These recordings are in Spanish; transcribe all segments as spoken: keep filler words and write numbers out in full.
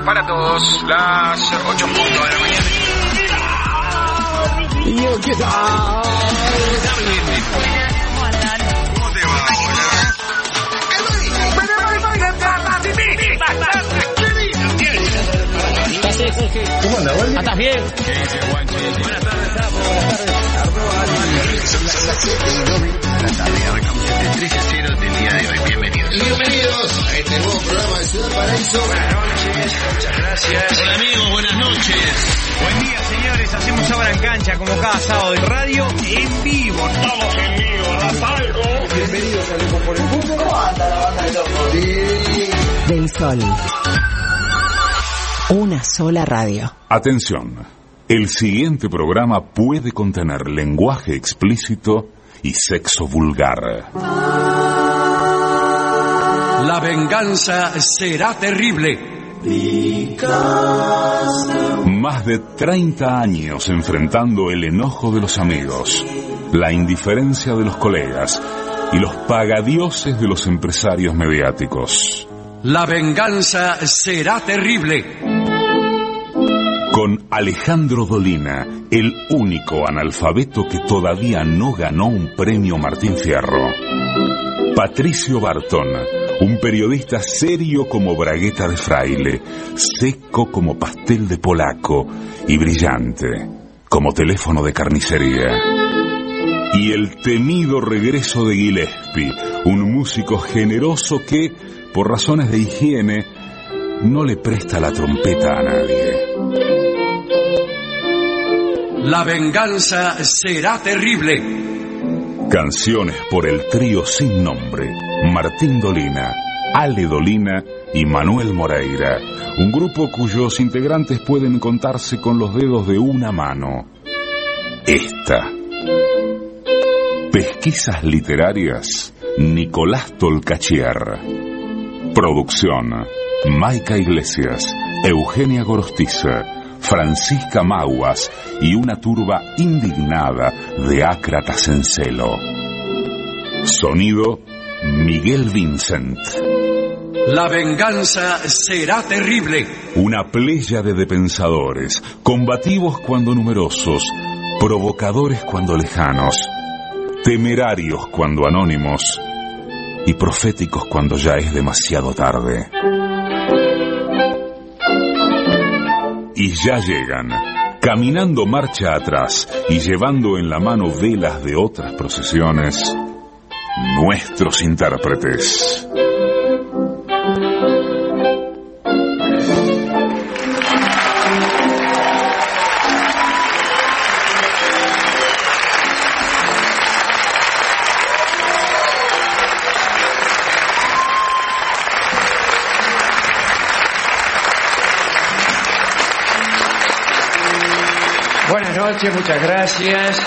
para todos, las ocho puntos de la mañana. Yo, ¿qué tal? ¿Cómo te va? ¿Cómo anda, Waldi? ¿Estás bien? Buenas tardes, Sapo. Buenas tardes. Arrancamos este tres a cero del día de hoy. Bienvenidos. Bienvenidos a este nuevo programa de Ciudad Paraíso. Buenas noches, muchas gracias. Hola amigos, buenas noches. Buen día, señores. Hacemos ahora en cancha como cada sábado de radio en vivo. Estamos en vivo, ¿las algo? Bienvenidos a Lejos por el Fútbol. ¿Cómo anda la banda de locos? Del Sol. Una sola radio. Atención, el siguiente programa puede contener lenguaje explícito y sexo vulgar. La venganza será terrible. Más de treinta años enfrentando el enojo de los amigos, la indiferencia de los colegas y los pagadioses de los empresarios mediáticos. La venganza será terrible. Con Alejandro Dolina, el único analfabeto que todavía no ganó un premio Martín Fierro. Patricio Barton, un periodista serio como bragueta de fraile, seco como pastel de polaco y brillante como teléfono de carnicería. Y el temido regreso de Gillespie, un músico generoso que, por razones de higiene, no le presta la trompeta a nadie. La venganza será terrible. Canciones por el trío sin nombre, Martín Dolina, Ale Dolina y Manuel Moreira, un grupo cuyos integrantes pueden contarse con los dedos de una mano. Esta. Pesquisas literarias, Nicolás Tolcachier. Producción, Maica Iglesias, Eugenia Gorostiza, Francisca Maguas y una turba indignada de ácratas en celo. Sonido, Miguel Vincent. La venganza será terrible. Una pléyade de pensadores, combativos cuando numerosos, provocadores cuando lejanos, temerarios cuando anónimos y proféticos cuando ya es demasiado tarde. Y ya llegan, caminando marcha atrás y llevando en la mano velas de otras procesiones, nuestros intérpretes. Buenas noches, muchas gracias.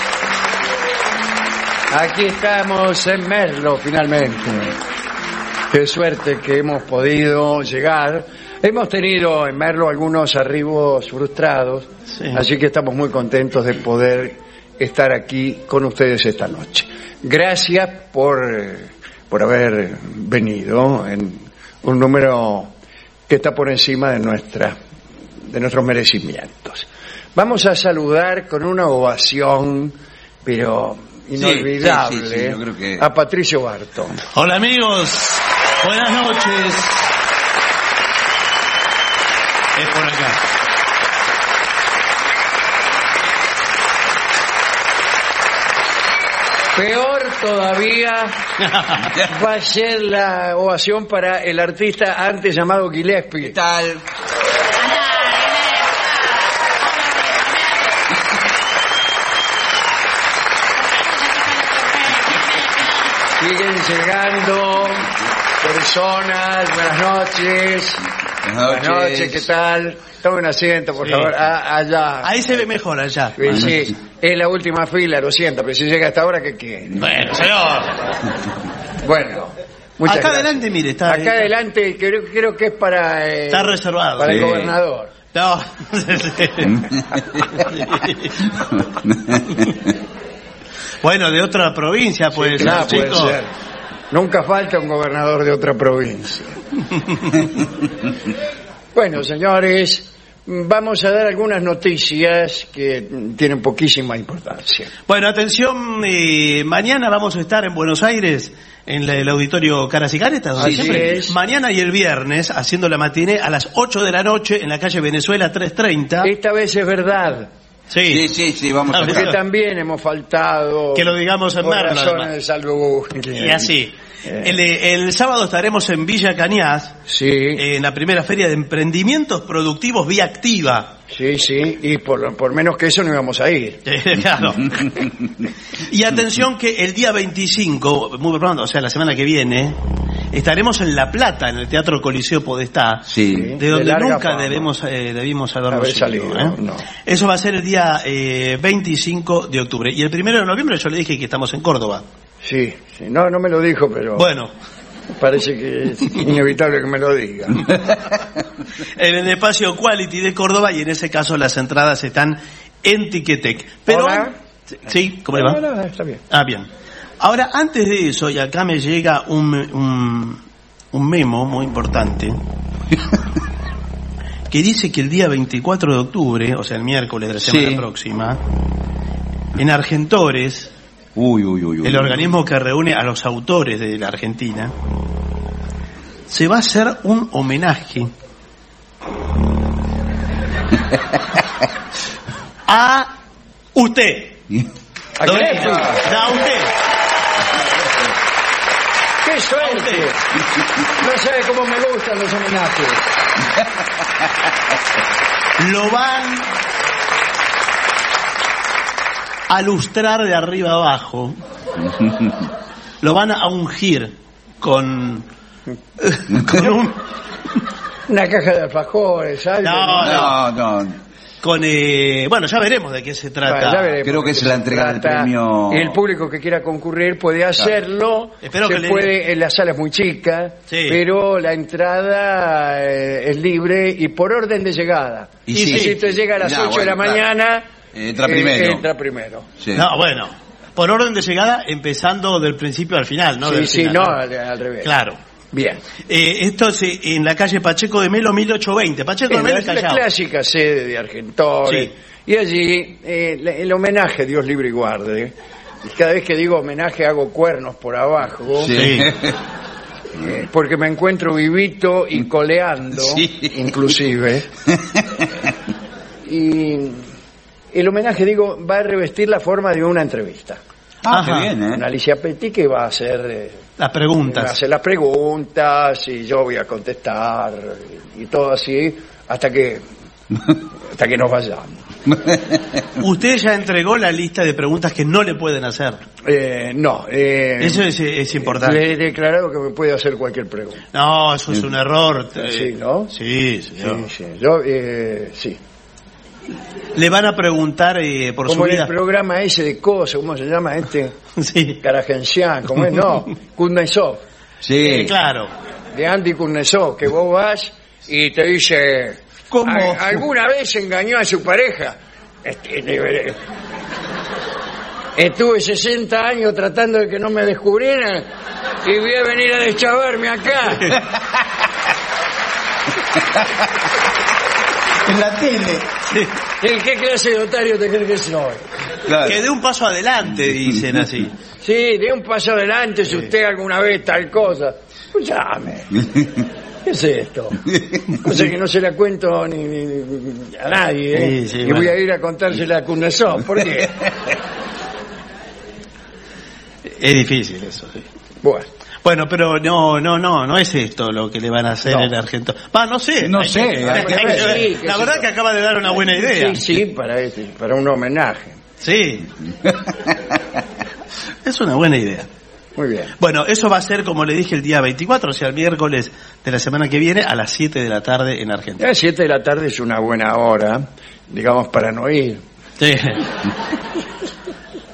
Aquí estamos en Merlo, finalmente. Qué suerte que hemos podido llegar. Hemos tenido en Merlo algunos arribos frustrados, sí. Así que estamos muy contentos de poder estar aquí con ustedes esta noche. Gracias por, por haber venido en un número que está por encima de, nuestra, de nuestros merecimientos. Vamos a saludar con una ovación, pero inolvidable, sí, sí, sí, sí, yo creo que... a Patricio Barton. Hola amigos, buenas noches. Es por acá. Peor todavía va a ser la ovación para el artista antes llamado Gillespie. ¿Qué tal? Siguen llegando personas. Buenas noches. Buenas noches. Buenas noches, ¿qué tal? Tome un asiento, por sí. favor. Ah, allá. Ahí se ve mejor, allá. Sí, sí, es la última fila, lo siento, pero si llega hasta ahora, ¿qué quiere? Bueno, señor. Bueno. Muchas Acá gracias. adelante, mire, está. Acá adelante, creo, creo que es para. Eh, está reservado. Para sí. el gobernador. No. Bueno, de otra provincia, pues, sí, claro, chicos. puede ser. Nunca falta un gobernador de otra provincia. Bueno, señores, vamos a dar algunas noticias que tienen poquísima importancia. Bueno, atención, eh, mañana vamos a estar en Buenos Aires, en la- el auditorio Caras y Caretas, donde Así siempre- es. mañana y el viernes, haciendo la matiné a las ocho de la noche en la calle Venezuela trescientos treinta. Esta vez es verdad, Sí, sí, sí, vamos a Ah, porque estar. también hemos faltado Que lo digamos en por Merlo, razones además. de salud. Y así. Eh. El, el sábado estaremos en Villa Cañas, Sí, eh, en la primera feria de emprendimientos productivos vía activa. sí, sí, y por, por menos que eso no íbamos a ir. Eh, claro. Y atención que el día veinticinco, muy pronto, o sea, la semana que viene, estaremos en La Plata, en el Teatro Coliseo Podestá, Sí. de De donde larga nunca fama. debemos, eh, debimos habernos Haber ido, salido, ¿eh? no. Eso va a ser el día eh, veinticinco de octubre. Y el primero de noviembre yo le dije que estamos en Córdoba. Sí, sí, no, no me lo dijo, pero Bueno, parece que es inevitable que me lo diga. en el espacio Quality de Córdoba, y en ese caso las entradas están en Ticketek. Pero Hola. sí, ¿cómo le va? No, no, está bien. Ah, bien. Ahora, antes de eso, y acá me llega un, un, un memo muy importante, que dice que el día veinticuatro de octubre, o sea, el miércoles de la semana Sí. próxima, en Argentores, Uy, uy, uy, uy. el organismo que reúne a los autores de la Argentina, se va a hacer un homenaje a usted. ¿A Don- quién? No, a usted. ¡Qué suerte! No sabe cómo me gustan los homenajes. Lo van a lustrar de arriba abajo. Lo van a ungir con, con un, Una caja de alfajores, algo. No, No, no. con eh, bueno, ya veremos de qué se trata. Bueno, ya veremos Creo que de es qué la se entrega del trata. premio. Y el público que quiera concurrir puede hacerlo. Espero se que le- puede, en la sala es muy chica, Sí. pero la entrada eh, es libre y por orden de llegada. Y Y, sí. si usted llega a las Ya, ocho de la bueno, claro. mañana, Entra primero. entra primero. Sí. No, bueno, por orden de llegada, empezando del principio al final, ¿no? sí, Del sí, final, no, al, al revés. Claro. Bien. Eh, esto es eh, en la calle Pacheco de Melo mil ochocientos veinte. Pacheco de En Melo la, es la Callao. clásica sede de Argentores. Sí. Y allí, eh, la- el homenaje, Dios libre y guarde. Y cada vez que digo homenaje hago cuernos por abajo. Sí. Sí. Eh, porque me encuentro vivito y coleando, Sí. inclusive. Y el homenaje, digo, va a revestir la forma de una entrevista. Ah, Ajá. qué bien, ¿eh? Una Alicia Petit que va a hacer, eh, Las va a preguntas. hacer las preguntas y yo voy a contestar y todo así hasta que hasta que nos vayamos. Usted ya entregó la lista de preguntas que no le pueden hacer. Eh, no, eh, Eso es, es importante. le he declarado que me puede hacer cualquier pregunta. No, eso es un error. eh, Sí, ¿no? Sí, señor. Sí, sí, yo, eh, sí. Le van a preguntar eh, por Como su en el vida. programa ese de cosas, ¿cómo se llama este? Sí. Karagensian, ¿cómo es? No, Kuznetsov, Sí. Eh, claro. de Andy Kuznetsov, que vos vas y te dice, ¿Cómo? "¿Al- ¿alguna vez engañó a su pareja? Este, eh, Estuve sesenta años tratando de que no me descubrieran y voy a venir a deschavarme acá. En la tele. Sí. ¿En qué clase de otario te crees que soy? Claro. Que dé un paso adelante, dicen así. Sí, de un paso adelante si usted alguna vez tal cosa. Escúchame. ¿Qué es esto? Cosa que no se la cuento ni, ni- ni a nadie, ¿eh? Sí, sí, y bueno. voy a ir a contársela a Kuznetsov. ¿Por qué? Es difícil eso, sí. Bueno, Bueno, pero no, no, no, no es esto lo que le van a hacer No. en Argentina. Va, no sé. No Hay sé, que- hay que hay ver. que ver. Sí, qué La sé verdad yo. que acaba de dar una buena idea. sí, sí, para, este, para un homenaje. Sí. Es una buena idea. Muy bien. Bueno, eso va a ser, como le dije, el día veinticuatro, o sea, el miércoles de la semana que viene, a las siete de la tarde en Argentina. A las siete de la tarde es una buena hora, digamos, para no ir. Sí.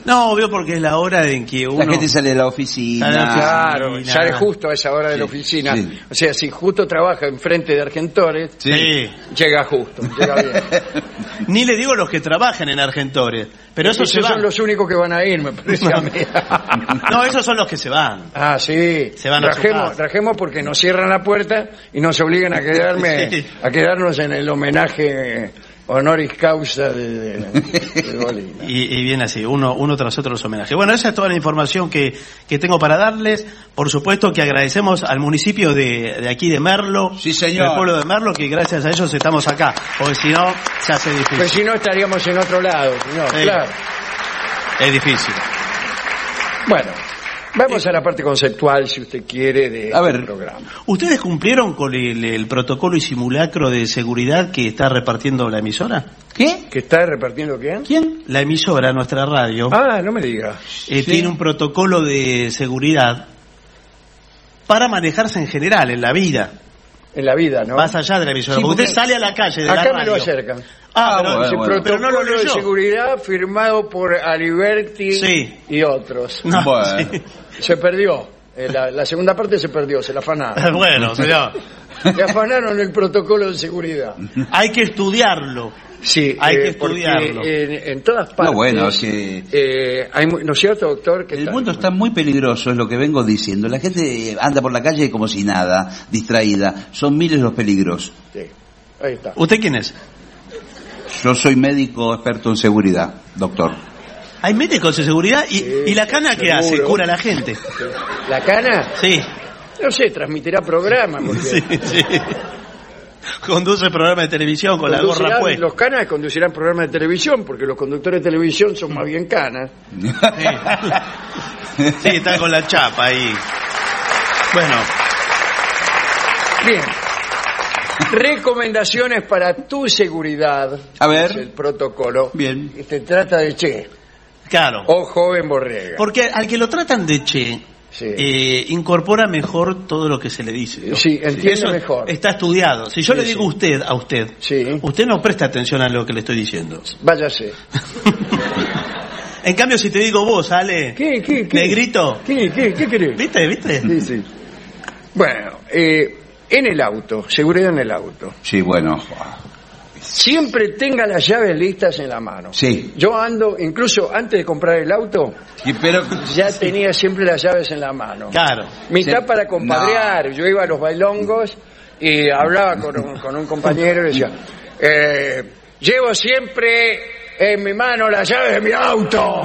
No, obvio, porque es la hora en que uno... La gente sale de la oficina. Sale de la oficina. Claro, sale justo a esa hora de Sí, la oficina. sí. O sea, si justo trabaja enfrente de Argentores, Sí. llega justo, llega bien. Ni le digo los que trabajan en Argentores, pero esos se Esos van. son los únicos que van a ir, me parece a mí. No, esos son los que se van. Ah, sí. Se van a su Trajemos, casa. trajemos porque nos cierran la puerta y nos obligan a quedarme, Sí. a quedarnos en el homenaje honoris causa de, de, de Bolívar. Y, y bien así, uno, uno tras otro los homenajes. Bueno, esa es toda la información que, que tengo para darles. Por supuesto que agradecemos al municipio de, de aquí de Merlo, Sí, señor. del pueblo de Merlo, que gracias a ellos estamos acá, porque si no, se hace difícil. Pues si no estaríamos en otro lado, señor. Sí. Claro. Es difícil. Bueno, vamos a la parte conceptual, si usted quiere, de A ver. este programa. ¿Ustedes cumplieron con el, el protocolo y simulacro de seguridad que está repartiendo la emisora? ¿Qué? ¿Que está repartiendo quién? ¿Quién? La emisora, nuestra radio, Ah, no me diga. eh, sí. tiene un protocolo de seguridad para manejarse en general, en la vida, En la vida, ¿no? más allá de la emisora. Sí, porque porque- usted sale a la calle de la Acá radio. me lo acercan. Ah, Ah, pero, bueno, Ese bueno. pero no lo protocolo de leyó. seguridad firmado por Aliberti Sí. y otros. No, Bueno. sí. Se perdió. Eh, La, la segunda parte se perdió, se la afanaron. Bueno, señor, Le afanaron el protocolo de seguridad. hay que estudiarlo. Sí, Hay eh, que estudiarlo. porque en, en todas partes. No, bueno, sí. eh, hay, mu- ¿no es cierto, doctor? ¿Qué El tal? mundo está muy peligroso, es lo que vengo diciendo. La gente anda por la calle como si nada, distraída. Son miles los peligros. Sí, ahí está. ¿Usted quién es? Yo soy médico experto en seguridad, doctor. Hay médicos de seguridad y, Sí, y la cana que hace, seguro. cura a la gente. ¿La cana? Sí, No sé, transmitirá programa. Porque sí, sí. Conduce programa de televisión con la gorra conducirán- puesta. Los canas conducirán programas de televisión, porque los conductores de televisión son más bien canas. Sí. Sí, está con la chapa ahí. Bueno, Bien. Recomendaciones para tu seguridad. A ver. Es el protocolo. Bien. Y se trata de Che, claro. o joven borrega. Porque al que lo tratan de che, Sí. eh, incorpora mejor todo lo que se le dice, ¿no? Sí, entiende Eso mejor. está estudiado. Si yo Sí, le digo sí. usted a usted, Sí. usted no presta atención a lo que le estoy diciendo. Váyase. En cambio, si te digo vos, Ale, ¿Qué, qué, qué? negrito, ¿Qué, qué, qué querés? ¿viste? ¿Viste? Sí, sí. Bueno, eh, en el auto, seguridad en el auto. Sí, bueno. Siempre tenga las llaves listas en la mano. Sí. Yo ando, incluso antes de comprar el auto, Y pero ya tenía siempre las llaves en la mano. Claro. Mitad Sí. para compadrear. Yo iba a los bailongos y hablaba con un, con un compañero y decía, eh, llevo siempre en mi mano las llaves de mi auto.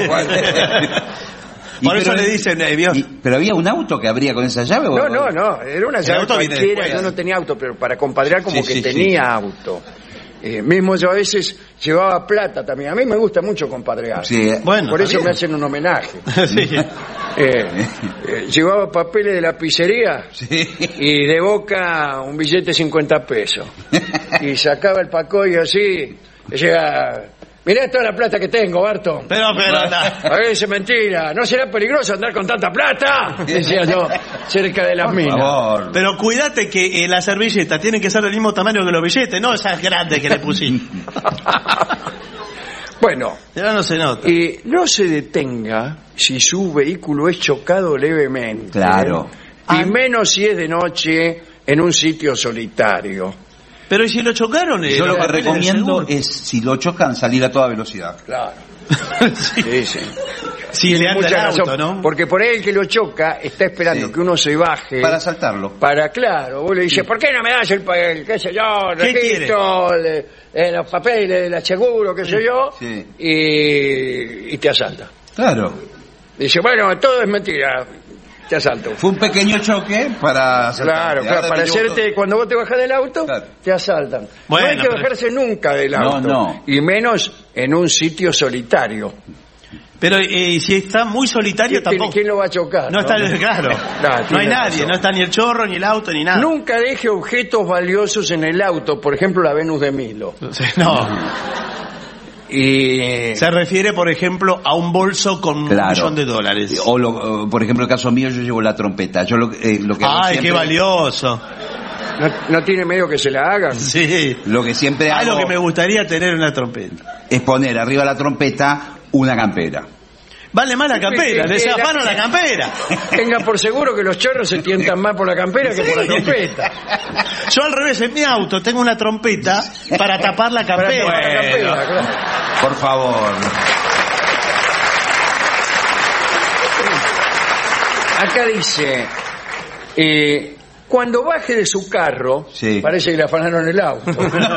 Y Por eso pero- le dicen, eh, vio- y- pero había un auto que abría con esa llave. ¿o- No, no, no, era una El llave auto viene cualquiera, después. yo no tenía auto, pero para compadrear como Sí, que sí, tenía auto. Eh, mismo yo a veces llevaba plata también. A mí me gusta mucho compadrear. Sí. Bueno, Por está eso bien. me hacen un homenaje. Sí. Eh, eh, llevaba papeles de la pizzería Sí. y de boca un billete de cincuenta pesos. Y sacaba el pacoyo así, y decía, mirá toda la plata que tengo, Barton. Pero, pero, no. A veces mentira, ¿no será peligroso andar con tanta plata? Decía yo, cerca de las Por minas. favor. Pero cuídate que eh, las servilletas tienen que ser del mismo tamaño que los billetes, no esas grandes que le pusiste. Bueno, Ya no se nota. y no se detenga si su vehículo es chocado levemente. Claro. Y menos si es de noche en un sitio solitario. Pero ¿y si lo chocaron? eh, Yo lo los que papeles del recomiendo seguro? es, si lo chocan, salir a toda velocidad. Claro. Sí. Sí, sí. Si le anda el Mucha auto, razón, ¿no? Porque por ahí el que lo choca está esperando Sí. que uno se baje. Para saltarlo. Para, claro, vos le dices, ¿por qué no me das el, pa- el qué sé yo, el ¿Qué registro, el- eh, los papeles, el seguro, qué sé yo? Sí. Y, y te asalta. Claro. Dice, bueno, todo es mentira, te asalto. Fue un pequeño choque para Claro, saltarte. claro, Ahora para te llevo hacerte, cuando vos te bajas del auto, Claro. te asaltan. Bueno, no hay que pero- bajarse nunca del No, auto. no. Y menos en un sitio solitario. Pero eh, si está muy solitario ¿Quién, tampoco. quién lo va a chocar? No está, claro. Claro, No hay tiene nadie, razón. no está ni el chorro, ni el auto, ni nada. Nunca deje objetos valiosos en el auto, por ejemplo la Venus de Milo. No. Y Se refiere, por ejemplo, a un bolso con un Claro. millón de dólares. O, lo- o, por ejemplo, el caso mío, yo llevo la trompeta. Yo lo, eh, lo que hago Ay, siempre, qué valioso. no, no tiene medio que se la hagan. Sí. Lo que siempre Ah, hago lo que me gustaría tener una trompeta. es poner arriba de la trompeta una campera. Vale más la campera, Que- le que se la- afano la campera. Tenga por seguro que los chorros se tientan más por la campera que por la trompeta. Yo al revés, en mi auto tengo una trompeta para tapar la Para campera. tapar la campera, claro. Por favor. Acá dice, eh, cuando baje de su carro, Sí. parece que le afanaron el auto.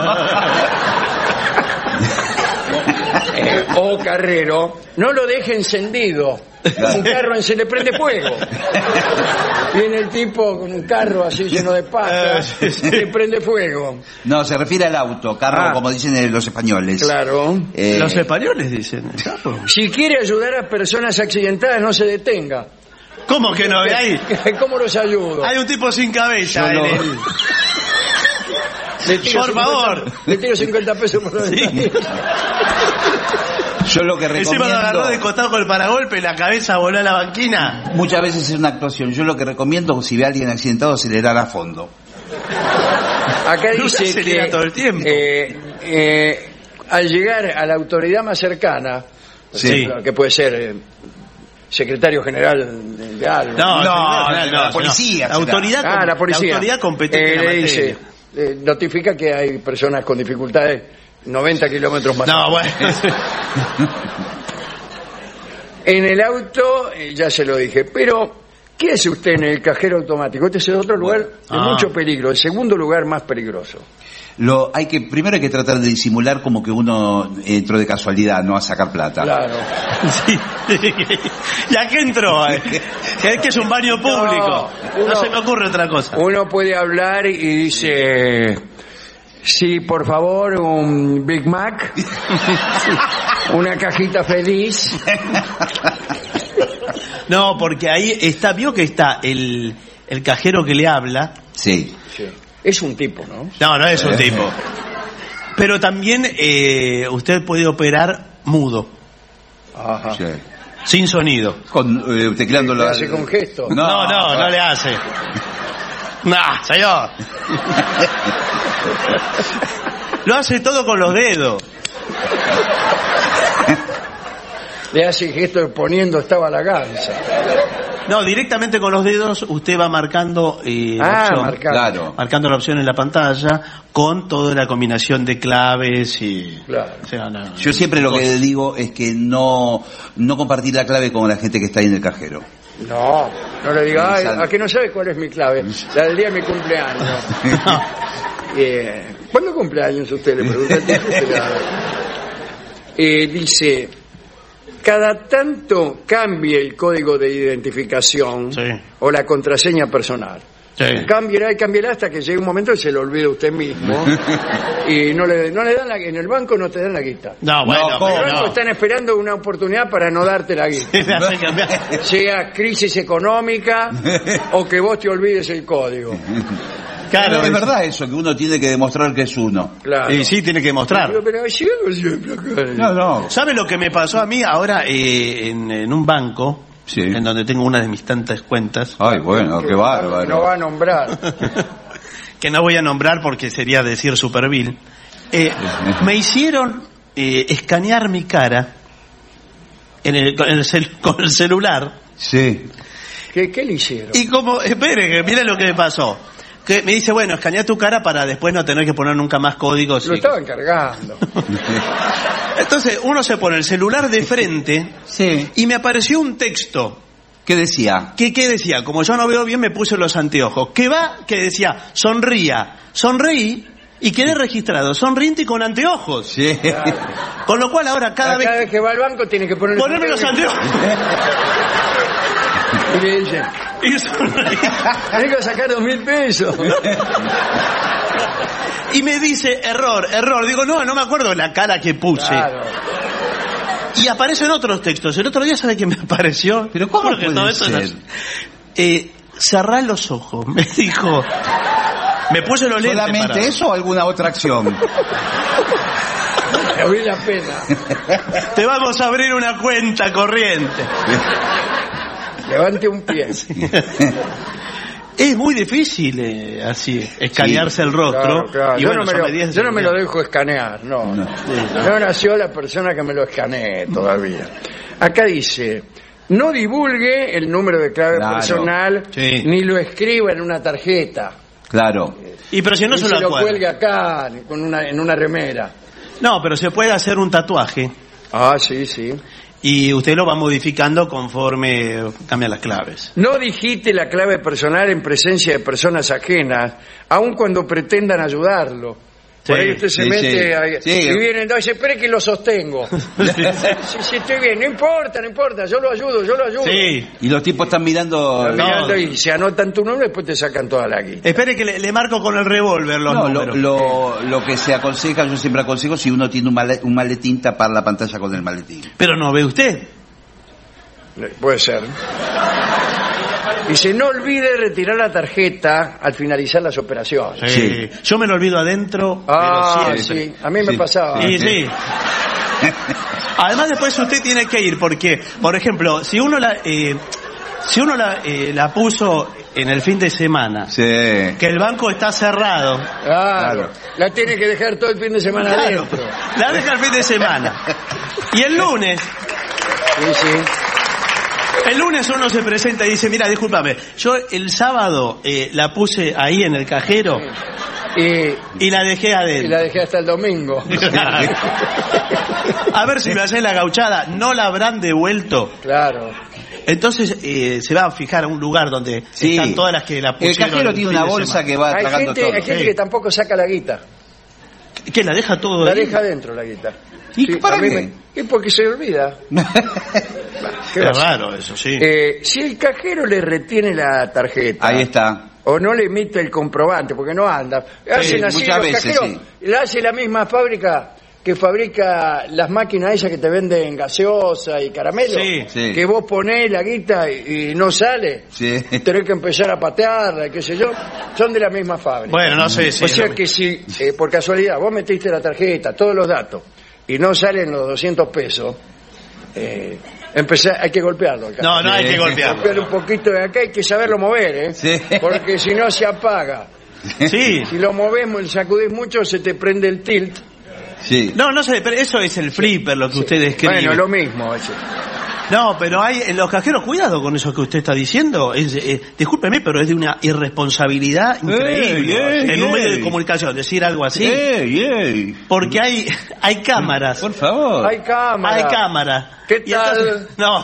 Eh, o carrero, no lo deje encendido. Un carro se le prende fuego. Viene el tipo con un carro así lleno de patas, le prende fuego. No, se refiere al auto, carro, Ah. como dicen eh, los españoles. Claro. Eh, Los españoles dicen. Si quiere ayudar a personas accidentadas, no se detenga. ¿Cómo que no? Hay, ¿Cómo los ayudo? hay un tipo sin cabeza Yo en no- el... Le tiro Por cincuenta favor. Le tiro cincuenta pesos por la Sí. ventanilla. Yo lo que Encima lo agarró de recomiendo, costado con el paragolpe y la cabeza voló a la banquina. muchas veces es una actuación, yo lo que recomiendo, si ve a alguien accidentado, acelerar a fondo. Acá Lula dice acelera que todo el tiempo. eh, eh, al llegar a la autoridad más cercana, por Sí. ejemplo, que puede ser eh, secretario general de, de algo. No, No, no, la policía La será. autoridad, Ah, la policía. La autoridad competente Eh, en la le materia. dice, eh, notifica que hay personas con dificultades noventa kilómetros más. No, bueno. En el auto, eh, ya se lo dije, pero ¿qué hace usted en el cajero automático? Este es el otro lugar de Ah. mucho peligro, el segundo lugar más peligroso. Lo, hay que, primero hay que tratar de disimular como que uno entró de casualidad, no a sacar plata. Claro. Sí. ¿Y a qué entró? eh? Que es que es un baño público. No, uno- se me ocurre otra cosa. Uno puede hablar y dice, sí, por favor, un Big Mac, una cajita feliz. No, porque ahí está, vio que está el, el cajero que le habla. Sí. Sí. Es un tipo, ¿no? No, no es un tipo. Pero también eh, usted puede operar mudo, Ajá. Sí. sin sonido. Con, eh, tecleando ¿Le la... hace con gesto? No, no, no, le hace. No, señor. Lo hace todo con los dedos. Le hace gesto poniendo estaba la gansa. No, directamente con los dedos usted va marcando eh, la Ah, opción. marcando. Claro. Marcando la opción en la pantalla con toda la combinación de claves y... Claro. o sea, no, Yo siempre lo que digo es que no, no compartir la clave con la gente que está ahí en el cajero. No, no le diga, ay, Exacto. ¿a que no sabe cuál es mi clave? La del día de mi cumpleaños. Eh, ¿Cuándo cumpleaños usted? Le pregunta. Eh, dice, cada tanto cambie el código de identificación Sí. o la contraseña personal. Sí. Cámbiela y cámbiela hasta que llegue un momento y se lo olvide usted mismo. Y no le, no le dan la, en el banco no te dan la guita. No, bueno, No, En ¿cómo? el banco no. están esperando una oportunidad para no darte la guita. Le hacen cambiar. Sea crisis económica o que vos te olvides el código. Claro, Pero es verdad eso, que uno tiene que demostrar que es uno. Claro. Y sí, tiene que mostrar. Digo, pero llego siempre acá. No, no. ¿Sabe lo que me pasó a mí ahora eh, en, en un banco? Sí. En donde tengo una de mis tantas cuentas. Ay, bueno, qué bárbaro. No va a nombrar. Que no voy a nombrar porque sería decir supervil. Eh, me hicieron eh, escanear mi cara en el, con, el cel- con el celular. Sí. ¿Qué, qué le hicieron? Y como, espere, que mire lo que me pasó. Que me dice, bueno, escanea tu cara para después no tener que poner nunca más códigos. Lo y- estaban cargando. Entonces uno se pone el celular de frente Sí. y me apareció un texto. ¿Qué decía? ¿Qué, ¿Qué decía? Como yo no veo bien, me puse los anteojos. ¿Qué va? Que decía, sonría. Sonreí y quedé registrado. Sonriente y con anteojos. Sí. Con lo cual ahora cada, Cada vez... vez que va al banco tiene que poner Ponerme los anteojos. Y le dicen, Y sonreí. tenés que sacar dos mil pesos. Y me dice, error, error. Digo, no, no me acuerdo la cara que puse. Claro. Y aparecen otros textos. El otro día, ¿sabe qué me apareció? ¿Pero cómo Porque puede todo eso ser? es- Eh, cerrá los ojos, me dijo. Me puse los lentes. ¿Solamente para- eso o alguna otra acción? Me vi la pena. Te vamos a abrir una cuenta corriente. Levante un pie. Es muy difícil eh, así, escanearse el rostro. Claro, claro. Y Yo, bueno, no me son lo, medidas yo no me lo de dejo escanear, no. No. No nació la persona que me lo escanee todavía. Acá dice, no divulgue el número de clave Claro. personal, Sí. ni lo escriba en una tarjeta. Claro. Y pero si no Ni se se lo lo acuerda. cuelgue acá con una, en una remera. No, pero se puede hacer un tatuaje Ah, sí, sí. y usted lo va modificando conforme cambian las claves. No digite la clave personal en presencia de personas ajenas, aun cuando pretendan ayudarlo. Por Sí, ahí usted se sí, mete sí. ahí, Sí. y viene y dice, espere que lo sostengo. sí, sí, estoy bien, no importa, no importa, yo lo ayudo, yo lo ayudo. Sí. Y los tipos están mirando... Están mirando No. y se anotan tu nombre y después te sacan toda la guita. Espere que le, le marco con el revólver los No, lo, números. lo, lo que se aconseja, yo siempre aconsejo, si uno tiene un, male- un maletín, tapar la pantalla con el maletín. Pero no ve usted. Puede ser. Dice, no olvide retirar la tarjeta al finalizar las operaciones. Sí. Yo me lo olvido adentro, Ah, pero siempre. sí, a mí me Sí. pasaba. Sí, sí. Además después usted tiene que ir porque, por ejemplo, si uno la, eh, si uno la, eh, la puso en el fin de semana, Sí. que el banco está cerrado, Claro, la tiene que dejar todo el fin de semana claro, adentro. la deja el fin de semana. Y el lunes, Sí, sí. el lunes uno se presenta y dice, mira, discúlpame, yo el sábado eh, la puse ahí en el cajero Y, y la dejé y adentro. la dejé hasta el domingo. A ver si me hace la gauchada, no la habrán devuelto. Claro. Entonces eh, se va a fijar a un lugar donde Sí. están todas las que la El pusieron. cajero tiene fin una de bolsa semana. que va Hay tragando gente, todo. hay gente Sí. que tampoco saca la guita. ¿Qué, la deja todo La ahí? deja adentro la guita. ¿Y para a mí qué? me- y porque se olvida. ¿Qué va a Es hacer? raro eso, sí. Eh, si el cajero le retiene la tarjeta Ahí está. o no le emite el comprobante porque no anda, hacen así muchas los veces, cajeros, la hace la misma fábrica que fabrica las máquinas esas que te venden gaseosa y caramelo, Sí, sí. que vos ponés la guita y, y no sale, Sí. tenés que empezar a patearla, qué sé yo, son de la misma fábrica. Bueno, no sé si... O sea que si, eh, por casualidad, vos metiste la tarjeta, todos los datos, y no salen los doscientos pesos, eh, empezá- hay que golpearlo. al No, no hay Sí. que golpearlo. Golpearle un poquito de acá, hay que saberlo mover, ¿eh? Sí. Porque si no se apaga. Sí. Si lo movemos y sacudís mucho, se te prende el tilt. Sí. No, no sé, pero eso es el flipper lo que usted describe. Bueno, lo mismo. ese. No, pero hay en los cajeros, cuidado con eso que usted está diciendo. Es, eh, discúlpeme, pero es de una irresponsabilidad increíble ey, en un ey. medio de comunicación decir algo así. Ey, ey. Porque hay hay cámaras. Por favor. Hay cámara. Hay cámaras. ¿Qué Y tal? entonces- no.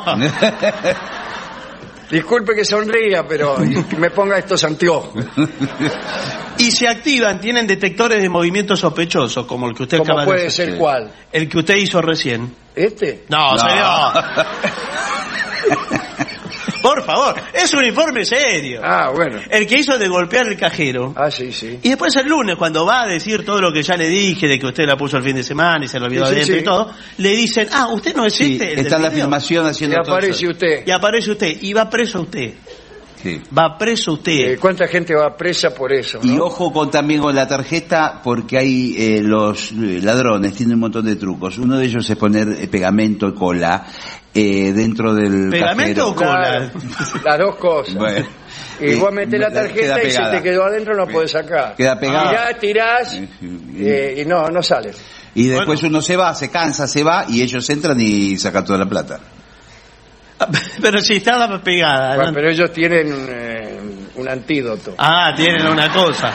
Disculpe que sonría, pero que me ponga estos anteojos. Y se activan, tienen detectores de movimientos sospechosos, como el que usted ¿Cómo acaba puede de hacer. ser cuál? El que usted hizo recién. ¿Este? No, No. señor. Por favor, es un informe serio. Ah, bueno. El que hizo de golpear el cajero. Ah, sí, sí. Y después el lunes, cuando va a decir todo lo que ya le dije, de que usted la puso el fin de semana y se lo olvidó Sí, sí, adentro sí. y todo, le dicen, ah, usted no es Sí, este. el está del en la video. filmación Y haciendo todo aparece eso. usted. Y aparece usted, y va preso usted. Sí. Va preso usted. Eh, ¿Cuánta gente va presa por eso? Y ¿no? ojo con también con la tarjeta, porque hay eh, los eh, ladrones, tienen un montón de trucos. Uno de ellos es poner eh, pegamento y cola eh, dentro del ¿Pegamento cajero. o cola? Claro, las dos cosas. Bueno. Y vos metés la Queda tarjeta y si pegada. te quedó adentro no podés sacar. Queda pegada. Tirás, tirás eh, y no, no sale. Y después Bueno. uno se va, se cansa, se va y ellos entran y sacan toda la plata. Pero si estaba pegada. Bueno, ¿no? pero ellos tienen eh, un antídoto. Ah, tienen una cosa.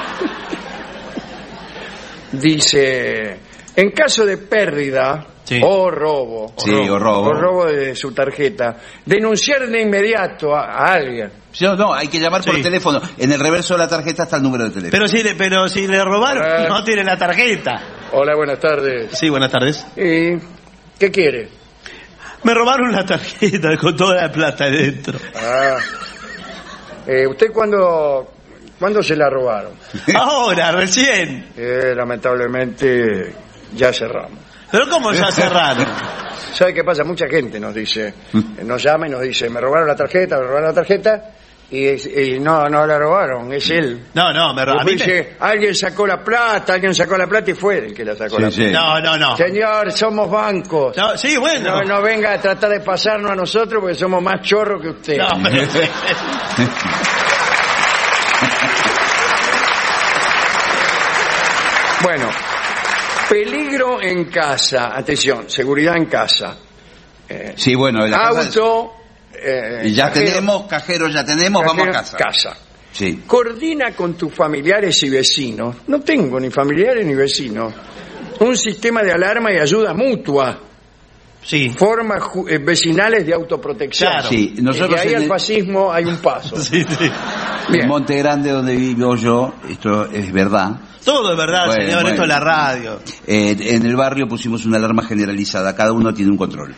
Dice, en caso de pérdida Sí. o robo, Sí, o robo. o robo de su tarjeta, denunciar de inmediato a, a alguien. No, no, hay que llamar por Sí. teléfono. En el reverso de la tarjeta está el número de teléfono. Pero si le, pero si le robaron, Eh. no tiene la tarjeta. Hola, buenas tardes. Sí, buenas tardes. ¿Y qué quiere? Me robaron la tarjeta con toda la plata dentro. Ah, eh, ¿Usted cuándo, cuándo se la robaron? Ahora, recién. Eh, lamentablemente ya cerramos. Pero ¿cómo ya cerraron? ¿Sabe qué pasa? Mucha gente nos dice, eh, nos llama y nos dice, me robaron la tarjeta, me robaron la tarjeta, y, y no, no la robaron, es él. No, no, me Y robaron. después dice, alguien sacó la plata, alguien sacó la plata y fue el que la sacó Sí, la sí. plata. No, no, no. Señor, somos bancos. No, sí, bueno. No, no venga a tratar de pasarnos a nosotros porque somos más chorros que usted. No, pero- Bueno, peligro en casa, atención, seguridad en casa. Eh, Sí, bueno, la casa es- auto, eh, Y ya cajero- tenemos, cajeros ya tenemos, vamos a cajero, casa. casa. Sí. Coordina con tus familiares y vecinos. No tengo ni familiares ni vecinos. Un sistema de alarma y ayuda mutua. Sí. Formas ju- eh, vecinales de autoprotección. Claro. Sí, Y nosotros de ahí en al el- fascismo hay un paso. Sí, sí. Bien. En Monte Grande, donde vivo yo, esto es verdad. Todo es verdad, Bueno, señor. bueno. Esto es la radio. Eh, en el barrio pusimos una alarma generalizada, cada uno tiene un control.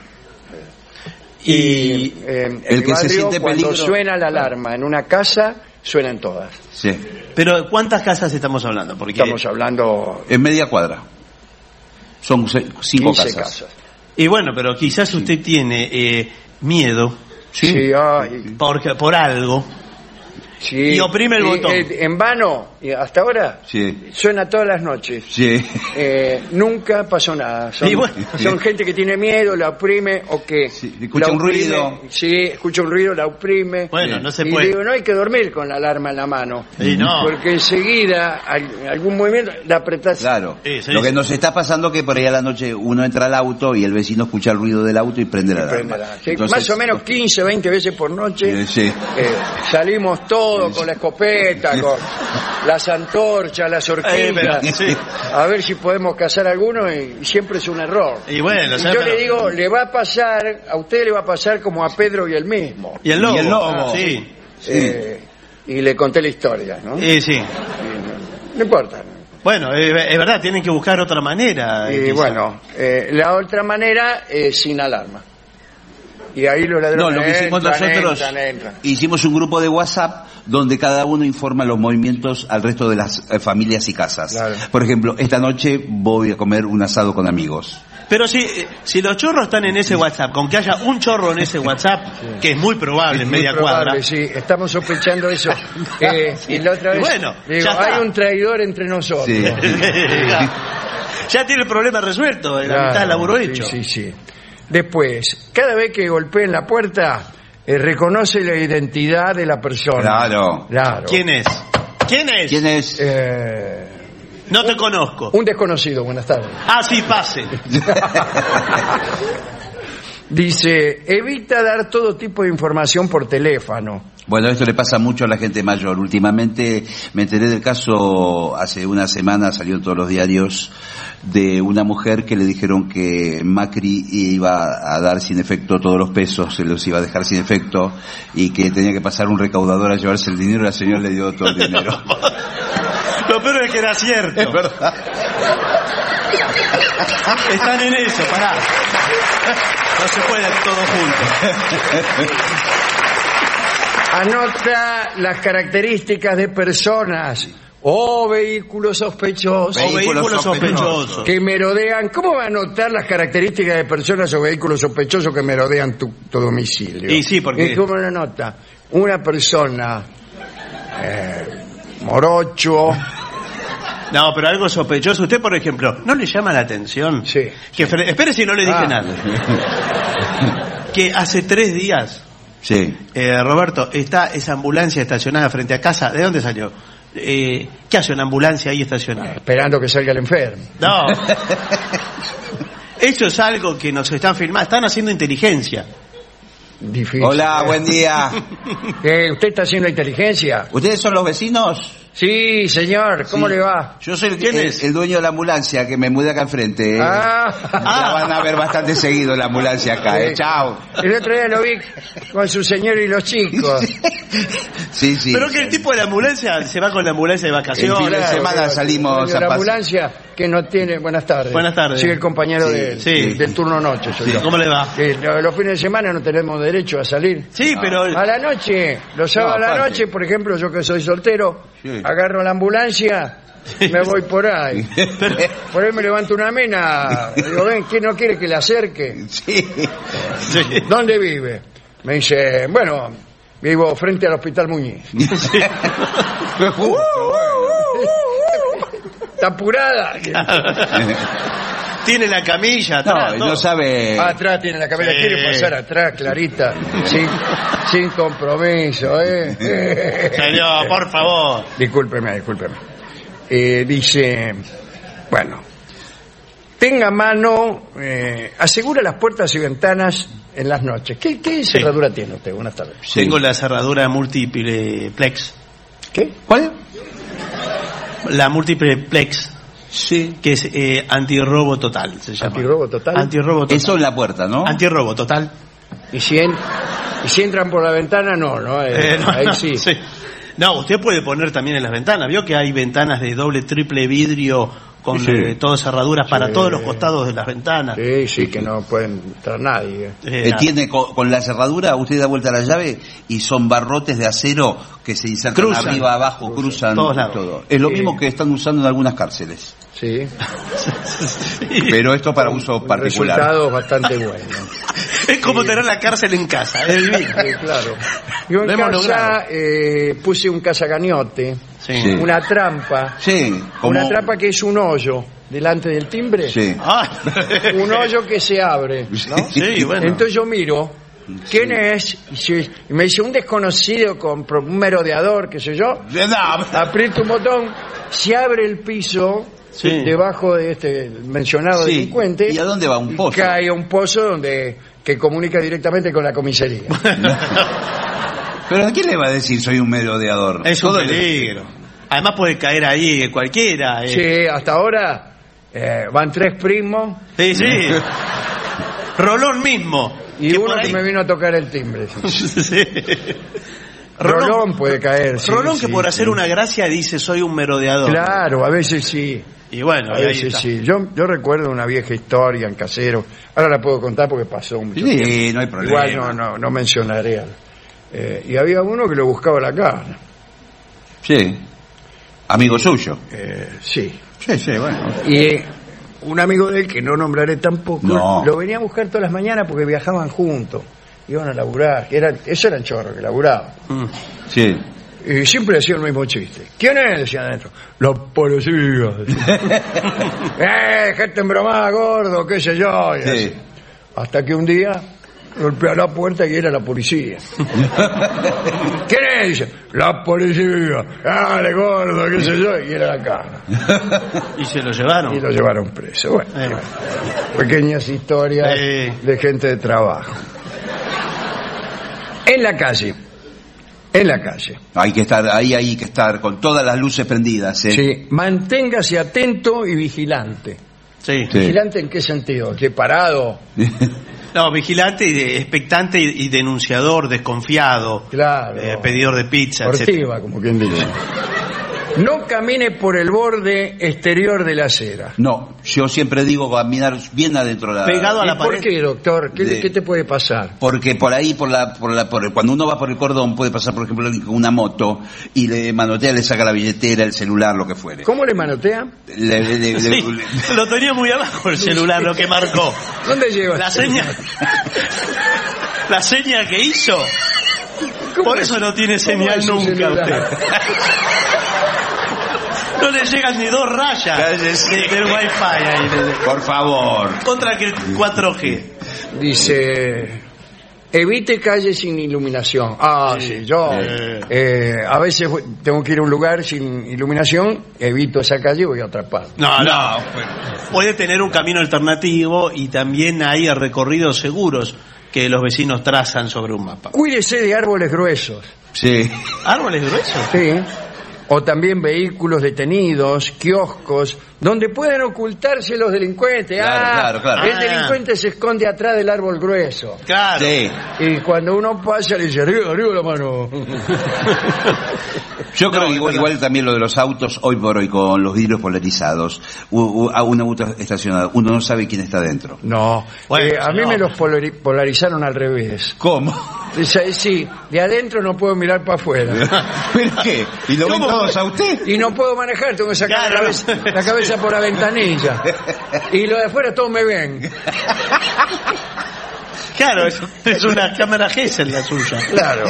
Y eh, en el el que se barrio, siente cuando peligro- suena la alarma en una casa, suenan todas. Sí. Pero ¿cuántas casas estamos hablando? Porque Estamos hablando En media cuadra. Son se- cinco quince casas. casas. y bueno, pero quizás usted tiene eh, miedo Sí, ay, por, por algo. sí. Y oprime el botón. eh, en vano, y hasta ahora, Sí. suena todas las noches. Sí. Eh, nunca pasó nada. Son, Y bueno. son gente que tiene miedo, la oprime o que Sí, escucha la un oprime. ruido. Sí, escucha un ruido, la oprime. Bueno, no se y puede. digo, no hay que dormir con la alarma en la mano. Y no. Porque enseguida al- algún movimiento la apretás. Claro. Sí, sí, Lo que sí. nos está pasando es que por ahí a la noche uno entra al auto y el vecino escucha el ruido del auto y prende la alarma. Prenderá. Sí, Entonces- más o menos quince, veinte veces por noche. Eh, sí. eh, salimos todos con la escopeta, con las antorchas, las horquillas, Eh, pero, sí. a ver si podemos cazar alguno y siempre es un error. Y bueno, Y ¿sabes? yo Pero- le digo, le va a pasar, a usted le va a pasar como a Pedro y el mismo. Y el lobo. Y el lobo. Sí. Eh, y le conté la historia, ¿no? Eh, sí. Y no, no importa. Bueno, eh, es verdad, tienen que buscar otra manera. eh, Y quizá. bueno, eh, la otra manera es sin alarma. Y ahí los ladrones No, lo que hicimos entran, nosotros, entran, entran. hicimos un grupo de WhatsApp donde cada uno informa los movimientos al resto de las eh, familias y casas. Claro. Por ejemplo, esta noche voy a comer un asado con amigos. Pero si, eh, si los chorros están en ese WhatsApp, con que haya un chorro en ese WhatsApp, que es muy probable en Muy media probable, cuadra. sí, estamos sospechando eso. Eh, y la otra vez, Bueno, digo, ya está. hay un traidor entre nosotros. Sí. Ya tiene el problema resuelto, la Claro, mitad del laburo sí, hecho. Sí, sí. Después, cada vez que golpeen la puerta, eh, reconoce la identidad de la persona. Claro. Claro. ¿Quién es? ¿Quién es? ¿Quién es? Eh, No te conozco. un desconocido, buenas tardes. Ah, sí, pase. Dice, evita dar todo tipo de información por teléfono. Bueno, esto le pasa mucho a la gente mayor. Últimamente me enteré del caso, hace una semana salió en todos los diarios, de una mujer que le dijeron que Macri iba a dar sin efecto todos los pesos, se los iba a dejar sin efecto, y que tenía que pasar un recaudador a llevarse el dinero, y la señora le dio todo el dinero. Lo peor es que era cierto. Es verdad. Están en eso, pará. No se puede todo junto. Anota las características de personas o vehículos sospechosos O vehículos sospechosos. que merodean. ¿Cómo va a anotar las características de personas o vehículos sospechosos que merodean tu, tu domicilio? Y sí, porque- ¿Y cómo lo anota? Una persona eh, morocho. No, pero algo sospechoso. Usted, por ejemplo, ¿no le llama la atención? Sí. Que fre- espere si no le dije Ah. nada. Que hace tres días, Sí. eh, Roberto, está esa ambulancia estacionada frente a casa. ¿De dónde salió? Eh, ¿Qué hace una ambulancia ahí estacionada? Esperando que salga el enfermo. No. Eso es algo que nos están filmando. Están haciendo inteligencia. Difícil. Hola, buen día. Eh, ¿Usted está haciendo inteligencia? ¿Ustedes son los vecinos? Sí, señor. ¿Cómo Sí. le va? Yo soy el, ¿Quién el- es? el dueño de la ambulancia, que me mudé acá enfrente. eh. Ah. La van a ver bastante seguido la ambulancia acá, eh. Sí. Chao. El otro día lo vi con su señor y los chicos. Sí, sí. Pero que el tipo de la ambulancia se va con la ambulancia de El fin vacaciones. de semana salimos de a la pas- ambulancia que no tiene. Buenas tardes. Buenas tardes. Soy el compañero Sí, de- sí. del turno noche. soy yo. ¿Cómo le va? Sí, lo- los fines de semana no tenemos derecho a salir. Sí, pero... A la noche, los sábados No, a la aparte. noche, por ejemplo, yo que soy soltero, Sí. agarro la ambulancia, me voy por ahí. pero- Por ahí me levanto una mina, digo, ven, ¿quién no quiere que le acerque? Sí. Sí. ¿Dónde vive? Me dice, bueno, vivo frente al Hospital Muñiz. ¿Está apurada? Tiene la camilla No, atrás. todo. no sabe. Ah, atrás tiene la cabeza, Sí. quiere pasar atrás, Clarita, sin, sin compromiso, ¿eh? Señor, por favor. Discúlpeme, discúlpeme. Eh, dice, bueno, tenga a mano, eh, asegura las puertas y ventanas en las noches. ¿Qué, qué cerradura sí. tiene usted? Buenas tardes. Sí. Tengo la cerradura múltiple plex. ¿Qué? ¿Cuál? La múltiple plex. Sí. Que es eh, antirrobo total, se llama. ¿Antirrobo total? Antirrobo total. Eso en la puerta, ¿no? Antirrobo total. ¿Y si, en, y si entran por la ventana? No, ¿no? Eh, Eh, no, ahí no, sí. sí. No, usted puede poner también en las ventanas. Vio que hay ventanas de doble, triple vidrio con Sí. eh, todas cerraduras para Sí. todos los costados de las ventanas. Sí, sí, que no pueden entrar nadie. Eh, Eh, tiene con, con la cerradura, usted da vuelta a la llave y son barrotes de acero que se insertan Cruzan. arriba, abajo, cruzan, Todos lados. todo. Es lo Sí. mismo que están usando en algunas cárceles. Sí. Pero esto para uso Un particular. resultado bastante bueno. Es como Sí. tener la cárcel en casa. Es divino. Sí, claro. Yo en Lo hemos casa logrado. eh, puse un cazacañote, Sí. Sí. una trampa, Sí, como... una trampa que es un hoyo delante del timbre, Sí. Ah. un hoyo que se abre, ¿no? Sí, bueno. Entonces yo miro, ¿quién es? Y, si- y me dice un desconocido con pro- un merodeador, qué sé yo. No, Aprieto un botón, se abre el piso Sí. debajo de este mencionado Sí. delincuente. ¿Y a dónde va? ¿Un y pozo? cae a un pozo donde que comunica directamente con la comisaría. Pero ¿a quién le va a decir soy un merodeador? Es un Todo el- peligro. Además puede caer ahí cualquiera. eh. Sí, hasta ahora eh, van tres primos Sí, sí. Rolón mismo. y que uno por que ahí- me vino a tocar el timbre. Sí. Rolón puede caer. sí, Rolón que sí, por sí. hacer una gracia dice soy un merodeador. Claro, a veces sí. Y bueno, A y ahí veces está. sí. Yo, yo recuerdo una vieja historia en Casero. Ahora la puedo contar porque pasó mucho Sí, tiempo. no hay problema. Igual no, no, no mencionaré. al- Eh, y había uno que lo buscaba la carne. Sí. Amigo suyo. Eh, sí. Sí, sí, bueno. Y eh, un amigo de él, que no nombraré tampoco, No. lo venía a buscar todas las mañanas porque viajaban juntos. Iban a laburar. Que era, eso eran chorros que laburaban. Mm. Sí. Y siempre decía el mismo chiste. ¿Quién es? Decía adentro. La policía. ¡Eh, gente embromada, gordo! ¿Qué sé yo? Y Sí. así. Hasta que un día golpea la puerta y era la policía. ¿Quién es? Dice, la policía. Dale, gordo, qué sé yo. Y era la cara. Y se lo llevaron. Y lo llevaron preso. Bueno, Eh. pequeñas historias Eh. de gente de trabajo. En la calle. En la calle. Hay que estar, ahí hay que estar con todas las luces prendidas, ¿eh? Sí, manténgase atento y vigilante. Sí. Sí. ¿Vigilante en qué sentido? ¿Que parado? No, vigilante, y de- expectante y, y denunciador, desconfiado. Claro. eh, pedidor de pizza, etcétera. Ortiva, como quien dice. No camine por el borde exterior de la acera. No, yo siempre digo caminar bien adentro de la... Pegado a ¿Y la por pared. qué, doctor? ¿Qué, De- qué te puede pasar? Porque por ahí, por la, por la, por, cuando uno va por el cordón, puede pasar, por ejemplo, con una moto y le manotea, le saca la billetera, el celular, lo que fuere. ¿Cómo le manotea? Le- le- le- Sí, le- lo tenía muy abajo el celular, lo que marcó. ¿Dónde lleva? La seña. La seña que hizo. ¿Cómo Por es? eso no tiene ¿Cómo señal es su nunca celular? usted. No le llegan ni dos rayas Cállese. de- del wifi ahí. de- Por favor. Contra que el cuatro G. Dice, evite calles sin iluminación. Ah, sí, yo Eh. eh, a veces voy- tengo que ir a un lugar sin iluminación, evito esa calle y voy a otra parte. No, no. Puede tener un camino alternativo y también hay recorridos seguros que los vecinos trazan sobre un mapa. Cuídese de árboles gruesos. Sí. ¿Árboles gruesos? Sí. O también vehículos detenidos, kioscos, donde pueden ocultarse los delincuentes. Claro, ah, claro, claro. El Ah. delincuente se esconde atrás del árbol grueso. Claro. Sí. Y cuando uno pasa le dice, arriba, arriba la mano. Yo creo No, que es igual, verdad. igual también lo de los autos, hoy por hoy, con los vidrios polarizados, u- u- a un auto estacionado, uno no sabe quién está dentro. No, Bueno, eh, a mí no. me los polari- polarizaron al revés. ¿Cómo? Dice, sí, de adentro no puedo mirar para afuera. ¿Pero qué? ¿Y lo ven ¿Cómo? todos a usted? Y no puedo manejar, tengo que sacar Claro. la, cabeza, la cabeza por la ventanilla. Y lo de afuera todos me ven. Claro, es, es una cámara Gesell la suya. Claro.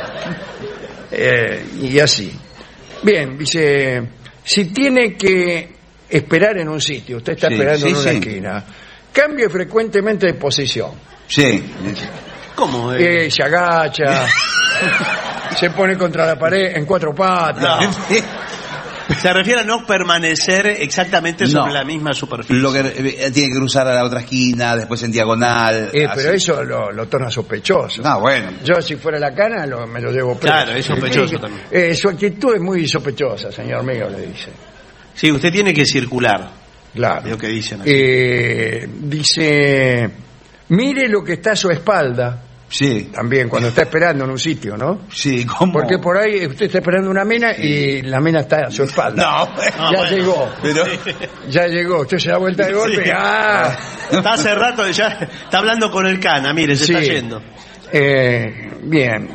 Eh, y así. Bien, dice, si tiene que esperar en un sitio, usted está Sí, esperando sí, en una sí. esquina, cambie frecuentemente de posición. Sí. ¿Cómo? eh? Eh, se agacha, se pone contra la pared en cuatro patas. No. Se refiere a no permanecer exactamente sobre No. la misma superficie. Lo que eh, tiene que cruzar a la otra esquina, después en diagonal. Eh, así. pero eso lo, lo torna sospechoso. No, bueno. Yo, si fuera la cana, lo- me lo llevo preso. Claro, es sospechoso Eh, también. eh, su actitud es muy sospechosa, señor mío, le dice. Sí, usted tiene que circular. Claro. Lo que dicen aquí. Eh, dice, mire lo que está a su espalda. Sí, También, cuando está esperando en un sitio, ¿no? sí, ¿cómo? Porque por ahí usted está esperando una mina y la mina está a su espalda. No, Ah, ya bueno. llegó. pero... Ya llegó. Usted se da vuelta de golpe. Sí. ¡Ah! Está hace rato, ya está hablando con el cana, mire, se Sí. está yendo. Eh, bien.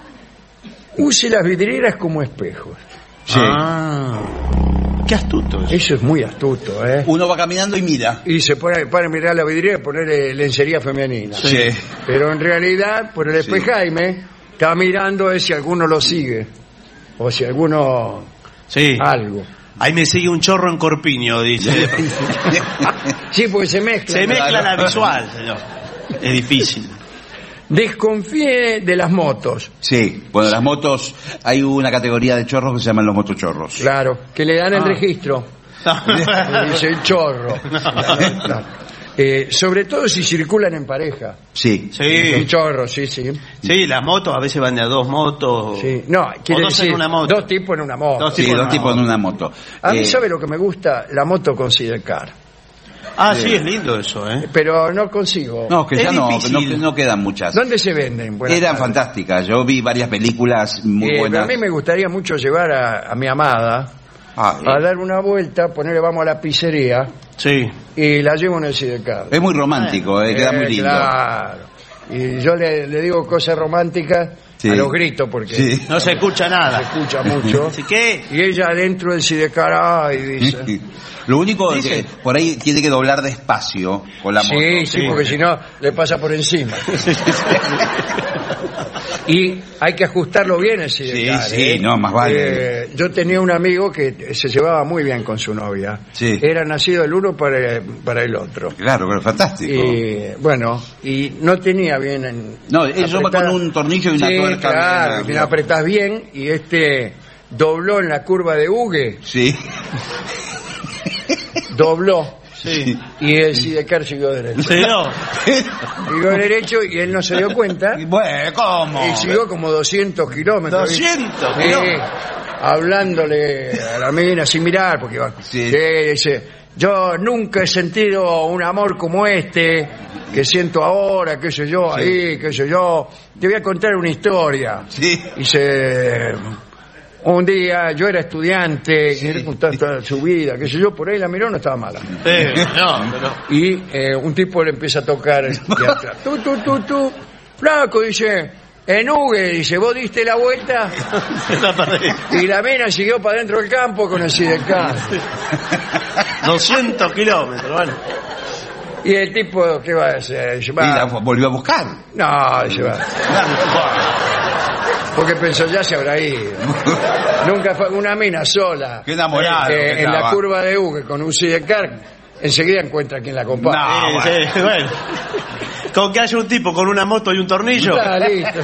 Use las vidrieras como espejos. Sí. Ah, qué astuto eso. Eso es muy astuto, ¿eh? Uno va caminando y mira. Y se pone para mirar la vidriera y ponerle lencería femenina. Sí. Pero en realidad, por el Sí. espejaime, está mirando es si alguno lo sigue. O si alguno... Sí. algo. Ahí me sigue un chorro en Corpiño, dice. Sí, porque se mezcla. Se mezcla la visual, señor. Es difícil. Desconfíe de las motos. Sí, bueno, las motos, hay una categoría de chorros que se llaman los motochorros. Claro, que le dan el Ah. registro. Le dice el chorro. Claro. Eh, sobre todo si circulan en pareja. Sí. El Sí, chorro, sí, sí. sí, las motos a veces van de a dos motos. Sí. No, quiere dos en decir una moto. dos tipos en una moto. Dos Sí, tipos dos en tipos en una una moto. A mí, Eh, ¿sabe lo que me gusta? La moto con sidecar. Ah, sí, es lindo eso, ¿eh? Pero no consigo. No, que Es ya no, difícil. no, no quedan muchas. ¿Dónde se venden? Buenas Eran tardes. fantásticas. Yo vi varias películas muy Eh, pero buenas. a mí me gustaría mucho llevar a, a mi amada Ah, a dar una vuelta, ponerle vamos a la pizzería Sí. y la llevo en el sidecar. es muy romántico, eh, queda muy Eh, lindo. Claro. Y yo le, le digo cosas románticas Sí. a los gritos porque Sí. No se escucha se nada. escucha mucho. Así que, Y ella dentro del sidecar, ay, dice. Lo único es Dice- que por ahí tiene que doblar despacio con la moto. Sí, sí, porque si no le pasa por encima. Y hay que ajustarlo bien el sidecar. Sí, sí, ¿eh? no, más vale. Eh, yo tenía un amigo que se llevaba muy bien con su novia. Sí. Era nacido el uno para, para el otro. Claro, pero fantástico. Y bueno, y no tenía bien en, No, eso va apretada- con un tornillo y una sí, tuerca claro, bien, que bien. la apretás bien y este dobló en la curva de Hugue, Sí. dobló sí. y el sidecar siguió derecho. Sí, no. Siguió derecho y él no se dio cuenta Y bueno, ¿cómo? y siguió como doscientos kilómetros. doscientos Sí, kilómetros. hablándole a la mina sin mirar porque iba. Sí. Sí, dice, yo nunca he sentido un amor como este que siento ahora, qué sé yo, ahí, qué sé yo. Te voy a contar una historia. Sí. Dice, un día yo era estudiante y él contaba toda su vida, qué sé yo, por ahí la miró, no estaba mala. Sí, no, pero... Y eh, un tipo le empieza a tocar de atrás. Tú, tú, tú, tú. Flaco, dice, en Hugue, dice, vos diste la vuelta y la mina siguió para dentro del campo con el sidecar. doscientos kilómetros, bueno. Y el tipo, ¿qué va a hacer? Dice, Y la va. volvió a buscar. No, dice, va. Porque pensó, ya se habrá ido. Nunca fue una mina sola. Qué enamorado Eh, que en la estaba. curva de Hugue con un sidecar, enseguida encuentra quien la acompaña. No. Sí, sí, bueno. Con que haya un tipo con una moto y un tornillo. Está listo.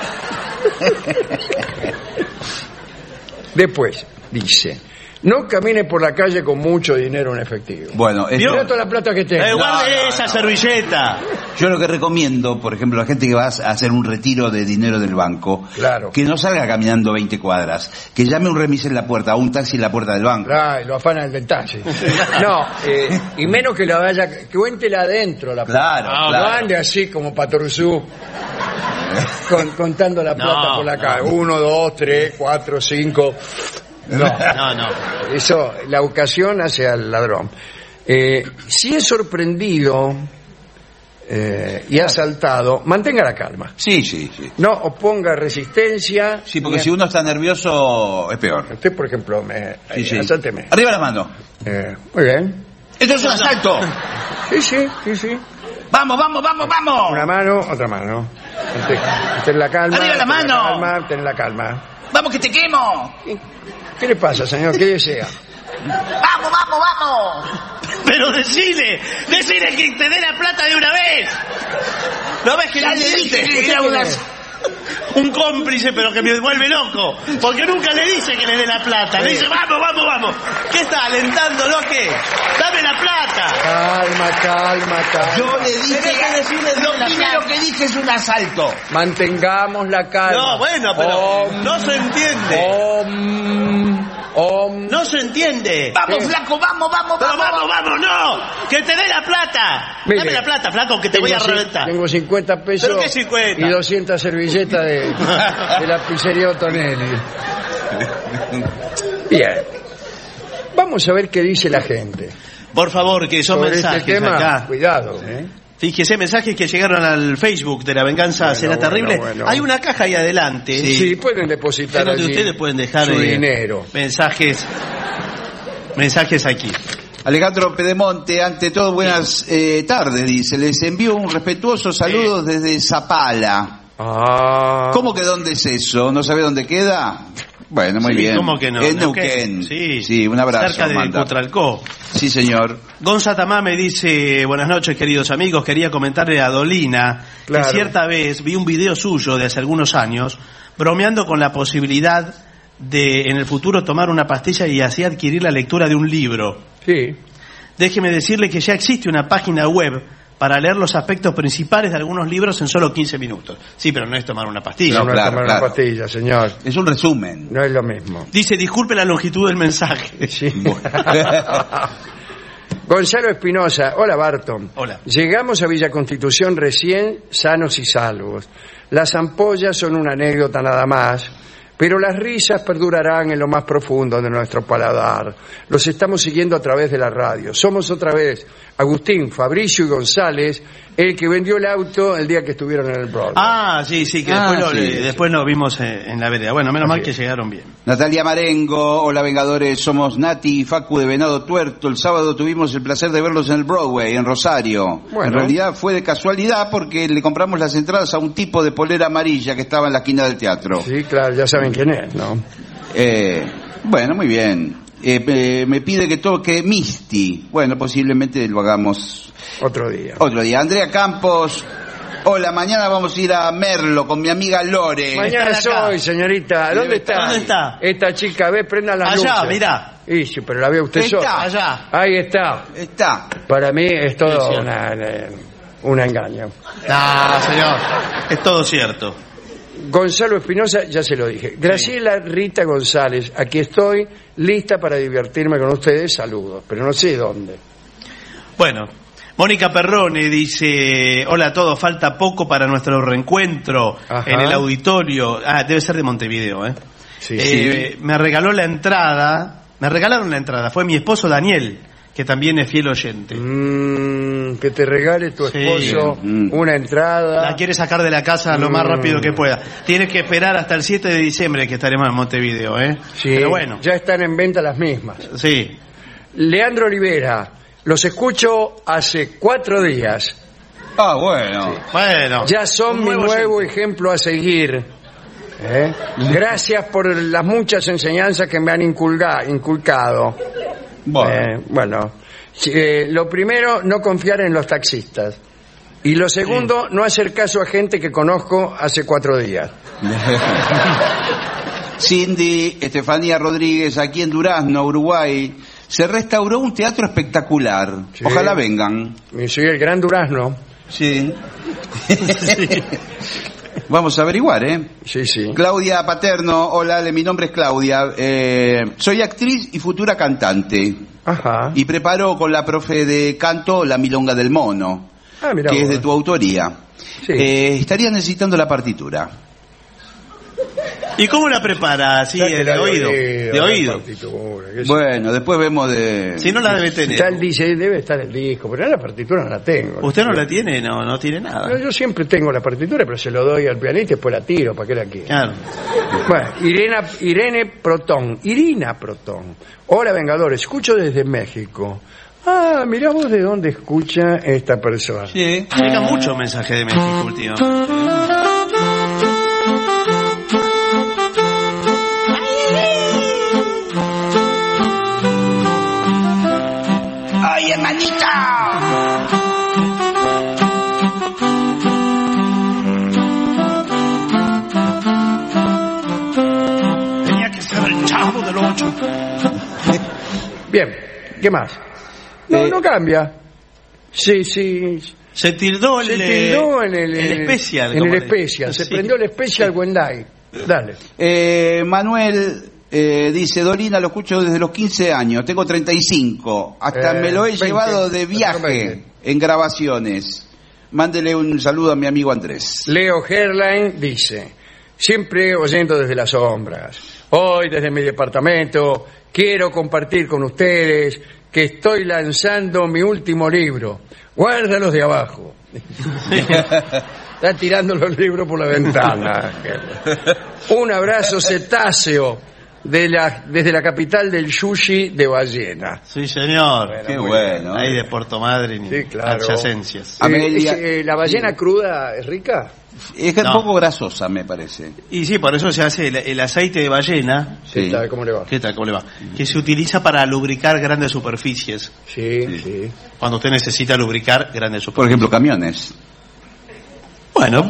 Después, dice, no camine por la calle con mucho dinero en efectivo. Bueno, esto- Mira toda la plata que tengo. Eh, guarde No, no, esa no. servilleta. yo lo que recomiendo, por ejemplo, a la gente que va a hacer un retiro de dinero del banco, Claro. que no salga caminando veinte cuadras, que llame un remis en la puerta, o un taxi en la puerta del banco. Ay, lo afana el del taxi. No, eh, y menos que la vaya, que cuéntela adentro la plata. Claro, Ah, No claro. ande así como Patoruzú, con, contando la plata No, por la no. calle. Uno, dos, tres, cuatro, cinco. No, No, no. eso, la ocasión hace al ladrón. Eh, si es sorprendido eh, y asaltado, mantenga la calma. Sí, sí, sí. No oponga resistencia. Sí, porque ni- si uno está nervioso, es peor. Usted, por ejemplo, me, Sí, eh, sí. asálteme. Arriba la mano. Eh, muy bien. ¡Esto es un asalto! Sí, sí, sí, sí. ¡Vamos, vamos, vamos, vamos! Una mano, otra mano. Ten, ten la calma. ¡Arriba la ten mano! calma, ten la calma. ¡Vamos que te quemo! ¿Qué le pasa, señor? ¿Qué desea? ¡Vamos, vamos, vamos! Pero decile, decile que te dé la plata de una vez. ¿No ves que Ya no le dije insiste? que era un as- Un cómplice, pero que me vuelve loco. Porque nunca le dice que le dé la plata. Le dice, vamos, vamos, vamos. ¿Qué está alentándolo? ¿Qué? Dame la plata. Calma, calma, calma. Yo le dije Tenés que decirle lo la primero plata. que dije es un asalto. Mantengamos la calma. No, bueno, pero Om, no se entiende. Om, om. No se entiende. Vamos, ¿Qué? flaco, vamos, vamos, Pero vamos. vamos, vamos, no. Que te dé la plata. Mire, Dame la plata, flaco, que te Tengo voy a ci- reventar. Tengo cincuenta pesos. ¿Pero qué cincuenta? Y doscientas servilletas de, de la pizzería Otonelli. Bien. Vamos a ver qué dice la gente. Por favor, que son Sobre mensajes este tema, acá. cuidado, ¿eh? Fíjese, mensajes que llegaron al Facebook de La Venganza Bueno, Será bueno, Terrible. bueno. Hay una caja ahí adelante. Sí, pueden depositar En donde allí ustedes pueden dejar su eh, dinero. mensajes mensajes aquí. Alejandro Pedemonte, ante todo, buenas eh, tardes, dice. Les envío un respetuoso saludo desde Zapala. Ah. ¿Cómo que dónde es eso? ¿No sabe dónde queda? Bueno, muy Sí, bien. ¿cómo que no? En Neuquén. Neuquén. Sí. Sí, un abrazo. Cerca de manda. Cutralcó. Sí, señor. Gonza Tamá me dice, buenas noches queridos amigos, quería comentarle a Dolina Claro. que cierta vez vi un video suyo de hace algunos años bromeando con la posibilidad de en el futuro tomar una pastilla y así adquirir la lectura de un libro. Sí. Déjeme decirle que ya existe una página web para leer los aspectos principales de algunos libros en solo quince minutos. Sí, pero no es tomar una pastilla. No, No, no es claro, tomar claro. una pastilla, señor. Es un resumen. No es lo mismo. Dice, disculpe la longitud del mensaje. Sí. Gonzalo Espinosa, hola Barton. Hola. Llegamos a Villa Constitución recién sanos y salvos. Las ampollas son una anécdota nada más, pero las risas perdurarán en lo más profundo de nuestro paladar. Los estamos siguiendo a través de la radio. Somos otra vez Agustín, Fabricio y González, el que vendió el auto el día que estuvieron en el Broadway. Ah, sí, sí, que Ah, después, lo, sí. eh, después lo vimos eh, en la vereda. Bueno, menos Así mal que es. llegaron bien. Natalia Marengo, hola Vengadores, somos Nati y Facu de Venado Tuerto. El sábado tuvimos el placer de verlos en el Broadway, en Rosario. Bueno. En realidad fue de casualidad porque le compramos las entradas a un tipo de polera amarilla que estaba en la esquina del teatro. Sí, claro, ya saben quién es, ¿no? Eh, bueno, muy bien. Eh, me, me pide que toque Misty. Bueno, posiblemente lo hagamos Otro día. otro día. Andrea Campos, hola, mañana vamos a ir a Merlo con mi amiga Lore. Mañana Están acá. soy, señorita. ¿Dónde Debe está? estar. ¿Dónde está? Esta chica, ve, prenda la luz. Allá, mirá. Y sí, pero la ve usted Está. sola. Allá. Ahí está. Está. Para mí es Sí, todo sí. una, eh, un engaño. No, señor. Es todo cierto. Gonzalo Espinosa, ya se lo dije. Graciela Rita González, aquí estoy, lista para divertirme con ustedes. Saludos, pero no sé dónde. Bueno, Mónica Perrone dice, hola a todos, falta poco para nuestro reencuentro Ajá. en el auditorio. Ah, debe ser de Montevideo, ¿eh? Sí, Eh, Me regaló la entrada, me regalaron la entrada, fue mi esposo Daniel, que también es fiel oyente. Mm, que te regale tu Sí. esposo Mm. una entrada. La quiere sacar de la casa lo más Mm. rápido que pueda. Tiene que esperar hasta el siete de diciembre que estaremos en Montevideo, ¿eh? Sí, Pero bueno, ya están en venta las mismas. sí. Leandro Olivera, los escucho hace cuatro días. Ah, bueno. Bueno. Ya son un mi nuevo nuevo oyente. ejemplo a seguir. ¿Eh? Gracias por las muchas enseñanzas que me han inculga- inculcado. Bueno. Eh, bueno, sí, eh, lo primero, no confiar en los taxistas. Y lo segundo, no hacer caso a gente que conozco hace cuatro días. Cindy Estefanía Rodríguez, aquí en Durazno, Uruguay, se restauró un teatro espectacular. Sí. Ojalá vengan. Y soy el Gran Durazno. Sí. Vamos a averiguar, ¿eh? Sí, sí. Claudia Paterno, hola, Ale, mi nombre es Claudia. Eh, soy actriz y futura cantante. Ajá. Y preparo con la profe de canto La Milonga del Mono, Ah, mirá que es vos. de tu autoría. Sí. Eh, estaría necesitando la partitura. ¿Y cómo la prepara? Sí, Sáquela de oído. De la oído. partitura, qué sé. Bueno, después vemos de... Si no la debe Está el tener. dice, debe estar el disco, pero la partitura no la tengo. ¿Usted no la tiene? No, no tiene nada. No, yo siempre tengo la partitura, pero se lo doy al pianista y después la tiro, ¿para qué la quiero? Claro. Bueno, Irena, Irene Protón, Irina Protón. Hola, Vengadores, escucho desde México. Ah, mirá vos de dónde escucha esta persona. Sí. Llegan muchos mensajes de México últimamente. ¡Ay, hermanita! Chavo del Ocho. Bien, ¿qué más? No, Eh, no cambia. Sí, sí. Se tildó el, Se tildó en el, el especial. En como el le- especial. Se Sí. prendió el especial Wenday. Dale. Eh, Manuel eh, dice, Dolina, lo escucho desde los quince años, tengo treinta y cinco, hasta Eh, me lo he veinte, llevado de viaje veinte. en grabaciones. Mándele un saludo a mi amigo Andrés. Leo Herline dice, siempre oyendo desde las sombras. Hoy desde mi departamento quiero compartir con ustedes que estoy lanzando mi último libro. Guárdalos de abajo. Está tirando los libros por la ventana. Un abrazo cetáceo de la, desde la capital del sushi de ballena. Sí, señor. Qué muy bueno. Ahí de Puerto Madryn y Sí, claro. adyacencias. Eh, Amelia- es, eh, ¿La ballena cruda es rica? Es que es No. un poco grasosa, me parece. Y sí, por eso se hace el, el aceite de ballena. Sí. ¿Qué tal? ¿Cómo le va? ¿Qué tal? ¿Cómo le va? Que se utiliza para lubricar grandes superficies. Sí, sí. Cuando usted necesita lubricar grandes Por superficies. ejemplo, camiones. Bueno.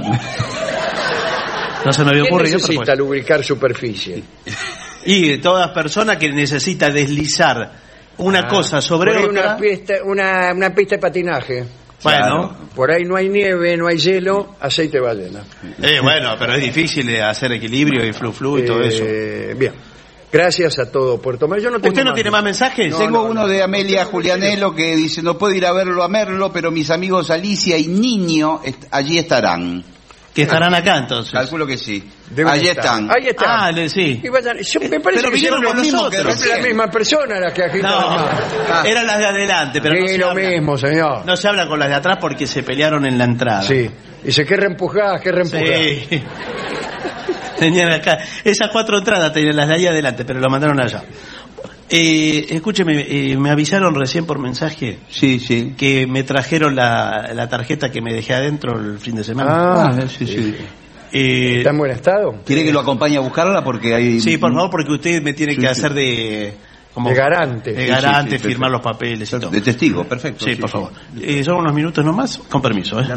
No se me había ¿Quién ocurrido. pero necesita bueno. lubricar superficie? Y toda persona que necesita deslizar una Ah, cosa sobre por ahí otra. Una pista, una, una pista de patinaje. Bueno, Por ahí no hay nieve, no hay hielo, aceite de ballena. eh, bueno, pero es difícil de hacer equilibrio y flu flu y todo eso. Eh, Bien. Gracias a todo Puerto Madryn. Yo no tengo ¿Usted no tiene más mensajes? No, Tengo no, uno no. de Amelia Julianelo que dice, no puedo ir a verlo a Merlo, pero mis amigos Alicia y Niño est- allí estarán. Que estarán acá entonces. Calculo que sí. Deben allí estar. están. Ahí están. Ah, le- sí. Y vayan- yo- me parece Pero que vinieron son con los mismos nosotros. que recién. La misma persona la que agita las No, manos. Ah. eran las de adelante, pero no Sí, se, lo habla, mismo, señor. no se habla con las de atrás porque se pelearon en la entrada. Sí. Dice, qué reempujadas, qué reempujadas. Sí. Tenían acá. Esas cuatro entradas tenían las de ahí adelante, pero lo mandaron allá. Eh, escúcheme, eh, me avisaron recién por mensaje Sí, sí. que me trajeron la, la tarjeta que me dejé adentro el fin de semana. Ah, sí, sí. Eh, ¿Está en buen estado? ¿Quiere que lo acompañe a buscarla? Porque hay... sí, por favor, porque usted me tiene Sí, que sí. hacer de... Como, De garante. De Sí, garante, sí, sí, firmar perfecto. los papeles y todo. De testigo, perfecto. Sí, por favor. Eh, son unos minutos nomás, con permiso. ¿eh?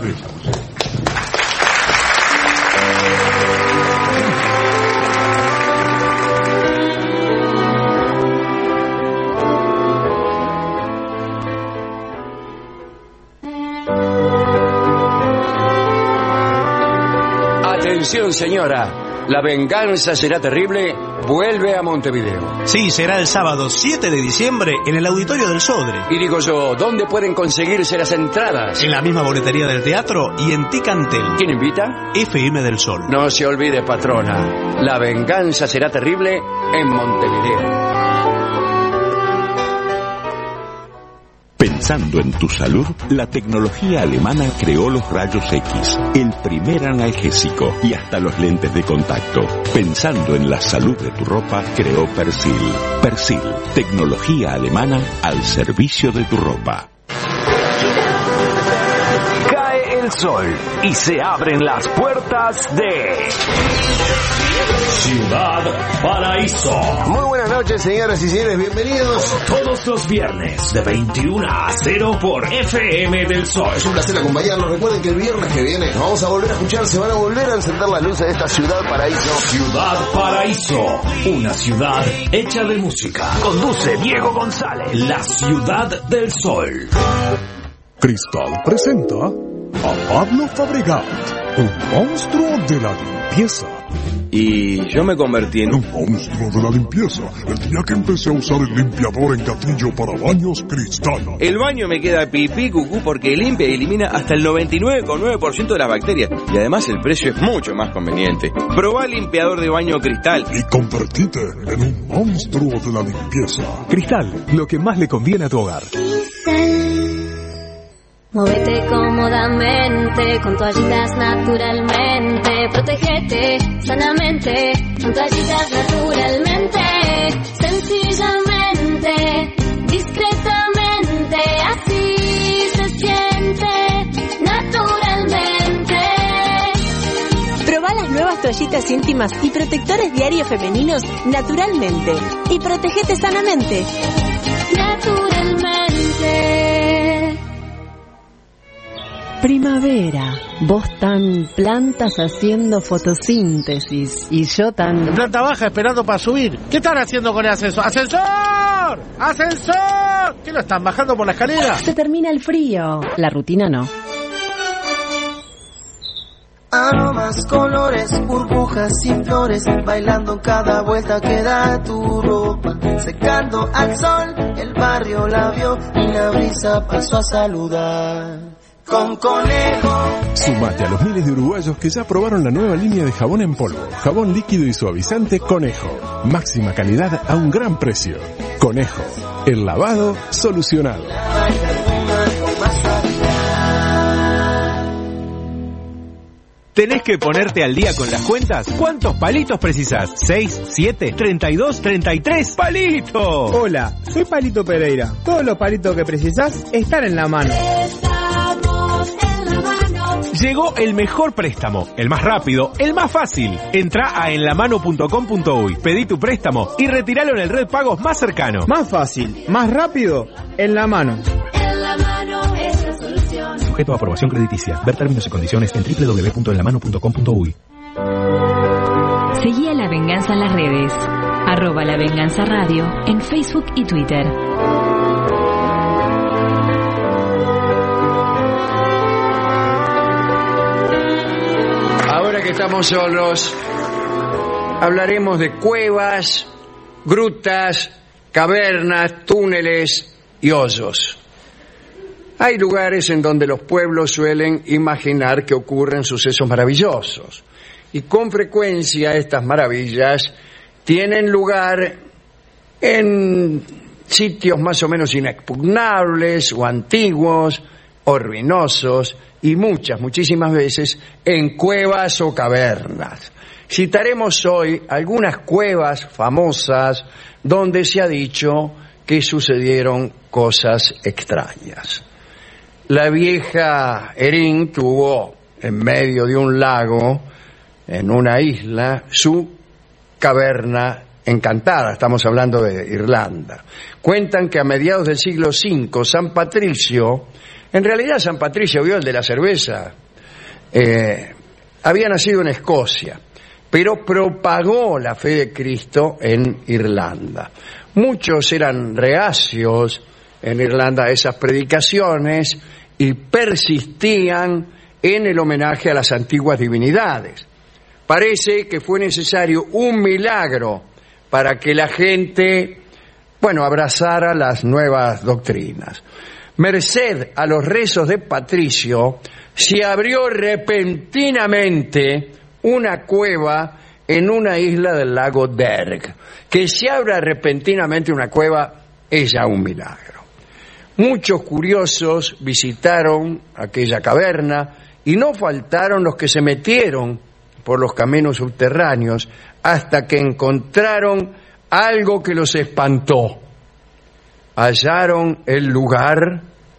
Atención, señora. La venganza será terrible. Vuelve a Montevideo. Sí, será el sábado siete de diciembre en el Auditorio del Sodre. Y digo yo, ¿dónde pueden conseguirse las entradas? En la misma boletería del teatro y en Ticantel. ¿Quién invita? F M del Sol. No se olvide, patrona. La venganza será terrible en Montevideo. Pensando en tu salud, la tecnología alemana creó los rayos X, el primer analgésico y hasta los lentes de contacto. Pensando en la salud de tu ropa, creó Persil. Persil, tecnología alemana al servicio de tu ropa. Cae el sol y se abren las puertas de Ciudad Paraíso. Muy buenas noches, señoras y señores, bienvenidos. Todos los viernes de veintiuno a cero por F M del Sol. Es un placer acompañarlos. Recuerden que el viernes que viene nos vamos a volver a escuchar, se van a volver a encender las luces de esta Ciudad Paraíso. Ciudad Paraíso, una ciudad hecha de música. Conduce Diego González. La Ciudad del Sol. Cristal presenta a Pablo Fabregat, un monstruo de la limpieza. Y yo me convertí en un monstruo de la limpieza el día que empecé a usar el limpiador en gatillo para baños Cristal. El baño me queda pipí cucú porque limpia y elimina hasta el noventa y nueve coma nueve por ciento de las bacterias. Y además el precio es mucho más conveniente. Probá el limpiador de baño Cristal. Y convertite en un monstruo de la limpieza. Cristal, lo que más le conviene a tu hogar. Móvete cómodamente, con toallitas naturalmente. Protégete sanamente, con toallitas naturalmente. Sencillamente, discretamente, así se siente naturalmente. Probá las nuevas toallitas íntimas y protectores diarios femeninos naturalmente. Y protégete sanamente. Naturalmente. Primavera, vos tan plantas haciendo fotosíntesis y yo tan... En planta baja esperando para subir. ¿Qué están haciendo con el ascensor? ¡Ascensor! ¡Ascensor! ¿Qué lo están bajando por la escalera? Se termina el frío. La rutina no. Aromas, colores, burbujas y flores, bailando cada vuelta que da tu ropa, secando al sol, el barrio la vio y la brisa pasó a saludar. Con Conejo. Sumate a los miles de uruguayos que ya probaron la nueva línea de jabón en polvo, jabón líquido y suavizante Conejo. Máxima calidad a un gran precio. Conejo, el lavado solucionado. ¿Tenés que ponerte al día con las cuentas? ¿Cuántos palitos precisás? ¿seis, siete, treinta y dos, treinta y tres? ¡Palito! Hola, soy Palito Pereira. Todos los palitos que precisás están en la mano. Llegó el mejor préstamo, el más rápido, el más fácil. Entrá a en la mano punto com punto uy, pedí tu préstamo y retiralo en el red pagos más cercano. Más fácil, más rápido, en la mano. En la mano es la solución. Sujeto a aprobación crediticia. Ver términos y condiciones en doble u doble u doble u punto en la mano punto com punto uy. Seguí a La Venganza en las redes. Arroba La Venganza Radio en Facebook y Twitter. Ahora que estamos solos, hablaremos de cuevas, grutas, cavernas, túneles y hoyos. Hay lugares en donde los pueblos suelen imaginar que ocurren sucesos maravillosos, y con frecuencia estas maravillas tienen lugar en sitios más o menos inexpugnables o antiguos o ruinosos, y muchas, muchísimas veces en cuevas o cavernas. Citaremos hoy algunas cuevas famosas donde se ha dicho que sucedieron cosas extrañas. La vieja Erin tuvo en medio de un lago, en una isla, su caverna encantada. Estamos hablando de Irlanda. Cuentan que a mediados del siglo cinco, San Patricio, en realidad San Patricio, vio el de la cerveza, eh, había nacido en Escocia, pero propagó la fe de Cristo en Irlanda. Muchos eran reacios en Irlanda a esas predicaciones y persistían en el homenaje a las antiguas divinidades. Parece que fue necesario un milagro para que la gente, bueno, abrazara las nuevas doctrinas. Merced a los rezos de Patricio, se abrió repentinamente una cueva en una isla del lago Derg. Que se abra repentinamente una cueva es ya un milagro. Muchos curiosos visitaron aquella caverna y no faltaron los que se metieron por los caminos subterráneos hasta que encontraron algo que los espantó. Hallaron el lugar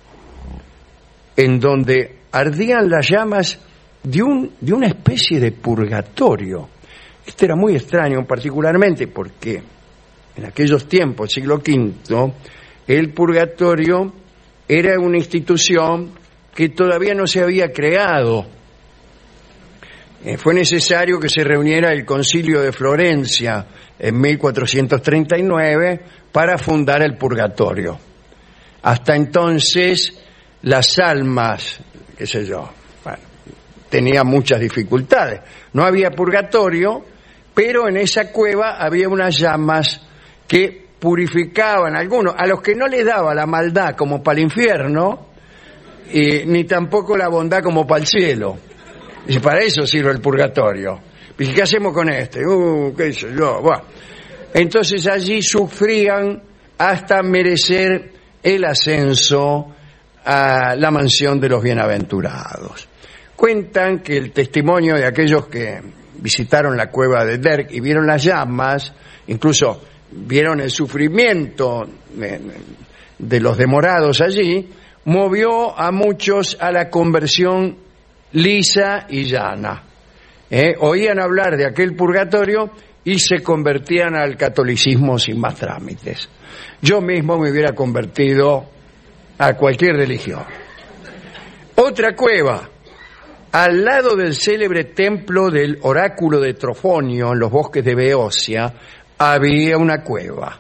en donde ardían las llamas de, un, de una especie de purgatorio. Este era muy extraño, particularmente porque en aquellos tiempos, siglo quinto, el purgatorio era una institución que todavía no se había creado. Eh, fue necesario que se reuniera el Concilio de Florencia en mil cuatrocientos treinta y nueve para fundar el purgatorio. Hasta entonces, las almas, qué sé yo, bueno, tenían muchas dificultades. No había purgatorio, pero en esa cueva había unas llamas que purificaban a algunos, a los que no les daba la maldad como para el infierno, y, ni tampoco la bondad como para el cielo. Y para eso sirve el purgatorio. ¿Y qué hacemos con este? Uh, qué sé yo, bueno. Entonces allí sufrían hasta merecer el ascenso a la mansión de los bienaventurados. Cuentan que el testimonio de aquellos que visitaron la cueva de Derg y vieron las llamas, incluso vieron el sufrimiento de, de los demorados allí, movió a muchos a la conversión lisa y llana. ¿Eh? Oían hablar de aquel purgatorio y se convertían al catolicismo sin más trámites. Yo mismo me hubiera convertido a cualquier religión. Otra cueva. Al lado del célebre templo del oráculo de Trofonio, en los bosques de Beocia, había una cueva.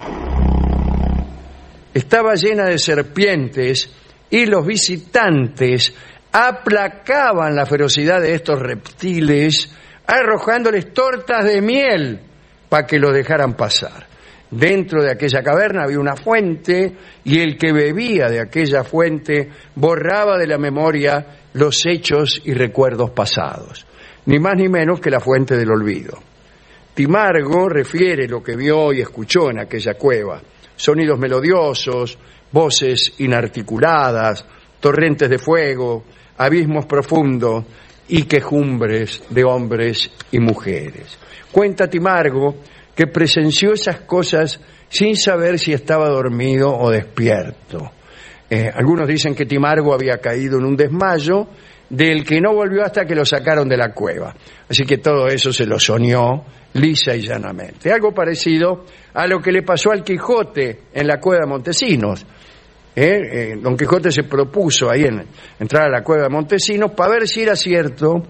Estaba llena de serpientes y los visitantes aplacaban la ferocidad de estos reptiles arrojándoles tortas de miel para que los dejaran pasar. Dentro de aquella caverna había una fuente y el que bebía de aquella fuente borraba de la memoria los hechos y recuerdos pasados, ni más ni menos que la fuente del olvido. Timargo refiere lo que vio y escuchó en aquella cueva: sonidos melodiosos, voces inarticuladas, torrentes de fuego, abismos profundos y quejumbres de hombres y mujeres. Cuenta Timargo que presenció esas cosas sin saber si estaba dormido o despierto. Eh, algunos dicen que Timargo había caído en un desmayo del que no volvió hasta que lo sacaron de la cueva. Así que todo eso se lo soñó lisa y llanamente. Algo parecido a lo que le pasó al Quijote en la cueva de Montesinos. Eh, eh, Don Quijote se propuso ahí en, entrar a la cueva de Montesinos para ver si era cierto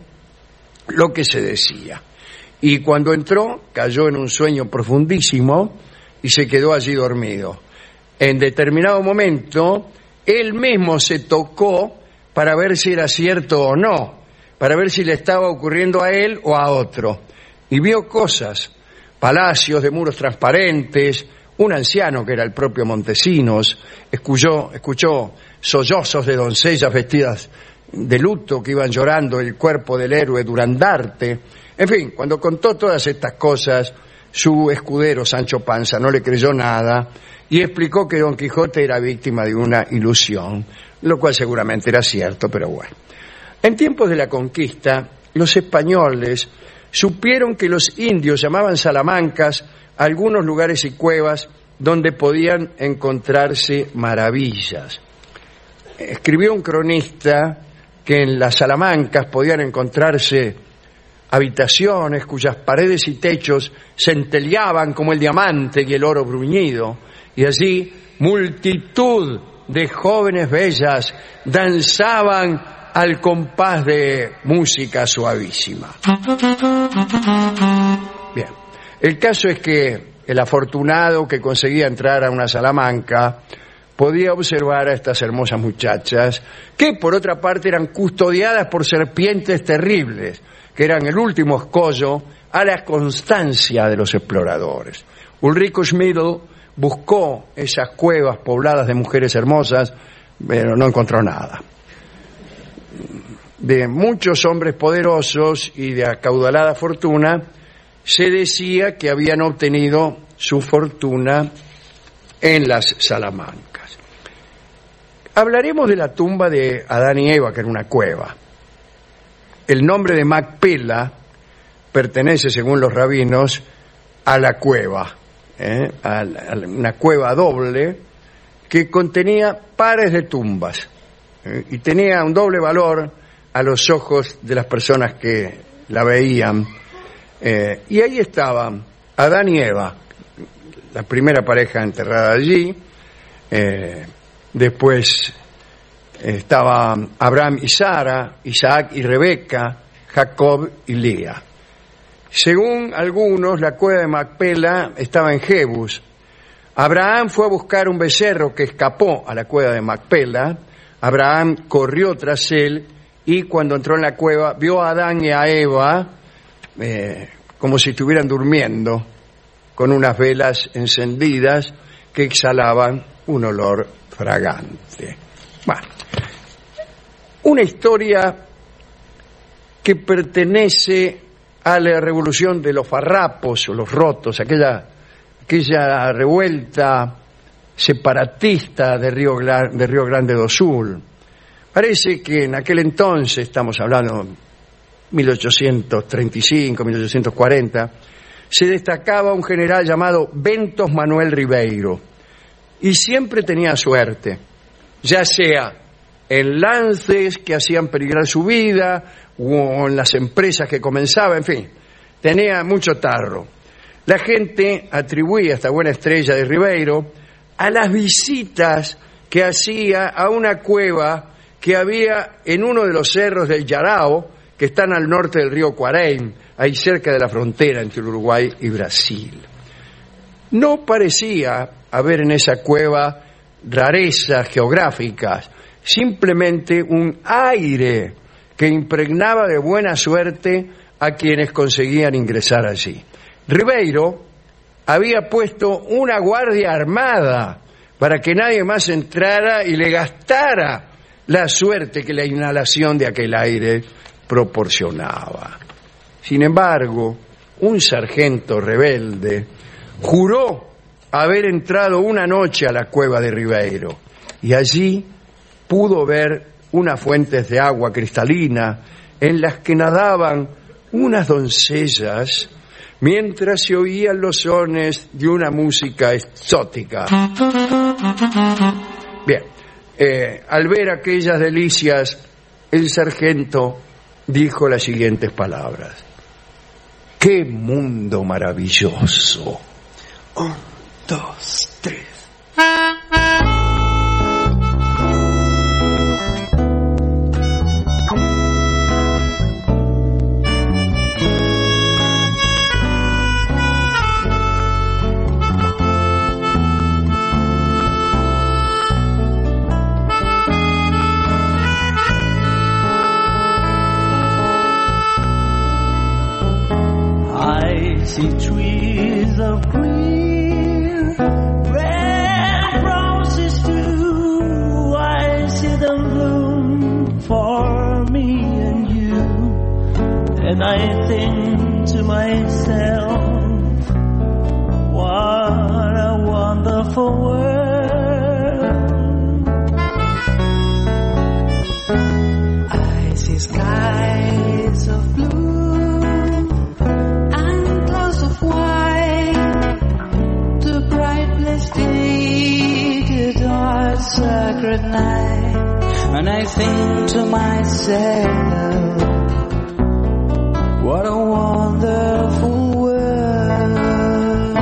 lo que se decía. Y cuando entró, cayó en un sueño profundísimo y se quedó allí dormido. En determinado momento, él mismo se tocó para ver si era cierto o no, para ver si le estaba ocurriendo a él o a otro. Y vio cosas, palacios de muros transparentes, un anciano que era el propio Montesinos, escuchó, escuchó sollozos de doncellas vestidas de luto que iban llorando el cuerpo del héroe Durandarte. En fin, cuando contó todas estas cosas, su escudero Sancho Panza no le creyó nada y explicó que Don Quijote era víctima de una ilusión, lo cual seguramente era cierto, pero bueno. En tiempos de la conquista, los españoles supieron que los indios llamaban salamancas a algunos lugares y cuevas donde podían encontrarse maravillas. Escribió un cronista que en las salamancas podían encontrarse habitaciones cuyas paredes y techos centelleaban como el diamante y el oro bruñido, y allí multitud de jóvenes bellas danzaban al compás de música suavísima. Bien, el caso es que el afortunado que conseguía entrar a una salamanca podía observar a estas hermosas muchachas que por otra parte eran custodiadas por serpientes terribles, que eran el último escollo a la constancia de los exploradores. Ulrico Schmidl buscó esas cuevas pobladas de mujeres hermosas, pero no encontró nada. De muchos hombres poderosos y de acaudalada fortuna, se decía que habían obtenido su fortuna en las salamancas. Hablaremos de la tumba de Adán y Eva, que era una cueva. El nombre de Macpela pertenece, según los rabinos, a la cueva, ¿eh? a, la, a una cueva doble que contenía pares de tumbas, ¿eh? y tenía un doble valor a los ojos de las personas que la veían. Eh, y ahí estaban Adán y Eva, la primera pareja enterrada allí. Eh, después estaban Abraham y Sara, Isaac y Rebeca, Jacob y Lea. Según algunos, la cueva de Macpela estaba en Jebus. Abraham fue a buscar un becerro que escapó a la cueva de Macpela. Abraham corrió tras él y cuando entró en la cueva vio a Adán y a Eva eh, como si estuvieran durmiendo, con unas velas encendidas que exhalaban un olor fragante. Bueno, una historia que pertenece a la revolución de los farrapos o los rotos, aquella, aquella revuelta separatista de Río, de Río Grande do Sul. Parece que en aquel entonces, estamos hablando de mil ochocientos treinta y cinco, mil ochocientos cuarenta, se destacaba un general llamado Bentos Manuel Ribeiro, y siempre tenía suerte, ya sea en lances que hacían peligrar su vida, o en las empresas que comenzaba, en fin, tenía mucho tarro. La gente atribuía esta buena estrella de Ribeiro a las visitas que hacía a una cueva que había en uno de los cerros del Yarao, que están al norte del río Cuareim, ahí cerca de la frontera entre Uruguay y Brasil. No parecía haber en esa cueva rarezas geográficas, simplemente un aire que impregnaba de buena suerte a quienes conseguían ingresar allí. Ribeiro había puesto una guardia armada para que nadie más entrara y le gastara la suerte que la inhalación de aquel aire proporcionaba. Sin embargo, un sargento rebelde juró haber entrado una noche a la cueva de Ribeiro y allí pudo ver unas fuentes de agua cristalina en las que nadaban unas doncellas mientras se oían los sones de una música exótica. Bien, eh, al ver aquellas delicias, el sargento dijo las siguientes palabras: ¡qué mundo maravilloso! Un, dos, tres. I see trees of green, red roses too. I see them bloom for me and you. And I think to myself, what a wonderful world. I see skies of blue, sacred night, and I think to myself, what a wonderful world.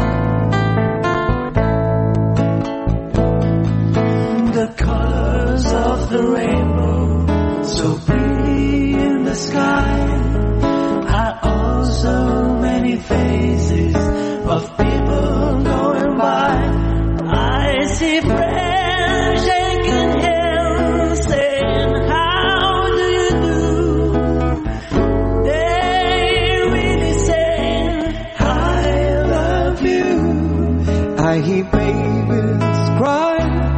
The colors of the rainbow, so pretty in the sky, are also many faces of people going by. I see friends shaking hands, saying, how do you do? They really saying, I love you. I hear babies cry,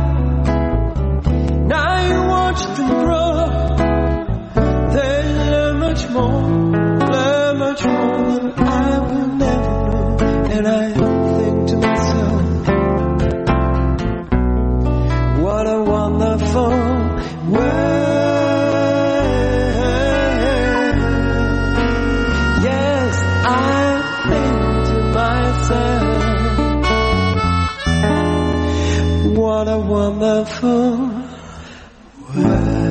now you watch them grow. They learn much more, learn much more than I will never know. And I think to myself, what a wonderful world. Yes, I think to myself, what a wonderful world.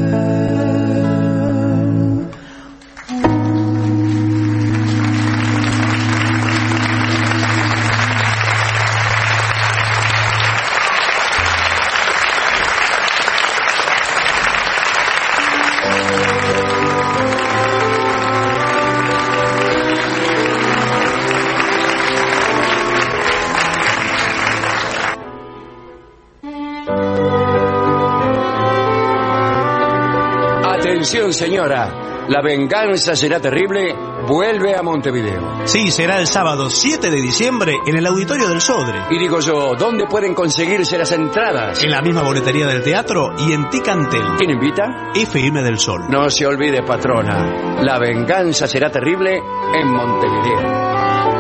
Atención, señora, La Venganza Será Terrible vuelve a Montevideo. Sí, será el sábado siete de diciembre en el Auditorio del Sodre. Y digo yo, ¿dónde pueden conseguirse las entradas? En la misma boletería del teatro y en Ticantel. ¿Quién invita? F M del Sol. No se olvide, patrona, La Venganza Será Terrible en Montevideo.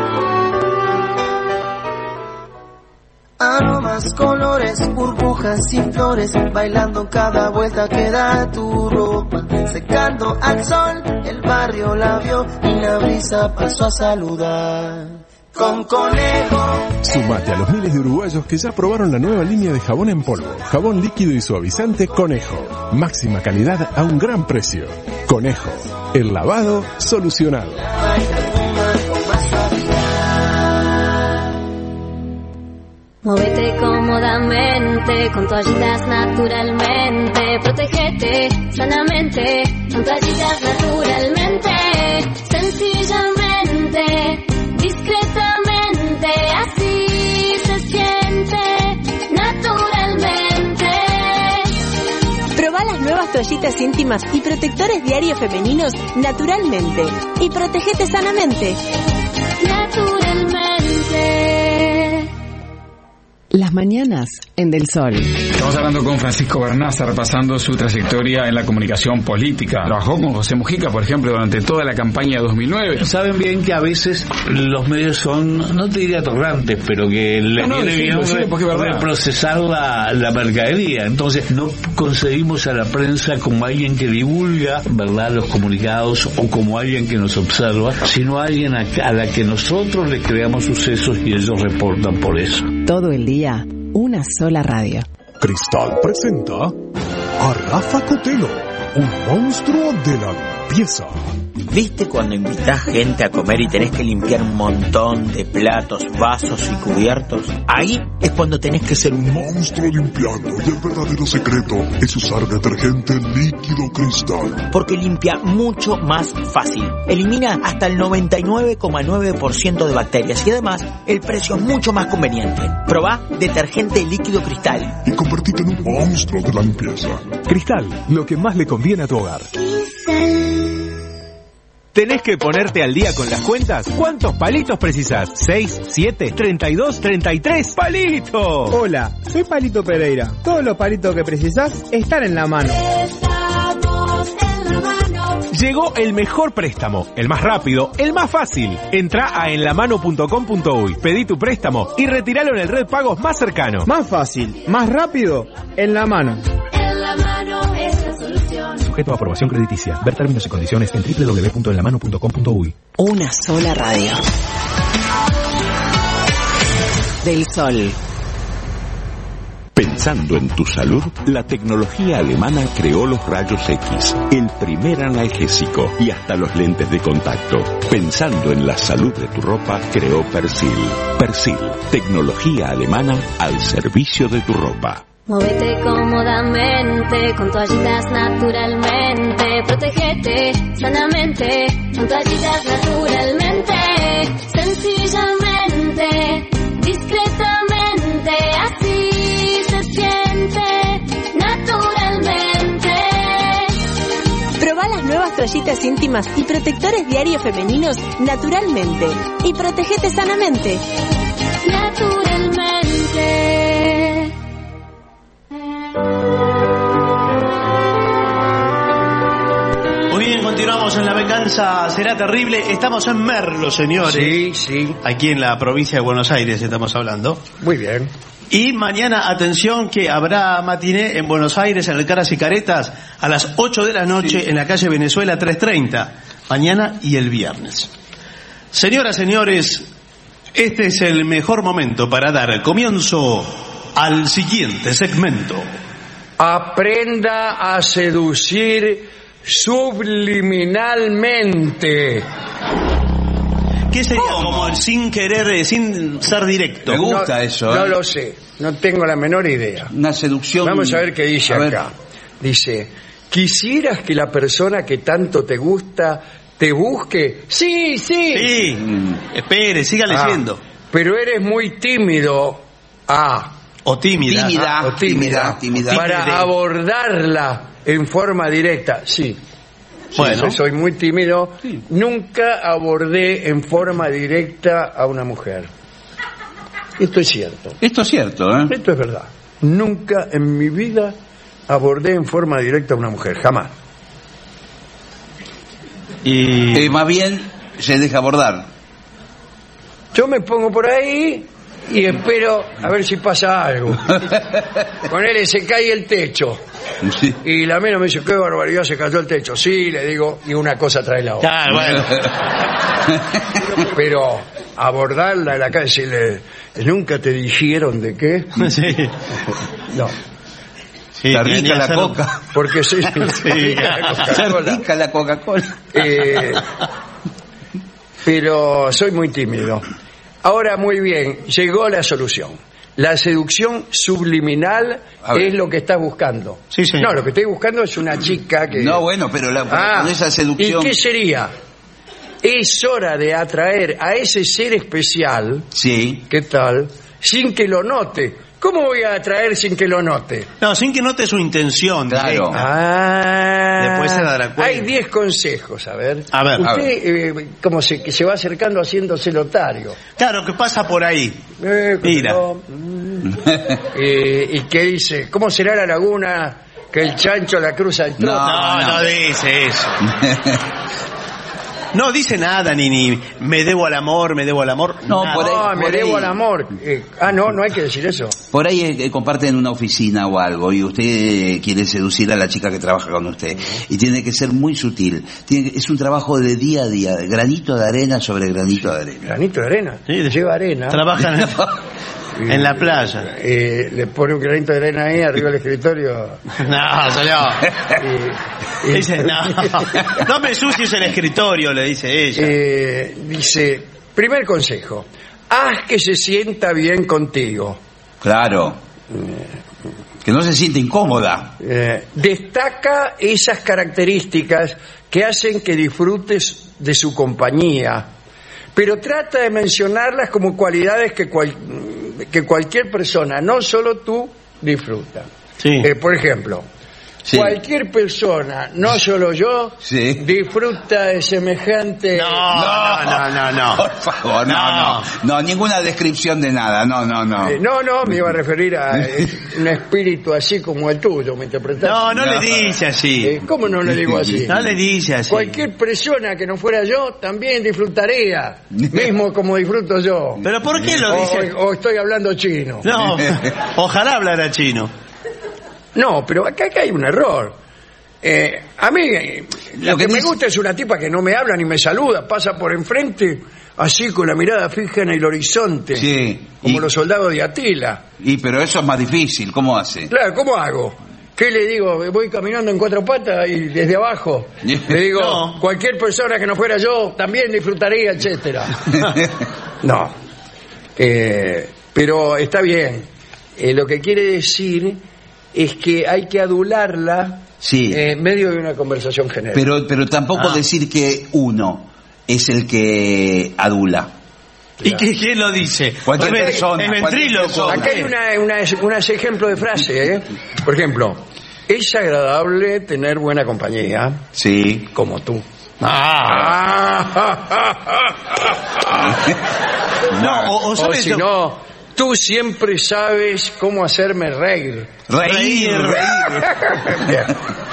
Aromas, colores, burbujas y flores, bailando cada vuelta que da tu ropa, secando al sol, el barrio la vio y la brisa pasó a saludar. Con Conejo. Sumate a los miles de uruguayos que ya probaron la nueva línea de jabón en polvo, jabón líquido y suavizante Conejo. Máxima calidad a un gran precio. Conejo, el lavado solucionado. Móvete cómodamente, con toallitas naturalmente. Protégete sanamente, con toallitas naturalmente. Sencillamente, discretamente, así se siente naturalmente. Probá las nuevas toallitas íntimas y protectores diarios femeninos naturalmente. Y protégete sanamente. Naturalmente. Las mañanas en Del Sol. Estamos hablando con Francisco Bernaza, repasando su trayectoria en la comunicación política. Trabajó con José Mujica, por ejemplo, durante toda la campaña de dos mil nueve. Saben bien que a veces los medios son, no te diría torrantes, pero que les no, no, viene bien sí, sí, reprocesar la, la mercadería. Entonces no concebimos a la prensa como alguien que divulga, ¿verdad?, los comunicados o como alguien que nos observa, sino alguien a, a la que nosotros le creamos sucesos y ellos reportan por eso. Todo el día, una sola radio. Cristal presenta a Rafa Cotelo, un monstruo de la limpieza. ¿Viste cuando invitás gente a comer y tenés que limpiar un montón de platos, vasos y cubiertos? Ahí es cuando tenés que ser un monstruo limpiando, y el verdadero secreto es usar detergente líquido Cristal. Porque limpia mucho más fácil. Elimina hasta el noventa y nueve coma nueve por ciento de bacterias y además el precio es mucho más conveniente. Probá detergente líquido Cristal. Y convertite en un monstruo de la limpieza. Cristal, lo que más le conviene a tu hogar. ¿Tenés que ponerte al día con las cuentas? ¿Cuántos palitos precisás? ¿seis, siete, treinta y dos, treinta y tres? ¡Palitos! Hola, soy Palito Pereira. Todos los palitos que precisás están en la mano. Estamos en la mano. Llegó el mejor préstamo, el más rápido, el más fácil. Entrá a en la mano punto com punto uy, pedí tu préstamo y retiralo en el red pagos más cercano. Más fácil, más rápido, en la mano. En la mano es la solución. Sujeto a aprobación crediticia. Ver términos y condiciones en doble u doble u doble u punto en la mano punto com punto uy. Una sola radio. Del Sol. Pensando en tu salud, la tecnología alemana creó los rayos X, el primer analgésico y hasta los lentes de contacto. Pensando en la salud de tu ropa, creó Persil. Persil, tecnología alemana al servicio de tu ropa. Móvete cómodamente, con toallitas naturalmente. Protégete sanamente, con toallitas naturalmente. Sencillamente, discretamente, así se siente naturalmente. Probá las nuevas toallitas íntimas y protectores diarios femeninos naturalmente. Y protégete sanamente. Naturalmente. Muy bien, continuamos en La Venganza Será Terrible. Estamos en Merlo, señores. Sí, sí. Aquí en la provincia de Buenos Aires estamos hablando. Muy bien. Y mañana, atención, que habrá matiné en Buenos Aires, en el Caras y Caretas, a las ocho de la noche, sí, en la calle Venezuela trescientos treinta. Mañana y el viernes. Señoras, señores, este es el mejor momento para dar comienzo al siguiente segmento. Aprenda a seducir subliminalmente. ¿Qué sería como el sin querer, eh, sin ser directo? Me gusta no, eso, ¿eh? No lo sé, no tengo la menor idea. Una seducción. Vamos a ver qué dice a acá. Ver. Dice, ¿quisieras que la persona que tanto te gusta te busque? Sí, sí. Sí, mm. espere, siga leyendo. Ah, pero eres muy tímido. Ah. O tímida. Tímida, ah, o tímida, tímida, tímida. Para tímida. Abordarla en forma directa. Sí. Bueno. Sí, soy muy tímido. Sí. Nunca abordé en forma directa a una mujer. Esto es cierto. Esto es cierto, ¿eh? Esto es verdad. Nunca en mi vida abordé en forma directa a una mujer. Jamás. Y eh, más bien se deja abordar. Yo me pongo por ahí y espero a ver si pasa algo. Con él se cae el techo. Sí. Y la mena me dice, qué barbaridad, se cayó el techo. Sí, le digo, y una cosa trae la otra. Ah, bueno. Pero abordarla en la calle, decirle, ¿nunca te dijeron de qué? Sí. No. Sí, está rica la coca. Porque sí, sí, está rica la Coca-Cola. Eh, pero soy muy tímido. Ahora, muy bien, llegó la solución. La seducción subliminal A ver. es lo que estás buscando. Sí, señor. No, lo que estoy buscando es una chica que... No, bueno, pero la, Ah, con esa seducción... ¿y qué sería? Es hora de atraer a ese ser especial, Sí. ¿qué tal? Sin que lo note. ¿Cómo voy a atraer sin que lo note? No, sin que note su intención. Claro. directa. Ah, Después se dará cuenta. Hay diez consejos, a ver. A ver. Usted, A ver. eh, como se, que se va acercando haciéndose lotario. Claro, que pasa por ahí. Eh, Mira. no, mm. Eh, ¿Y qué dice? ¿Cómo será la laguna que el chancho la cruza el trote? No, no, no. dice eso. No dice nada, ni, ni me debo al amor, me debo al amor. No, nada. por ahí- Ah, me por debo ahí. al amor. Eh, ah, no, no hay que decir eso. Por ahí eh, comparten una oficina o algo y usted eh, quiere seducir a la chica que trabaja con usted y tiene que ser muy sutil. Tiene que- es un trabajo de día a día, granito de arena sobre granito de arena. Granito de arena. Sí, de- Lleva arena. Trabajan en, en la playa. Eh, le pone un granito de arena ahí arriba del escritorio. No, señor. Y- y- Dice, no, no me ensucies el escritorio, le dice ella. Eh, dice, primer consejo, haz que se sienta bien contigo. Claro. Que no se siente incómoda. Eh, destaca esas características que hacen que disfrutes de su compañía, pero trata de mencionarlas como cualidades que, cual- que cualquier persona, no solo tú, disfruta. Sí. Eh, por ejemplo, Sí. cualquier persona, no solo yo, Sí. disfruta de semejante... No, no, no, no, no. Por favor, no, No. no. No, ninguna descripción de nada. No, no, no. Eh, no, no, me iba a referir a eh, un espíritu así como el tuyo, ¿me interpretaste? No, no No. le dice así. Eh, ¿Cómo no le digo así? No le dice así. Cualquier persona que no fuera yo también disfrutaría, mismo como disfruto yo. ¿Pero por qué lo O- dice? O, o estoy hablando chino. No, ojalá hablara chino. No, pero acá, acá hay un error. Eh, a mí, eh, lo Lo que, que me dice- gusta es una tipa que no me habla ni me saluda, pasa por enfrente, así con la mirada fija en el horizonte, Sí. como Y- los soldados de Atila. Y pero eso es más difícil. ¿Cómo hace? Claro, ¿cómo hago? ¿Qué le digo? Voy caminando en cuatro patas y desde abajo le digo, No. cualquier persona que no fuera yo también disfrutaría, etcétera. No. Eh, pero está bien. Eh, lo que quiere decir es que hay que adularla Sí. en medio de una conversación general. Pero, pero tampoco Ah. decir que uno es el que adula. ¿Y qué, quién lo dice? Cualquier A ver, persona, el cualquier ventríloco. persona. Acá hay una, una, unas ejemplos de frase, ¿eh? Por ejemplo, es agradable tener buena compañía, Sí. como tú. No, o, o O sabes si lo- no, tú siempre sabes cómo hacerme reír. Reír, reír. Bien.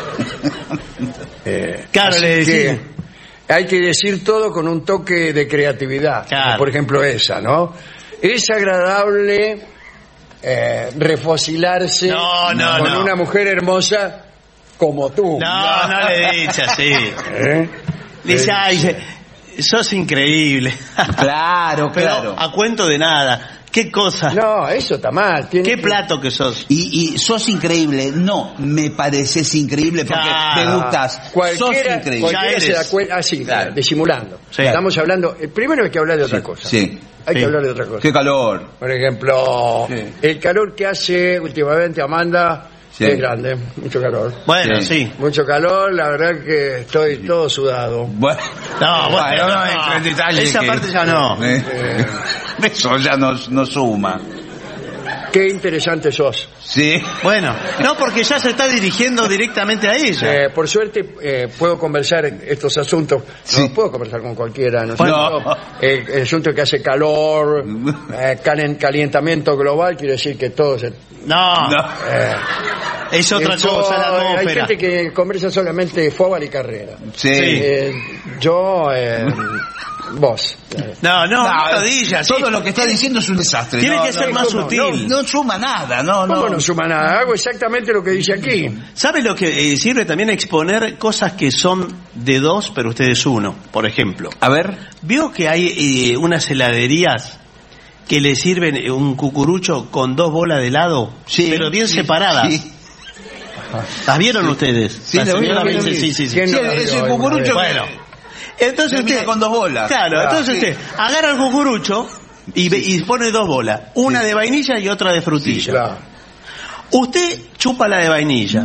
Eh, Claro, así le decía. que hay que decir todo con un toque de creatividad. Claro. Como por ejemplo esa, ¿no? Es agradable eh, refocilarse No, no, con no. una mujer hermosa como tú. No, no le dice así. ¿Eh? Dice, Eh, ay, dice, sos increíble. Claro, Pero claro. a cuento de nada. ¿Qué cosa? No, eso está mal. Tiene ¿Qué que- plato que sos? Y, y sos increíble. No, me pareces increíble porque Claro. me gustas. Sos Cualquiera, increíble. cualquiera Ya se da eres. cuenta, así, Claro. disimulando. Sí. Estamos hablando, eh, primero hay que hablar de otra cosa. Sí. Hay Sí. que hablar de otra cosa. Qué calor. Por ejemplo, Sí. el calor que hace últimamente Amanda Sí. es grande, mucho calor. Bueno, Sí. sí. Mucho calor, la verdad que estoy todo sudado. Bueno. No, bueno, no, entra en detalle esa que- parte ya no. Eh, Eso ya no, no suma. Qué interesante sos. Sí. Bueno, no, porque ya se está dirigiendo directamente a ella. Eh, por suerte eh, puedo conversar en estos asuntos. Sí. No puedo conversar con cualquiera. ¿no? es Bueno. cierto? Eh, el asunto que hace calor, eh, calen- calentamiento global, quiere decir que todo se... No, No. eh, es otra Eso, cosa la hay atmósfera. gente que conversa solamente fútbol y carrera. Sí. Eh, yo, eh, vos. No, no, no, No, lo digas. todo sí. lo que está diciendo es un desastre. Tiene No, que no, ser más ¿cómo? sutil. No, no suma nada, no, ¿Cómo no. no suma nada? Hago exactamente lo que dice aquí. ¿Sabe lo que eh, sirve también exponer cosas que son de dos, pero ustedes uno? Por ejemplo, A ver. ¿vio que hay eh, unas heladerías que le sirven eh, un cucurucho con dos bolas de helado, Sí, pero bien sí, separadas? sí. ¿Las vieron ustedes? Sí, La lo vi, señora lo vi, me lo dice, vi. sí, sí, sí. ¿Quién Sí, no la es vio el alguna cucurucho vez? Bueno, entonces Termina usted, con dos bolas. claro, Ah, entonces sí. usted agarra el cucurucho y, y pone dos bolas, una sí. de vainilla y otra de frutilla. Sí, claro. Usted chupa la de vainilla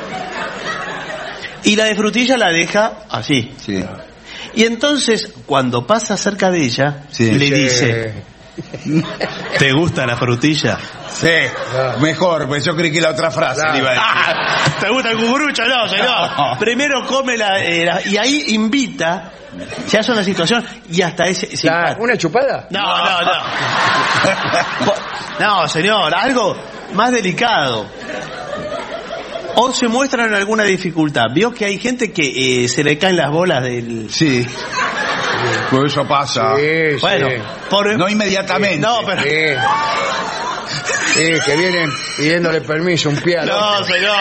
y la de frutilla la deja así. Sí. Y entonces, cuando pasa cerca de ella, sí. le dice, ¿te gusta la frutilla? Sí, claro. Mejor, pues yo creí que la otra frase claro. le iba a decir. Ah, ¿te gusta el cucurucho? No, señor. No. Primero come la, eh, la... Y ahí invita, se hace una situación y hasta ese... ese la, ¿Una chupada? No, no, no. No, señor, algo más delicado. O se muestran en alguna dificultad. Vio que hay gente que eh, se le caen las bolas del... Sí. Pues eso pasa. Sí, bueno, sí. Por... no inmediatamente. Sí, no, pero... Sí. Sí, que vienen pidiéndole permiso un pie al No, otro. señor.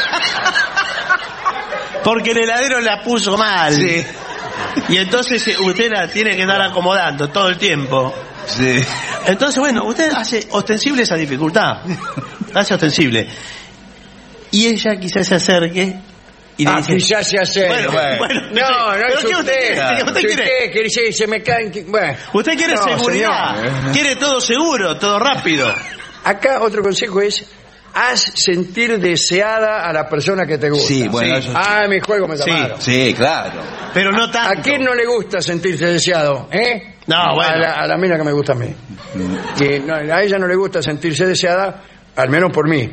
Porque el heladero la puso mal. Sí. Y entonces usted la tiene que estar acomodando todo el tiempo. Sí. Entonces, bueno, usted hace ostensible esa dificultad. Hace ostensible. Y ella quizás se acerque y le ah, dice... quizás se acerque. Bueno, bueno, bueno, no, no es usted. usted, Claro. usted quiere... usted quiere decir, se me caen... Bueno. Usted quiere no, seguridad. señor. Quiere todo seguro, todo rápido. Acá otro consejo es... haz sentir deseada a la persona que te gusta. Sí, bueno, sí. Ah, mi juego me llamaron. Sí, sí, claro. Pero no tanto. ¿A quién no le gusta sentirse deseado? ¿Eh? No, bueno. A la, a la mina que me gusta a mí. Y no, a ella no le gusta sentirse deseada, al menos por mí.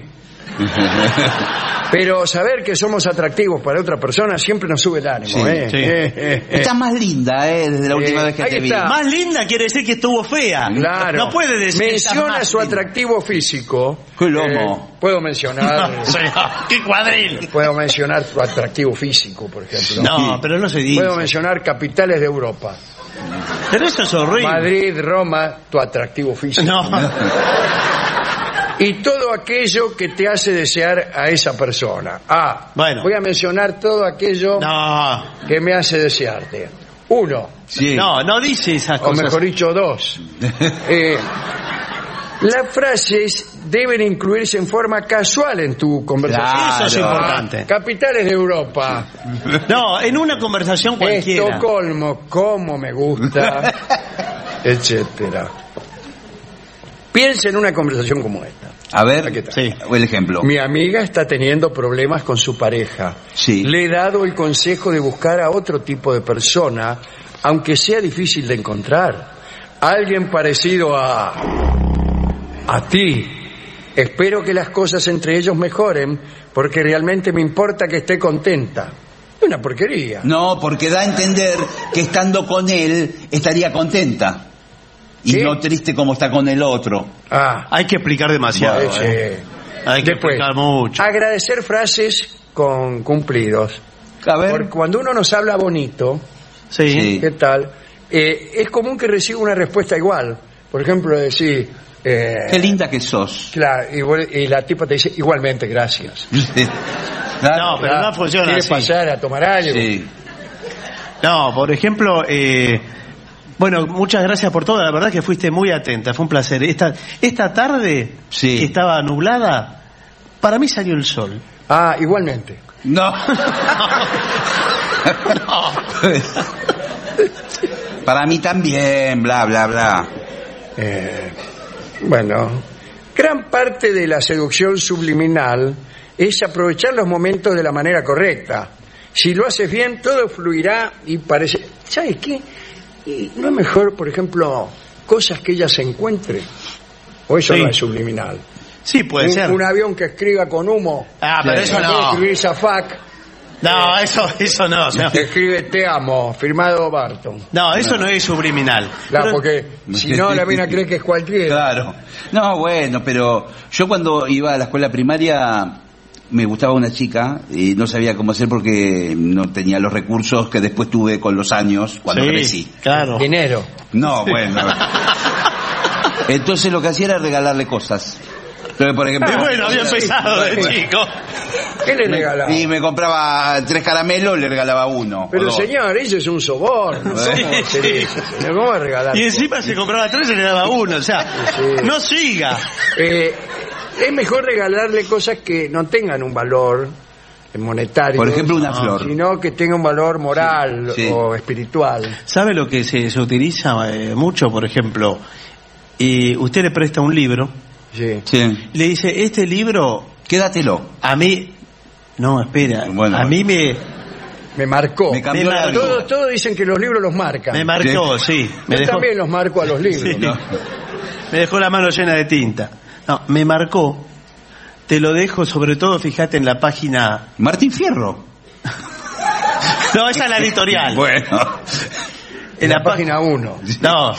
Pero saber que somos atractivos para otra persona siempre nos sube el ánimo. Sí, ¿eh? sí. Eh, eh, eh. Estás más linda, ¿eh? Desde la última Eh, vez que ahí te vi. está. Más linda quiere decir que estuvo fea. Claro. No puede decir que está Menciona más su linda. atractivo físico. ¡Qué lomo! Eh, puedo mencionar. No, señor, ¡qué cuadril! Puedo mencionar su atractivo físico, por ejemplo. No, pero no se dice. Puedo mencionar capitales de Europa. Pero eso es horrible. Madrid, Roma, tu atractivo físico. No. Y todo aquello que te hace desear a esa persona. Ah, bueno. Voy a mencionar todo aquello No. que me hace desearte. Uno. Sí. No, no dice esas O cosas. mejor dicho, dos. Eh, las frases deben incluirse en forma casual en tu conversación. Claro. Eso es importante. Capitales de Europa. No, en una conversación cualquiera. Estocolmo, cómo me gusta, etcétera. Piensa en una conversación como esta. A ver, Aquí está. Sí. el ejemplo. Mi amiga está teniendo problemas con su pareja. Sí. Le he dado el consejo de buscar a otro tipo de persona, aunque sea difícil de encontrar. Alguien parecido a... a ti. Espero que las cosas entre ellos mejoren, porque realmente me importa que esté contenta. Una porquería. No, porque da a entender que estando con él estaría contenta. Y ¿Sí? no triste como está con el otro. Ah, Hay que explicar demasiado. bueno, ¿eh? sí. Hay que Después, explicar mucho. agradecer frases con cumplidos. A ver. Porque cuando uno nos habla bonito, Sí. Sí. ¿qué tal? Eh, es común que reciba una respuesta igual. Por ejemplo, decir... Eh, Qué linda que sos. claro, y, vos- y la tipa te dice, igualmente, gracias. No, pero no funciona ¿Quieres así. pasar a tomar algo? Sí. No, por ejemplo, eh, bueno, muchas gracias por todo. La verdad que fuiste muy atenta. Fue un placer. Esta, esta tarde, Sí. que estaba nublada, para mí salió el sol. Ah, igualmente. No. No. Para mí también, bla, bla, bla. Eh, bueno, gran parte de la seducción subliminal es aprovechar los momentos de la manera correcta. Si lo haces bien, todo fluirá y parece... ¿Sabes qué? Y no es mejor, por ejemplo, cosas que ella se encuentre. O eso Sí. no es subliminal. Sí, puede un, ser. un avión que escriba con humo. Ah, pero eso Puede no. escribir Zafak. No, eso, eso no. O sea, Que escribe Te amo, firmado Barton. no, eso no es subliminal. Claro, Pero- porque si no, la mina cree que es cualquiera. Claro. No, bueno, pero yo cuando iba a la escuela primaria me gustaba una chica y no sabía cómo hacer porque no tenía los recursos que después tuve con los años cuando Sí, crecí. claro. Dinero. No, bueno. Entonces lo que hacía era regalarle cosas. Entonces, por ejemplo, Y bueno, había empezado de chico. ¿Qué le regalaba? y me compraba tres caramelos, le regalaba uno. o Pero dos. señor, eso es un soborno. Sí, ¿Cómo va a hacer sí. eso, señor? ¿Cómo va a regalar? Y encima se compraba tres y le daba uno. O sea, Sí. no siga. Eh, es mejor regalarle cosas que no tengan un valor monetario. Por ejemplo, una flor. Sino que tenga un valor moral Sí, sí. o espiritual. ¿Sabe lo que se, se utiliza eh, mucho? Por ejemplo, y usted le presta un libro. Sí. Sí. Le dice, este libro... Quédatelo. A mí... No, espera. Bueno, a bueno. mí me... Me marcó. Me cambió Me la marcó. vida. Todos, todos dicen que los libros los marcan. Me marcó, sí. Me Yo dejó, también los marco a los libros. Sí. ¿no? me dejó la mano llena de tinta. No, me marcó. Te lo dejo, sobre todo, fíjate en la página... Martín Fierro. No, esa es la editorial. Bueno. En la, la pa- página uno. No.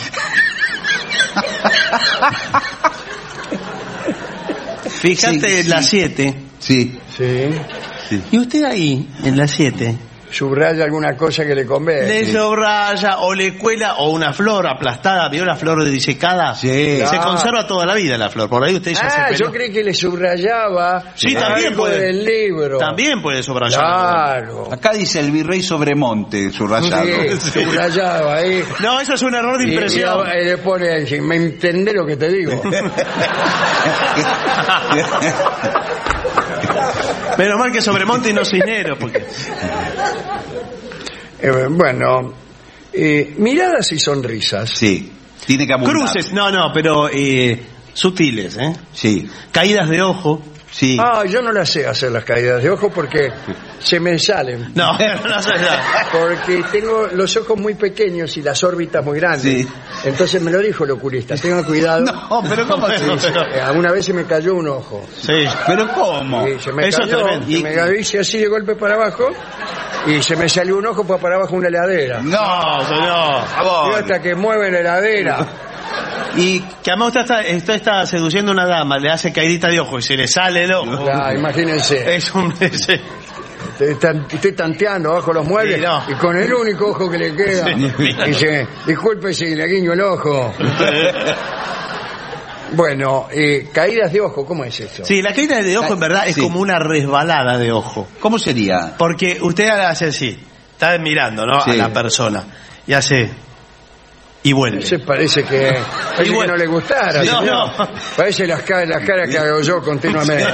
Fíjate Sí, en la sí. siete. Sí. Sí. Y usted ahí, en la siete, Subraya alguna cosa que le convenga. le subraya o le cuela o una flor aplastada. ¿Vio la flor disecada? Sí. Se Ah. conserva toda la vida la flor. Por ahí usted ya Ah, se peló. yo creí que le subrayaba Sí, también algo puede. del libro. También puede subrayar. Claro. Acá dice el virrey Sobremonte, subrayado. Sí, subrayaba ahí. No, eso es un error de Y- impresión. Y, y le pone ahí, me entendé lo que te digo. Menos mal que Sobremonte y no Cisneros, porque... Eh, bueno, eh, miradas y sonrisas. Sí. Tiene que abundar. Cruces, no, no, pero eh, sutiles, ¿eh? Sí. Caídas de ojo. Sí. Ah, yo no las sé hacer las caídas de ojo porque se me salen. No, no sé nada. Porque tengo los ojos muy pequeños y las órbitas muy grandes. Sí. Entonces me lo dijo el oculista, tenga cuidado. No, pero ¿cómo Sí, así? eh, alguna vez se me cayó un ojo. Sí. ¿Pero cómo? Sí, se me Eso es cayó, tremendo. se me cayó, hice así de golpe para abajo y se me salió un ojo para abajo una heladera. No, señor. Y hasta que mueve la heladera. Y que además usted está, usted está seduciendo a una dama, le hace caidita de ojo y se le sale el ojo. Ya, imagínense. Es un... ese- Estoy, tan- estoy tanteando bajo los muebles Sí, no. y con el único ojo que le queda Sí. dice, disculpe si le guiño el ojo. Bueno, eh, caídas de ojo, ¿cómo es eso? Sí, la caída de ojo en verdad es Sí. como una resbalada de ojo. ¿Cómo sería? Porque usted hace así, está mirando, ¿no? Sí. A la persona y hace... Y vuelve. Se parece que, parece que bueno. no le gustara. No, señor. no. Parece las, ca- las caras que hago yo continuamente.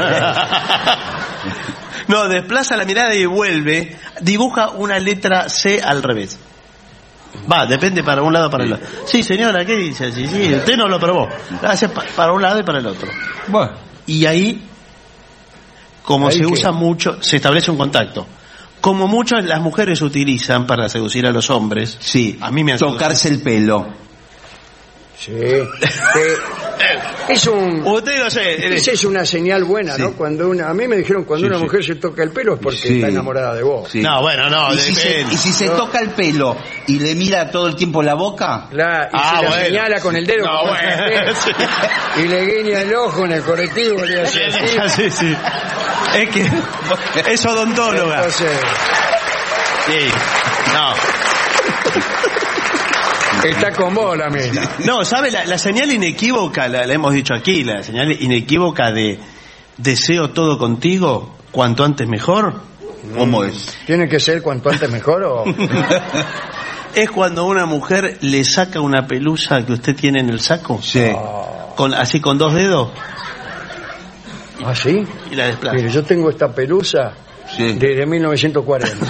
No, desplaza la mirada y vuelve, dibuja una letra C al revés. Va, depende para un lado o para el otro. Sí, señora, ¿qué dice? Sí, sí, usted no lo probó. Hace pa- para un lado y para el otro. Bueno. Y ahí, como ¿Ahí se qué? usa mucho, se establece un contacto. Como muchas las mujeres utilizan para seducir a los hombres. Sí. A mí me han Tocarse el pelo. Sí. Eh, es un... Usted no sé. Esa es una señal buena, Sí. ¿no? Cuando una, a mí me dijeron cuando Sí, una sí. mujer se toca el pelo es porque Sí. está enamorada de vos. Sí. No, bueno, no, ¿Y si, se, depende. y si se No. toca el pelo y le mira todo el tiempo la boca? La- y Ah, se la bueno. señala con el dedo No, como bueno, el sí. y le guiña el ojo en el colectivo y hace así. Sí, sí. Es que es odontóloga. Entonces, Sí. No. está con vos la mina. No, ¿sabe? La, la señal inequívoca, la, la hemos dicho aquí, la señal inequívoca de deseo todo contigo, cuanto antes mejor. ¿Cómo es? ¿Tiene que ser cuanto antes mejor o...? Es cuando una mujer le saca una pelusa que usted tiene en el saco. Sí. Con, así con dos dedos ¿Ah, sí? y la desplaza. Mire, yo tengo esta pelusa Sí. desde mil novecientos cuarenta.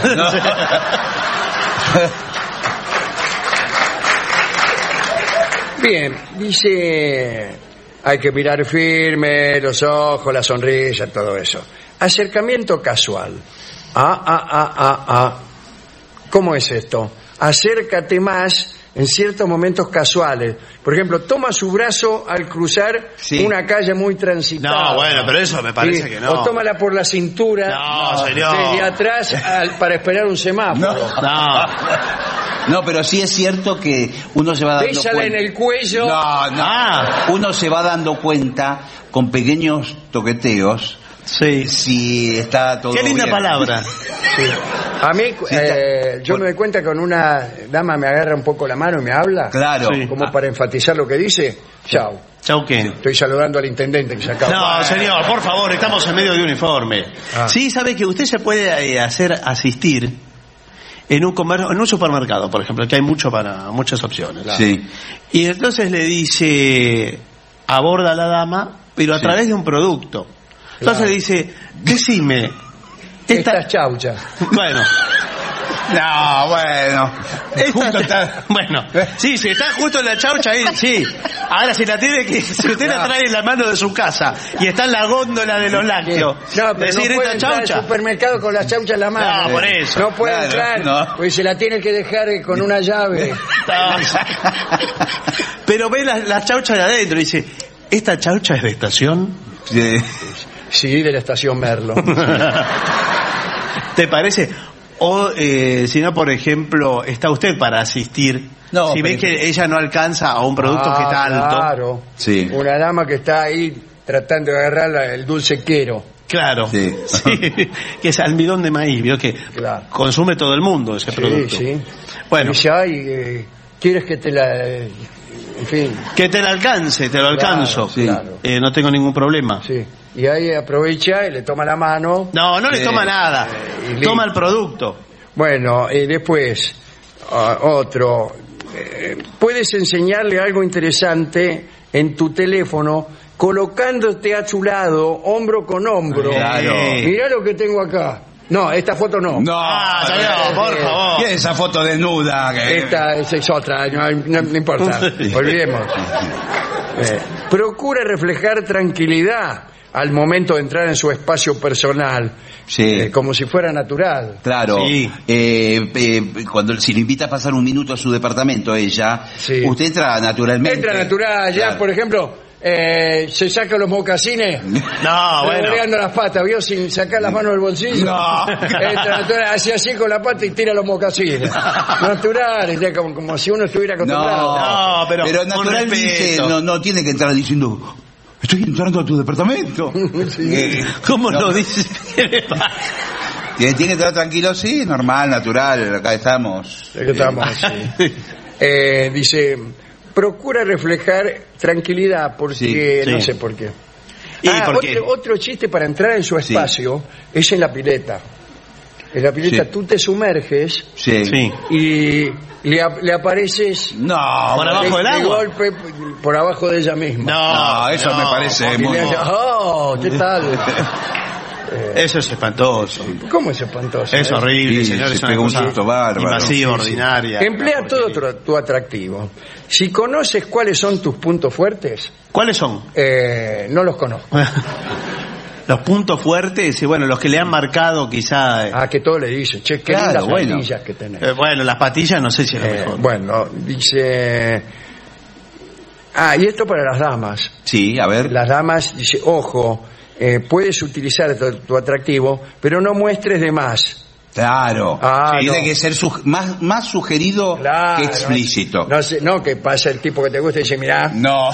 Bien, dice, hay que mirar firme, los ojos, la sonrisa, todo eso. Acercamiento casual. Ah, ah, ah, ah, ah. ¿Cómo es esto? Acércate más en ciertos momentos casuales. Por ejemplo, toma su brazo al cruzar Sí. una calle muy transitada. No, bueno, pero eso me parece Sí, que no. O tómala por la cintura. No, señor. Desde atrás al- para esperar un semáforo. No. No, pero sí es cierto que uno se va dando Bésala cuenta. en el cuello. No, no. Ah. Uno se va dando cuenta con pequeños toqueteos Sí. si está todo Qué linda bien. palabra. Sí. A mí, eh, yo me doy cuenta que con una dama me agarra un poco la mano y me habla. Claro. Sí. Como para enfatizar lo que dice. Chao. Chau, ¿qué? Estoy saludando al intendente que se acaba. No, señor, por favor, estamos en medio de uniforme. Ah. Sí, sabe que usted se puede eh, hacer asistir en un comer- en un supermercado, por ejemplo, que hay mucho para muchas opciones. Sí. Y entonces le dice, aborda a la dama, pero a Sí. través de un producto. Entonces Claro. le dice, decime, Esta esta... es chaucha. Bueno, No, bueno. Esta está, bueno, sí, si está justo en la chaucha ahí, sí. Ahora si la tiene que, si usted la trae en la mano de su casa y está en la góndola de los lácteos, no, pero decir no puede esta entrar chaucha. al supermercado con la chaucha en la mano. No, por eso. No puede Claro, entrar, no. porque se la tiene que dejar con una llave. Pero ve la, la chaucha de adentro y dice, ¿esta chaucha es de estación? Sí, sí de la estación Merlo. ¿Te parece? O eh, si no, por ejemplo, está usted para asistir. No, si ve pero- que ella no alcanza a un producto Ah, que está alto. Claro. Sí. Una dama que está ahí tratando de agarrar la- el dulce quero. Claro. Sí. Sí, que es almidón de maíz, vio que Claro. consume todo el mundo ese Sí, producto. sí. Bueno, Dice, ay, eh, ¿quieres que te la...? eh, en fin. que te la alcance, te lo Claro, alcanzo. sí. claro. Eh, no tengo ningún problema. Sí. Y ahí aprovecha y le toma la mano. No, no le Sí. toma nada. y listo. Toma el producto. Bueno, y después, ah, otro. Eh, puedes enseñarle algo interesante en tu teléfono colocándote a su lado, hombro con hombro. Claro. Mirá lo que tengo acá. No, esta foto no. No, Ah, no, por favor. ¿Qué es esa foto desnuda? Que- Esta esa es otra, no, no- no importa, olvidemos. Eh, procura reflejar tranquilidad al momento de entrar en su espacio personal, Sí. eh, como si fuera natural. Claro, Sí. eh, eh, cuando si le invita a pasar un minuto a su departamento ella, Sí. usted entra naturalmente. Entra natural, ya, Claro. por ejemplo, eh, se saca los mocasines, No, bueno. revoleando las patas, ¿vio? Sin sacar las manos del bolsillo. No. Entra natural, hace así con la pata y tira los mocasines. Natural, ya como, como si uno estuviera acostumbrado. No, pero con natural dice, respeto. no, no tiene que entrar diciendo, estoy entrando a tu departamento. Sí. Eh, ¿Cómo no. lo dice? ¿Qué le pasa? Tiene, tiene que estar tranquilo, sí, normal, natural, acá estamos. Aquí estamos, sí. Eh, dice, procura reflejar tranquilidad, porque Sí, no sí. sé por qué. ¿Y Ah, por qué? otro, otro chiste para entrar en su Sí. espacio es en la pileta. En la pileta Sí. tú te sumerges Sí. Sí. y le, ap- le apareces No, Por abajo de, del de agua. golpe por abajo de ella misma. No, No, eso no, me parece Y muy... le hace, oh, ¿qué tal? Eso es espantoso. ¿Cómo es espantoso? Es eh? horrible, Sí, señor. se Es una pega un cosa susto bárbaro. invasiva, Sí, sí. ordinaria. Emplea todo tu, tu atractivo. Si conoces cuáles son tus puntos fuertes, ¿Cuáles son? eh, no los conozco. Los puntos fuertes y bueno, los que le han marcado quizá... eh, Ah, que todo le dice, che, qué Claro, lindas bueno. patillas que tenés. eh, bueno, las patillas no sé si es lo Eh, mejor. bueno, dice... Ah, y esto para las damas. Sí, a ver. Las damas, dice, ojo, eh, puedes utilizar tu, tu atractivo, pero no muestres de más. Claro. Ah, Tiene no. que ser su- más, más sugerido Claro, que explícito. No, sé, no que pasa el tipo que te gusta y dice, mirá, No,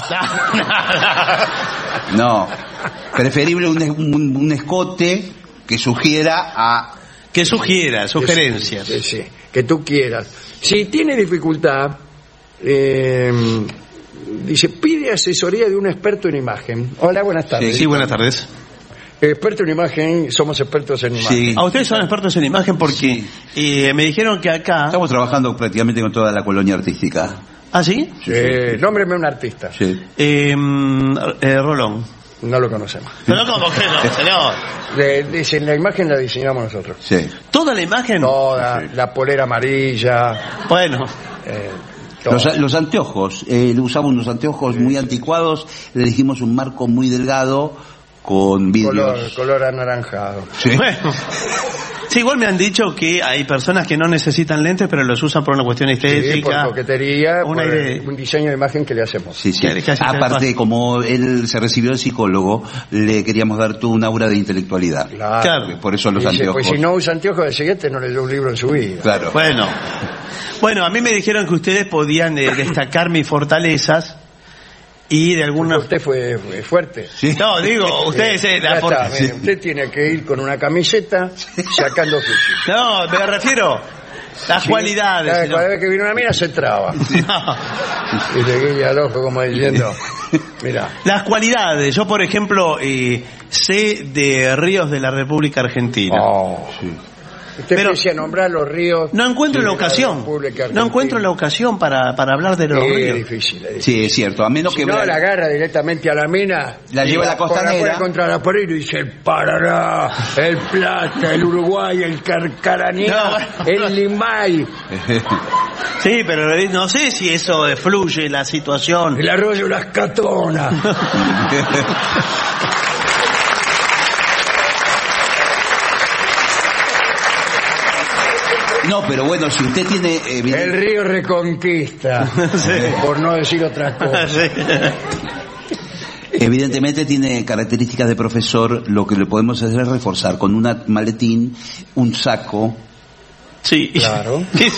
no. Preferible un, un, un escote que sugiera a... Que sugiera, sugerencias. Sí, sí, que tú quieras. Si tiene dificultad, eh, dice, pide asesoría de un experto en imagen. Hola, buenas tardes. Sí, buenas tardes. Experto en imagen, somos expertos en imagen. Sí. A ustedes son expertos en imagen porque eh, me dijeron que acá... Estamos trabajando prácticamente con toda la colonia artística. ¿Ah, sí? Sí, nómbreme un artista. Sí. Eh, eh, Rolón. No lo conocemos. Pero ¿cómo que no, señor? Le- dice, la imagen la diseñamos nosotros. Sí. ¿Toda la imagen? Toda, la polera amarilla. Bueno. Eh, todo. Los, los anteojos, eh, usamos unos anteojos muy anticuados, le elegimos un marco muy delgado con vidrios. color, color anaranjado. Sí. Bueno. Sí, igual me han dicho que hay personas que no necesitan lentes, pero los usan por una cuestión Sí, por estética. coquetería, Una por idea. un diseño de imagen que le hacemos. Sí, sí. Que- que así Aparte, sea. como él se recibió de psicólogo, le queríamos dar tú un aura de intelectualidad. Claro. Claro. Por eso los Dice, anteojos. pues si no usa anteojos de siguiente no leyó un libro en su vida. Claro. Bueno. Bueno, a mí me dijeron que ustedes podían eh, destacar mis fortalezas y de alguna... Usted fue, fue fuerte. Sí. No, digo, ustedes... eh, Ya la for- está, mire, usted tiene que ir con una camiseta sacando físico. No, me refiero las Sí, cualidades. Cada, señor. cada vez que viene una mina se traba. No. Y le guiña el ojo como diciendo, mira, Las cualidades. Yo, por ejemplo, eh, sé de ríos de la República Argentina. oh, Usted Pero empiece a nombrar los ríos. no encuentro de la ocasión. República No encuentro la ocasión para, para hablar de los Sí, ríos. es difícil, es Sí, es cierto. A menos Si que no, vea- la agarra directamente a la mina. La y lleva a la por costanera. afuera contra la pared y dice el Paraná, el Plata, el Uruguay, el Carcaraní, No, bueno. el Limay, Sí, pero no sé si eso fluye la situación. el arroyo Las Catonas. No, pero bueno, si usted tiene... eh, bien- El río Reconquista, por no decir otra cosa. Sí. Evidentemente tiene características de profesor. Lo que le podemos hacer es reforzar con un maletín, un saco. Sí. Claro.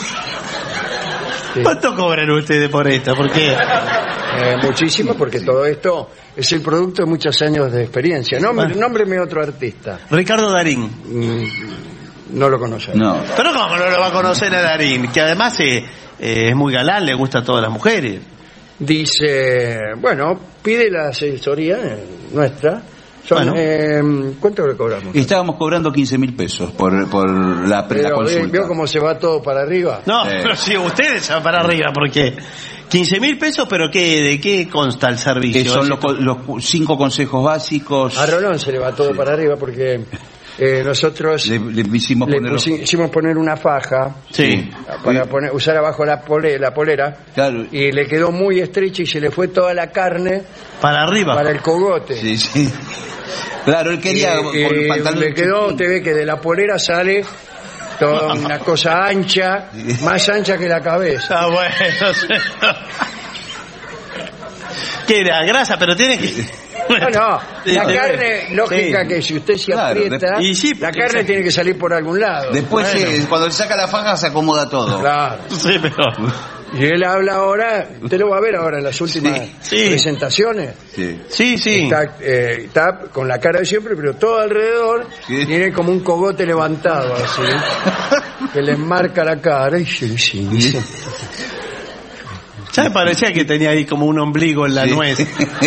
¿Cuánto cobran ustedes por esto? Porque Eh, muchísimo, porque todo esto es el producto de muchos años de experiencia. Nombre, nómbreme otro artista. Ricardo Darín. Mm, no lo conoce. No. Pero ¿cómo no lo va a conocer a Darín? Que además eh, eh, es muy galán, le gusta a todas las mujeres. Dice, bueno, pide la asesoría eh, nuestra. Son, Bueno. eh, ¿Cuánto le cobramos? Estábamos cobrando quince mil pesos por, por la, la Pero, consulta. ¿vio cómo se va todo para arriba? No, Sí. pero si ustedes se van para arriba, porque quince mil pesos, pero ¿qué, ¿de qué consta el servicio? Que son los, co- los cinco consejos básicos. A Rolón se le va todo para arriba porque eh, nosotros Le, le hicimos le poner los- pusi- hicimos poner una faja Sí. para poner, usar abajo la, pole- la polera Claro. y le quedó muy estrecha y se le fue toda la carne Para arriba. para el cogote. Sí, sí. Claro, él quería Y- con y pantalón le quedó, te ve que de la polera sale toda una cosa ancha, más ancha que la cabeza. Ah, bueno. sí. ¿Qué era? Grasa, pero tiene que... No, no, Sí, la sí. carne, lógica Sí. que si usted se Claro, aprieta, de- y sí, la carne exacto. tiene que salir por algún lado. Después, Bueno. eh, cuando le saca la faja, se acomoda todo. Claro. Sí, pero... Y él habla ahora, usted lo va a ver ahora en las últimas Sí. presentaciones. Sí. Sí, sí. Está, eh, está con la cara de siempre, pero todo alrededor Sí. tiene como un cogote levantado, así, que le enmarca la cara. Y sí, sí, sí. Ya me parecía que tenía ahí como un ombligo en la Sí. nuez.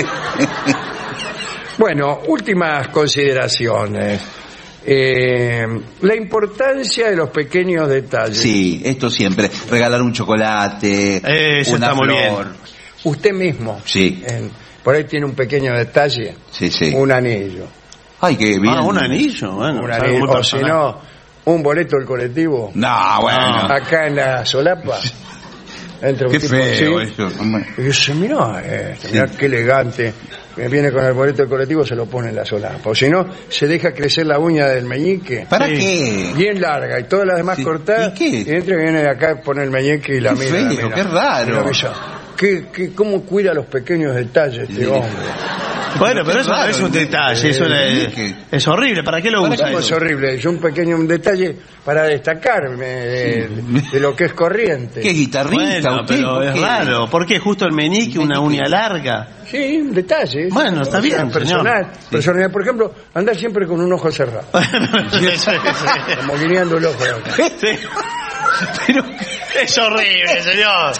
Bueno, últimas consideraciones. Eh, la importancia de los pequeños detalles. Sí, esto siempre. Regalar un chocolate, Eso una está muy flor. bien. Usted mismo, Sí, en- por ahí tiene un pequeño detalle, sí, sí. un anillo. Ay, qué bien. Ah, un anillo, bueno. Un es algo anillo, muy o si personal. no, un boleto del colectivo. No, bueno. Acá en la solapa. Entra un Qué tipo feo así, eso. y dice, mirá, este, mirá qué elegante. Me viene con el boleto del colectivo, se lo pone en la solapa. O si no, se deja crecer la uña del meñique. ¿Para Sí. qué? Bien larga y todas las demás Sí. cortadas. ¿Y qué? Y entra y viene de acá, pone el meñique y la Qué mira. la feo, mira. qué raro. Y la mira. ¿Qué, qué, ¿Cómo cuida los pequeños detalles este Sí. hombre? Bueno, pero Qué eso no raro, es un ¿no? detalle, eso Eh, es, ¿qué? es horrible. ¿Para qué lo ¿Para usa? cómo es eso? horrible? Es un pequeño detalle para destacarme de, de lo que es corriente. ¿Qué guitarrista Bueno, usted? pero ¿Por es qué? raro. ¿Por qué justo el meñique, una uña larga? Sí, un detalle. Bueno, está O sea, bien, personal. Personalidad, por ejemplo, andar siempre con un ojo cerrado. Sí, sí, sí. Como guiñando el ojo. Sí. Pero es horrible, señor.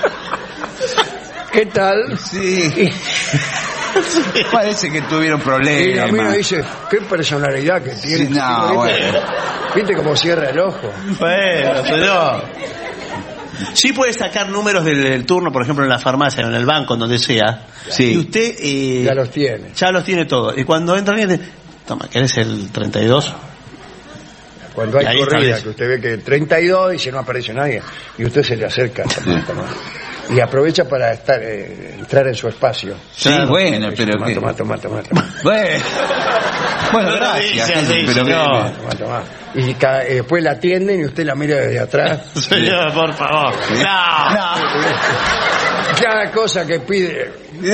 ¿Qué tal? Sí. Parece que tuvieron Y la mina problemas. dice, qué personalidad que tiene. Sí, este no, tipo, ¿viste? bueno. ¿Viste cómo cierra el ojo? Bueno, señor. Sí puede sacar números del, del turno, por ejemplo, en la farmacia o en el banco, en donde sea. Sí. Y usted... eh, Ya los tiene. ya los tiene todos. Y cuando entra alguien, dice, toma, ¿querés el treinta y dos? Cuando hay Y ahí corrida, establece. que usted ve que treinta y dos dice no aparece nadie, y usted se le acerca toma, toma, y aprovecha para estar eh, entrar en su espacio. Sí, bueno, Dice, pero toma, que... toma, toma, toma, toma. Bueno, bueno, No lo gracias. dice así, pero señor. Toma, toma. Y ca- eh, después la atienden y usted la mira desde atrás. Señor, por favor. No. Cada cosa que pide,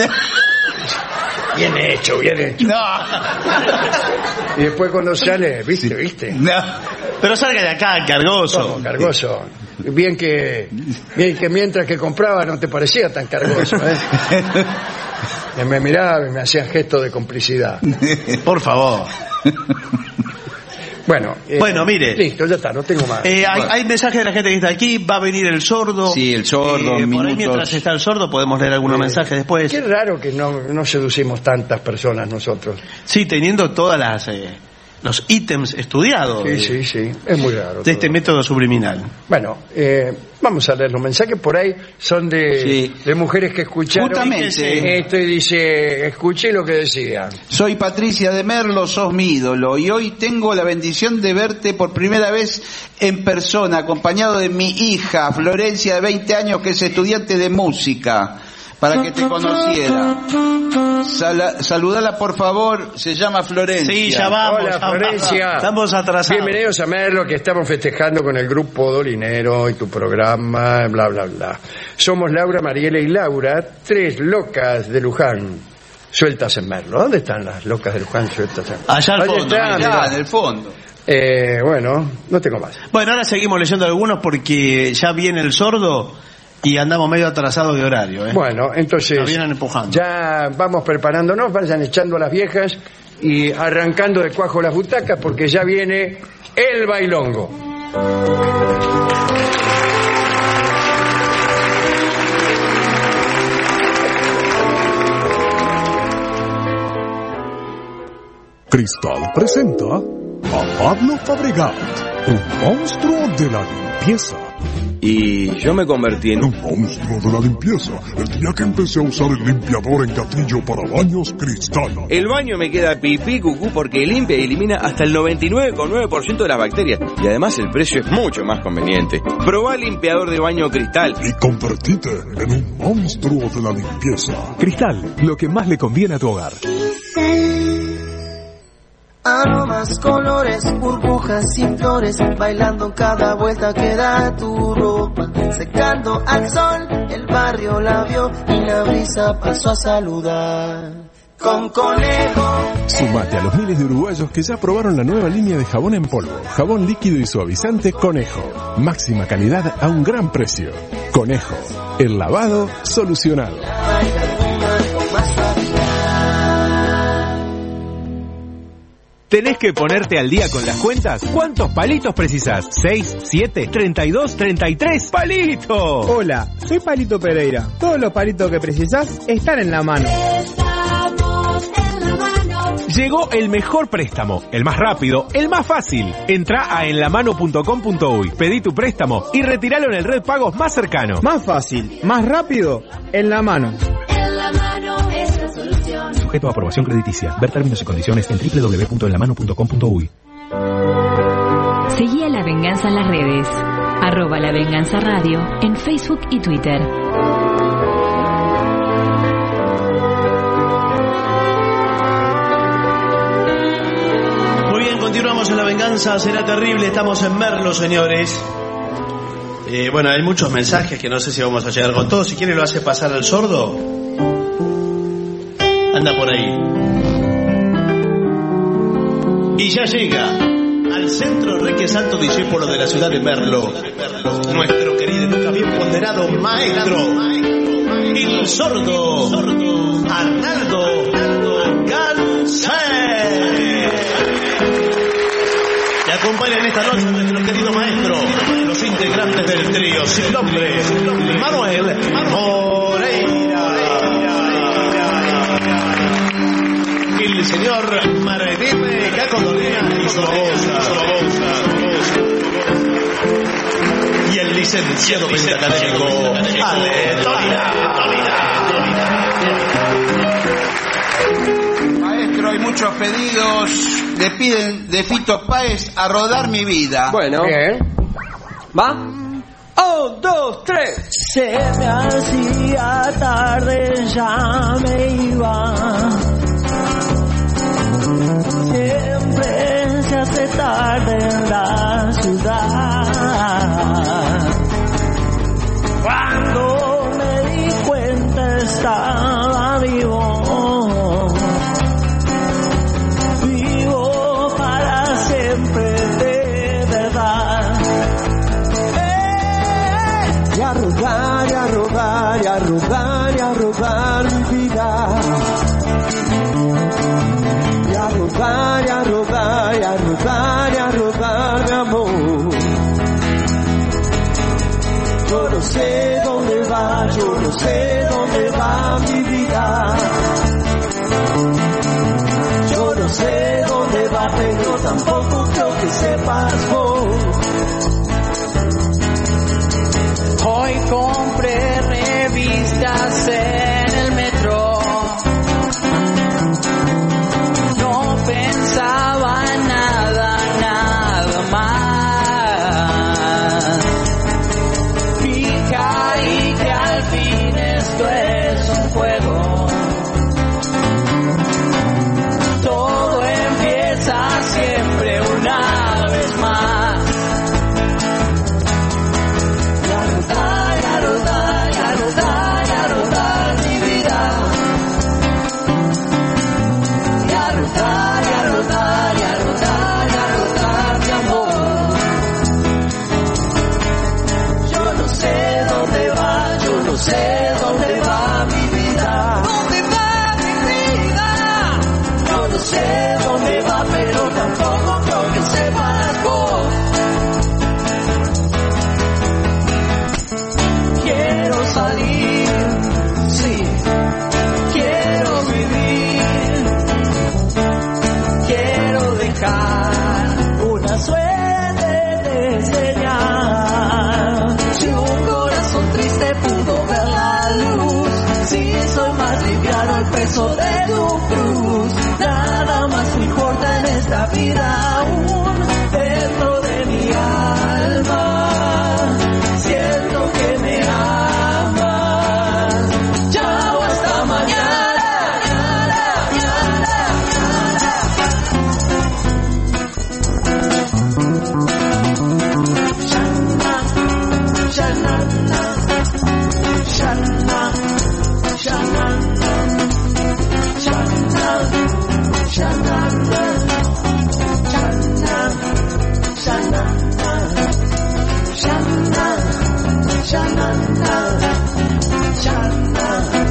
bien hecho, bien hecho. No. Y después cuando sale, ¿viste? ¿Viste? No. Pero salga de acá, cargoso. ¿Cómo, cargoso? Bien que, bien que mientras que compraba no te parecía tan cargoso, ¿eh? Que me miraba y me hacía gestos de complicidad. Por favor. Bueno, eh, Bueno, mire. Listo, ya está, no tengo más. Eh, hay, hay mensajes de la gente que está aquí. Va a venir el sordo. Sí, el sordo, Eh, por ahí minutos. mientras está el sordo podemos leer algunos Eh, mensajes después. Qué raro que no, no seducimos tantas personas nosotros. Sí, teniendo todas las... eh, los ítems estudiados. Sí, sí, sí, es muy raro. De este método subliminal. Bueno, eh, vamos a leer los mensajes. Por ahí son de, sí. de mujeres que escucharon. Justamente. Esto y dice, escuché lo que decían. Soy Patricia de Merlo, sos mi ídolo, y hoy tengo la bendición de verte por primera vez en persona, acompañado de mi hija, Florencia, de veinte años, que es estudiante de música, para que te conociera. Sal- saludala, por favor, se llama Florencia. Sí, ya vamos. Hola, Florencia. Estamos atrasados. Bienvenidos a Merlo, que estamos festejando con el grupo Dolinero y tu programa, bla, bla, bla. Somos Laura, Mariela y Laura, tres locas de Luján, sueltas en Merlo. ¿Dónde están las locas de Luján sueltas en Merlo? Allá al fondo. Están, Allá, en el fondo. Eh, bueno, no tengo más. Bueno, ahora seguimos leyendo algunos porque ya viene el sordo y andamos medio atrasados de horario. ¿eh? Bueno, entonces nos vienen empujando. Ya vamos preparándonos, vayan echando a las viejas y arrancando de cuajo las butacas porque ya viene el bailongo. Cristal presenta a Pablo Fabregat, un monstruo de la limpieza. Y yo me convertí en un monstruo de la limpieza el día que empecé a usar el limpiador en gatillo para baños Cristal. El baño me queda pipí cucú porque limpia y elimina hasta el noventa y nueve coma nueve por ciento de las bacterias. Y además el precio es mucho más conveniente. Probá el limpiador de baño Cristal y convertite en un monstruo de la limpieza. Cristal, lo que más le conviene a tu hogar. Aromas, colores, burbujas y flores, bailando en cada vuelta que da tu ropa, secando al sol, el barrio la vio y la brisa pasó a saludar. Con Conejo. Sumate a los miles de uruguayos que ya probaron la nueva línea de jabón en polvo, jabón líquido y suavizante Conejo. Máxima calidad a un gran precio. Conejo, el lavado solucionado. ¿Tenés que ponerte al día con las cuentas? ¿Cuántos palitos precisás? ¿seis, siete, treinta y dos, treinta y tres? ¡Palitos! Hola, soy Palito Pereira. Todos los palitos que precisás están en la mano. Llegó el mejor préstamo, el más rápido, el más fácil. Entrá a en la mano punto com punto uy, pedí tu préstamo y retiralo en el red pagos más cercano. Más fácil, más rápido, en la mano. En la mano es la solución. Sujeto a aprobación crediticia. Ver términos y condiciones en doble u doble u doble u punto en la mano punto com punto uy. Seguí a La Venganza en las redes. Arroba La Venganza Radio en Facebook y Twitter. Muy bien, continuamos en La Venganza Será Terrible. Estamos en Merlo, señores. Eh, bueno, hay muchos mensajes que no sé si vamos a llegar con todos. Si quiere lo hace pasar al sordo. Anda por ahí. Y ya llega al centro Enrique Santo Discípulo de la ciudad de Merlo, nuestro querido y nunca bien ponderado maestro, el sordo Arnaldo Gansé. Y acompañan esta noche a nuestro querido maestro, los integrantes del trío sin nombre, Manuel Moreira, el señor Margarete Cacodolina y su babosa, y el licenciado pentacadémico Ale Tolina. Maestro, hay muchos pedidos. Le piden de Fito Páez A Rodar Mi Vida. Bueno, bien. ¿Va? Un, dos, tres. Se me hacía tarde, ya me iba. Siempre se hace tarde en la ciudad. Cuando me di cuenta estaba vivo. Vivo para siempre de verdad. Eh, y a rogar, y a rogar, y a rogar, y a rogar mi vida. Y a rogar, y a rogar, y a rogar, y a rogar mi amor. Yo no sé dónde va, yo no sé dónde va mi vida. Yo no sé dónde va, pero tampoco creo que sepas vos. Hoy compré revistas en el metro. No pensaba en nada, nada más. Y caí que al fin esto es un juego. Todo empieza siempre una vez más. Ya no da, ya no da, ya no da mi vida. Ya no da, ya no da, ya no da, ya no da mi amor. Yo no sé dónde va, yo no sé dónde va mi vida. ¿Dónde va mi vida? Yo no sé dónde va, pero tampoco creo que sepas vos. Quiero salir, sí, quiero vivir, quiero dejar una suerte de señal. Si un corazón triste pudo ver la luz, si soy más liviano el peso de tu cruz, nada más me importa en esta vida aún, dentro de mi alma, siento que me amas. Chao, hasta mañana. Shana, shana, shana, shana, shana, shana, shana, shana, shana, shana.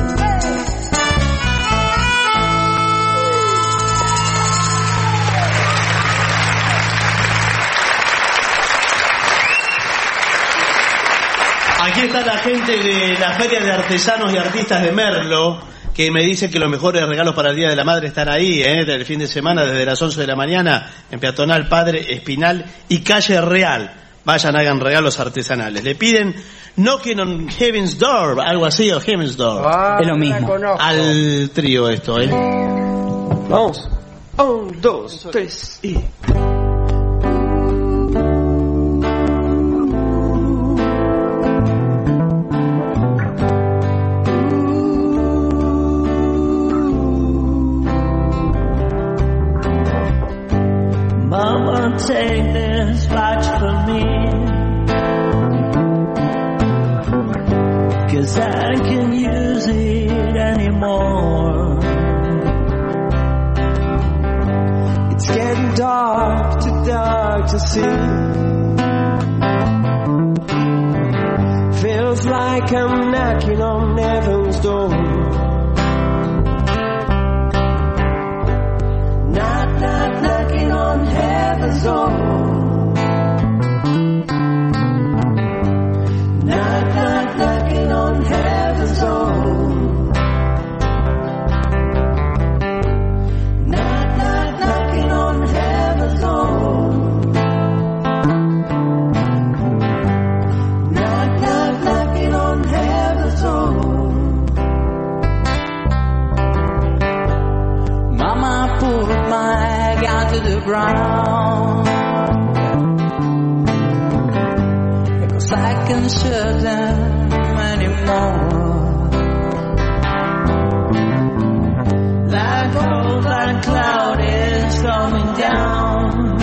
Aquí está la gente de la Feria de Artesanos y Artistas de Merlo, que me dice que los mejores regalos para el Día de la Madre están ahí, ¿eh? Del fin de semana, desde las once de la mañana, en Peatonal Padre Espinal y Calle Real. Vayan, hagan regalos artesanales. Le piden Knocking on Heaven's Door, algo así, o Heaven's Door. Ah, es lo la mismo. conozco. Al trío esto, ¿eh? Vamos. Un, dos, tres y... Mama, take this watch from me, 'cause I can't use it anymore. It's getting dark, too dark to see. Feels like I'm knocking on heaven's door. Knock, knock, knocking on heaven's door. Knock, knock, knocking on heaven's door. Knock, knock, knocking on heaven's door. Knock, knock, knocking on heaven's door. Mama put my gun to the ground, 'cause I can't shoot them anymore. That cold black cloud is coming down.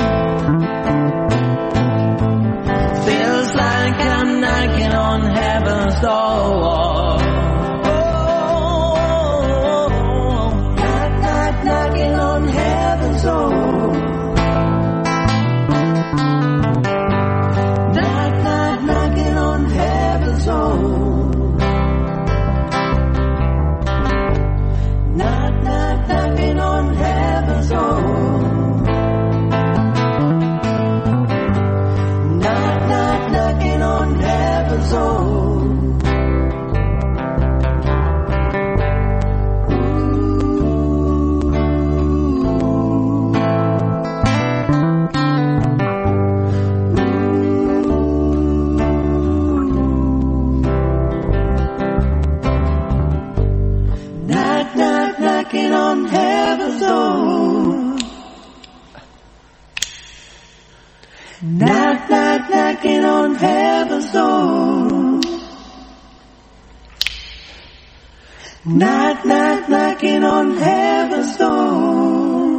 Feels like I'm knocking on heaven's door. Knock, knock, knocking on heaven's door. Knock, knock, knocking on heaven's door. Knock, knock, knocking on heaven's door. Knock, knock, knocking on heaven's door. Knock, knock, knocking on heaven's door. Knock, knock, knocking on heaven's door.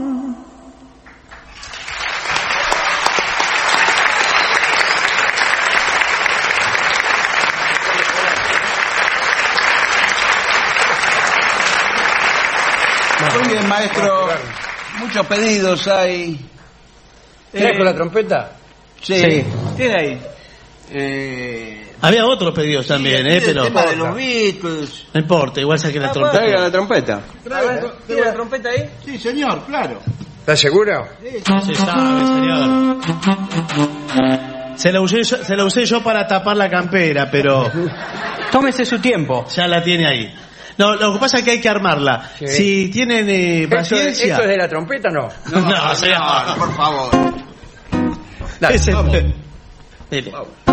Muy bien, maestro. Muchos pedidos hay. ¿Tienes con la trompeta? Sí. Sí. ¿Tiene ahí? Eh, Había otros pedidos también, sí, ¿eh? el Pero tema de los Beatles. no importa, igual saqué la trompeta. Traiga la trompeta. ¿Tiene la trompeta ahí? Sí, señor, claro. ¿Estás seguro? Se sabe, señor. Se la, usé, yo- se la usé yo para tapar la campera, pero Tómese su tiempo. ya la tiene ahí. No, lo que pasa es que hay que armarla. Sí. Si tienen eh, ¿Esto, paciencia... ¿Esto es de la trompeta no? No, señor. por favor. Dale, Ese- vamos. Dele.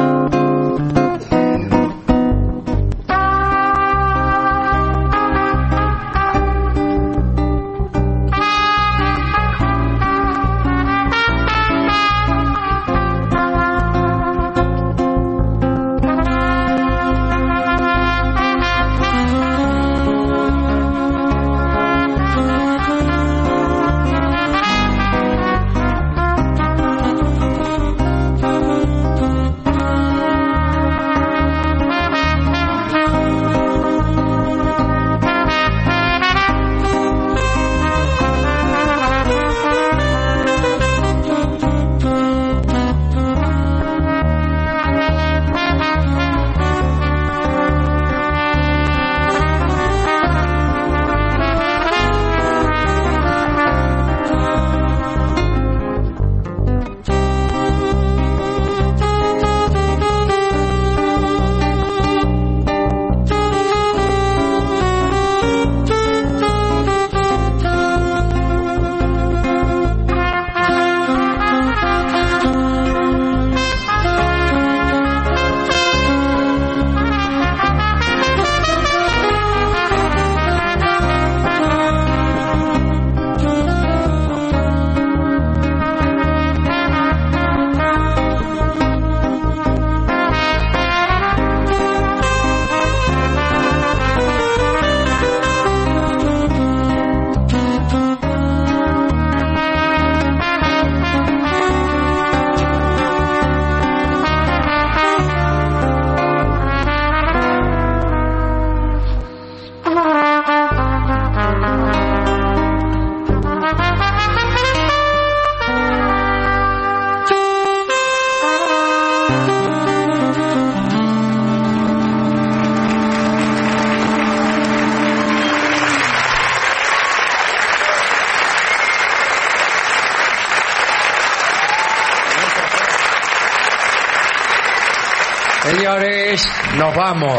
Señores, nos vamos.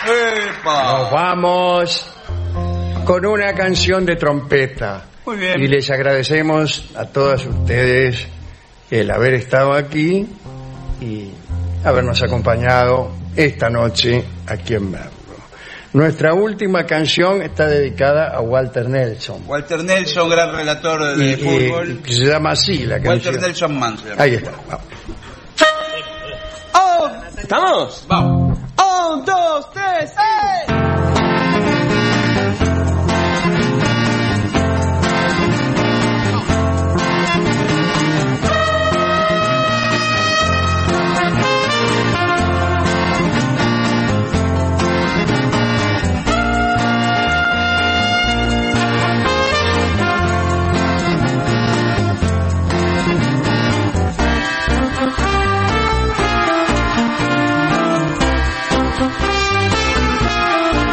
Nos vamos con una canción de trompeta. Muy bien. Y les agradecemos a todas ustedes el haber estado aquí y habernos acompañado esta noche aquí en Merlo. Nuestra última canción está dedicada a Walter Nelson. Walter Nelson, gran relator de Y- y- fútbol. y se llama así la canción. Walter Nelson Mann se llama. Ahí está. Vamos. ¡Oh! ¿Estamos? Vamos. ¡Un, dos, tres! ¡Eh! Thank you.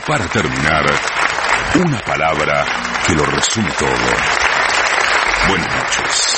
para terminar, una palabra que lo resume todo. Buenas noches.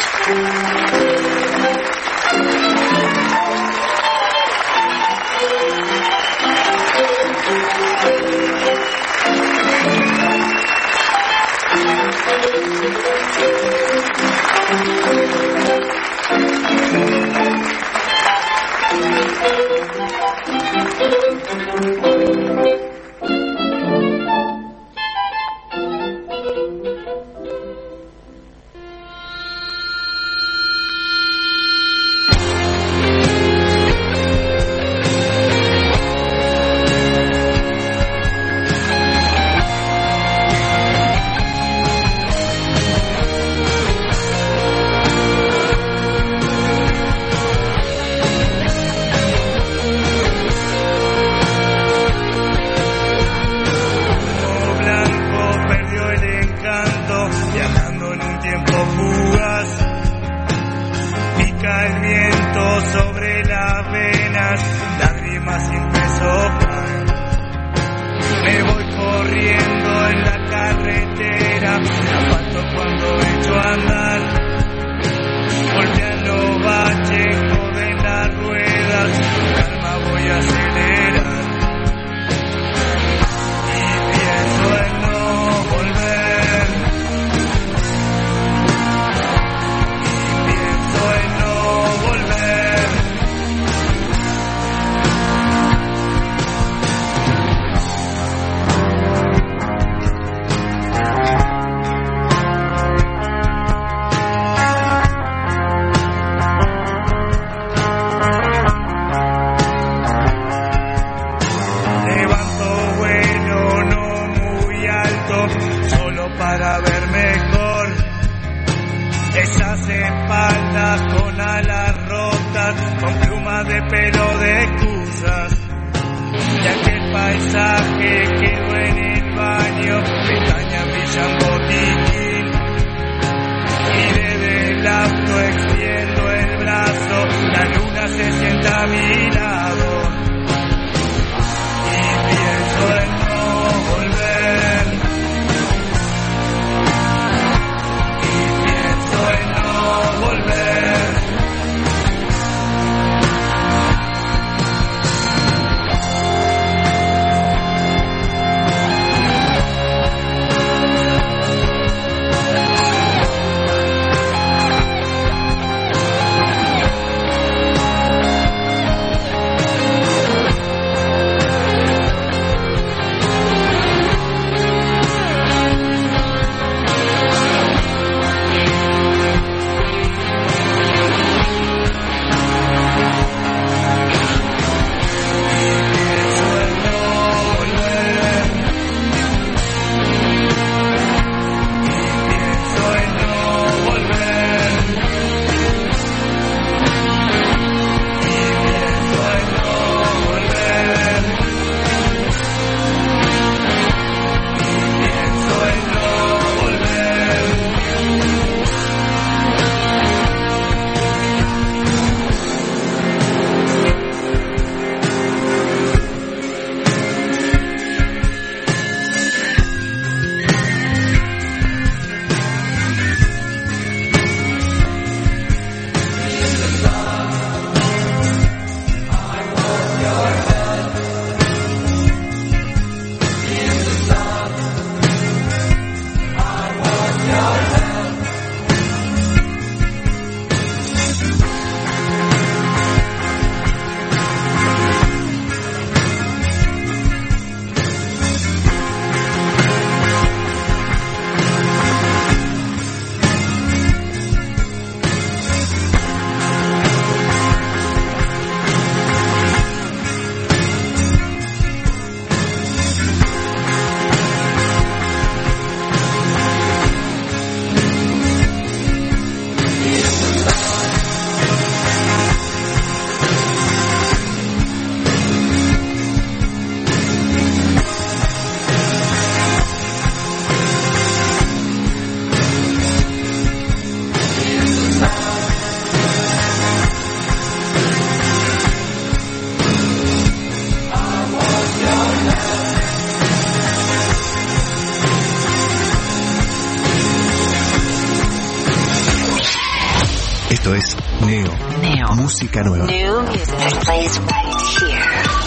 Esto es Neo. Neo. Música nueva. New music that plays right here.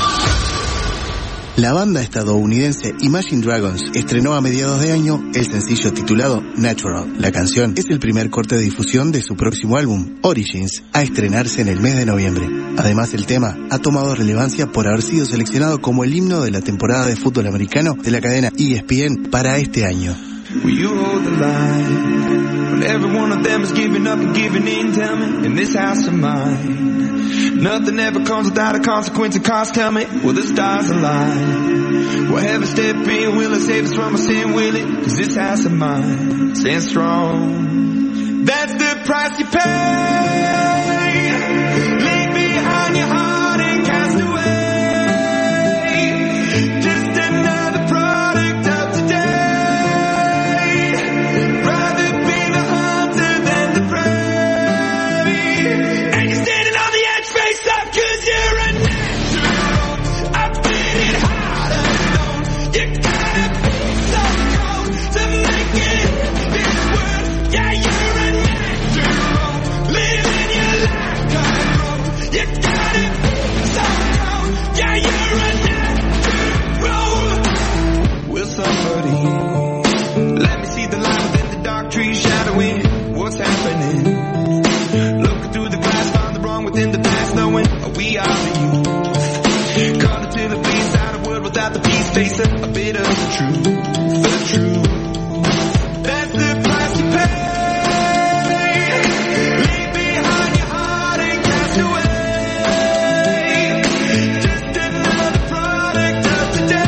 La banda estadounidense Imagine Dragons estrenó a mediados de año el sencillo titulado Natural. La canción es el primer corte de difusión de su próximo álbum, Origins, a estrenarse en el mes de noviembre. Además, el tema ha tomado relevancia por haber sido seleccionado como el himno de la temporada de fútbol americano de la cadena E S P N para este año. Will you hold the line when every one of them is giving up and giving in? Tell me, in this house of mine, nothing ever comes without a consequence and cost. Tell me, will the stars align? Will heaven step in? Will it save us from our sin? Will it? Cause this house of mine stands strong. That's the price you pay. Leave behind your heart and cast away. Just another product of today. Let me see the light within the dark trees shadowing what's happening. Looking through the glass, find the wrong within the past, knowing we are the youth. Caught into the bleed side of world without the peace, facing a bit of the truth, the truth. That's the price you pay. Leave behind your heart and cast away. Just another product of today.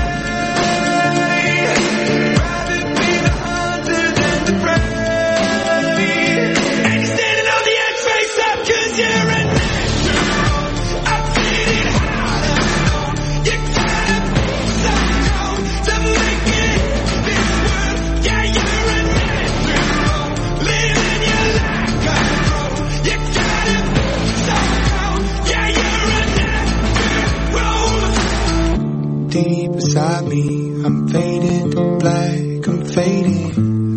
Deep beside me, I'm faded, black, I'm faded.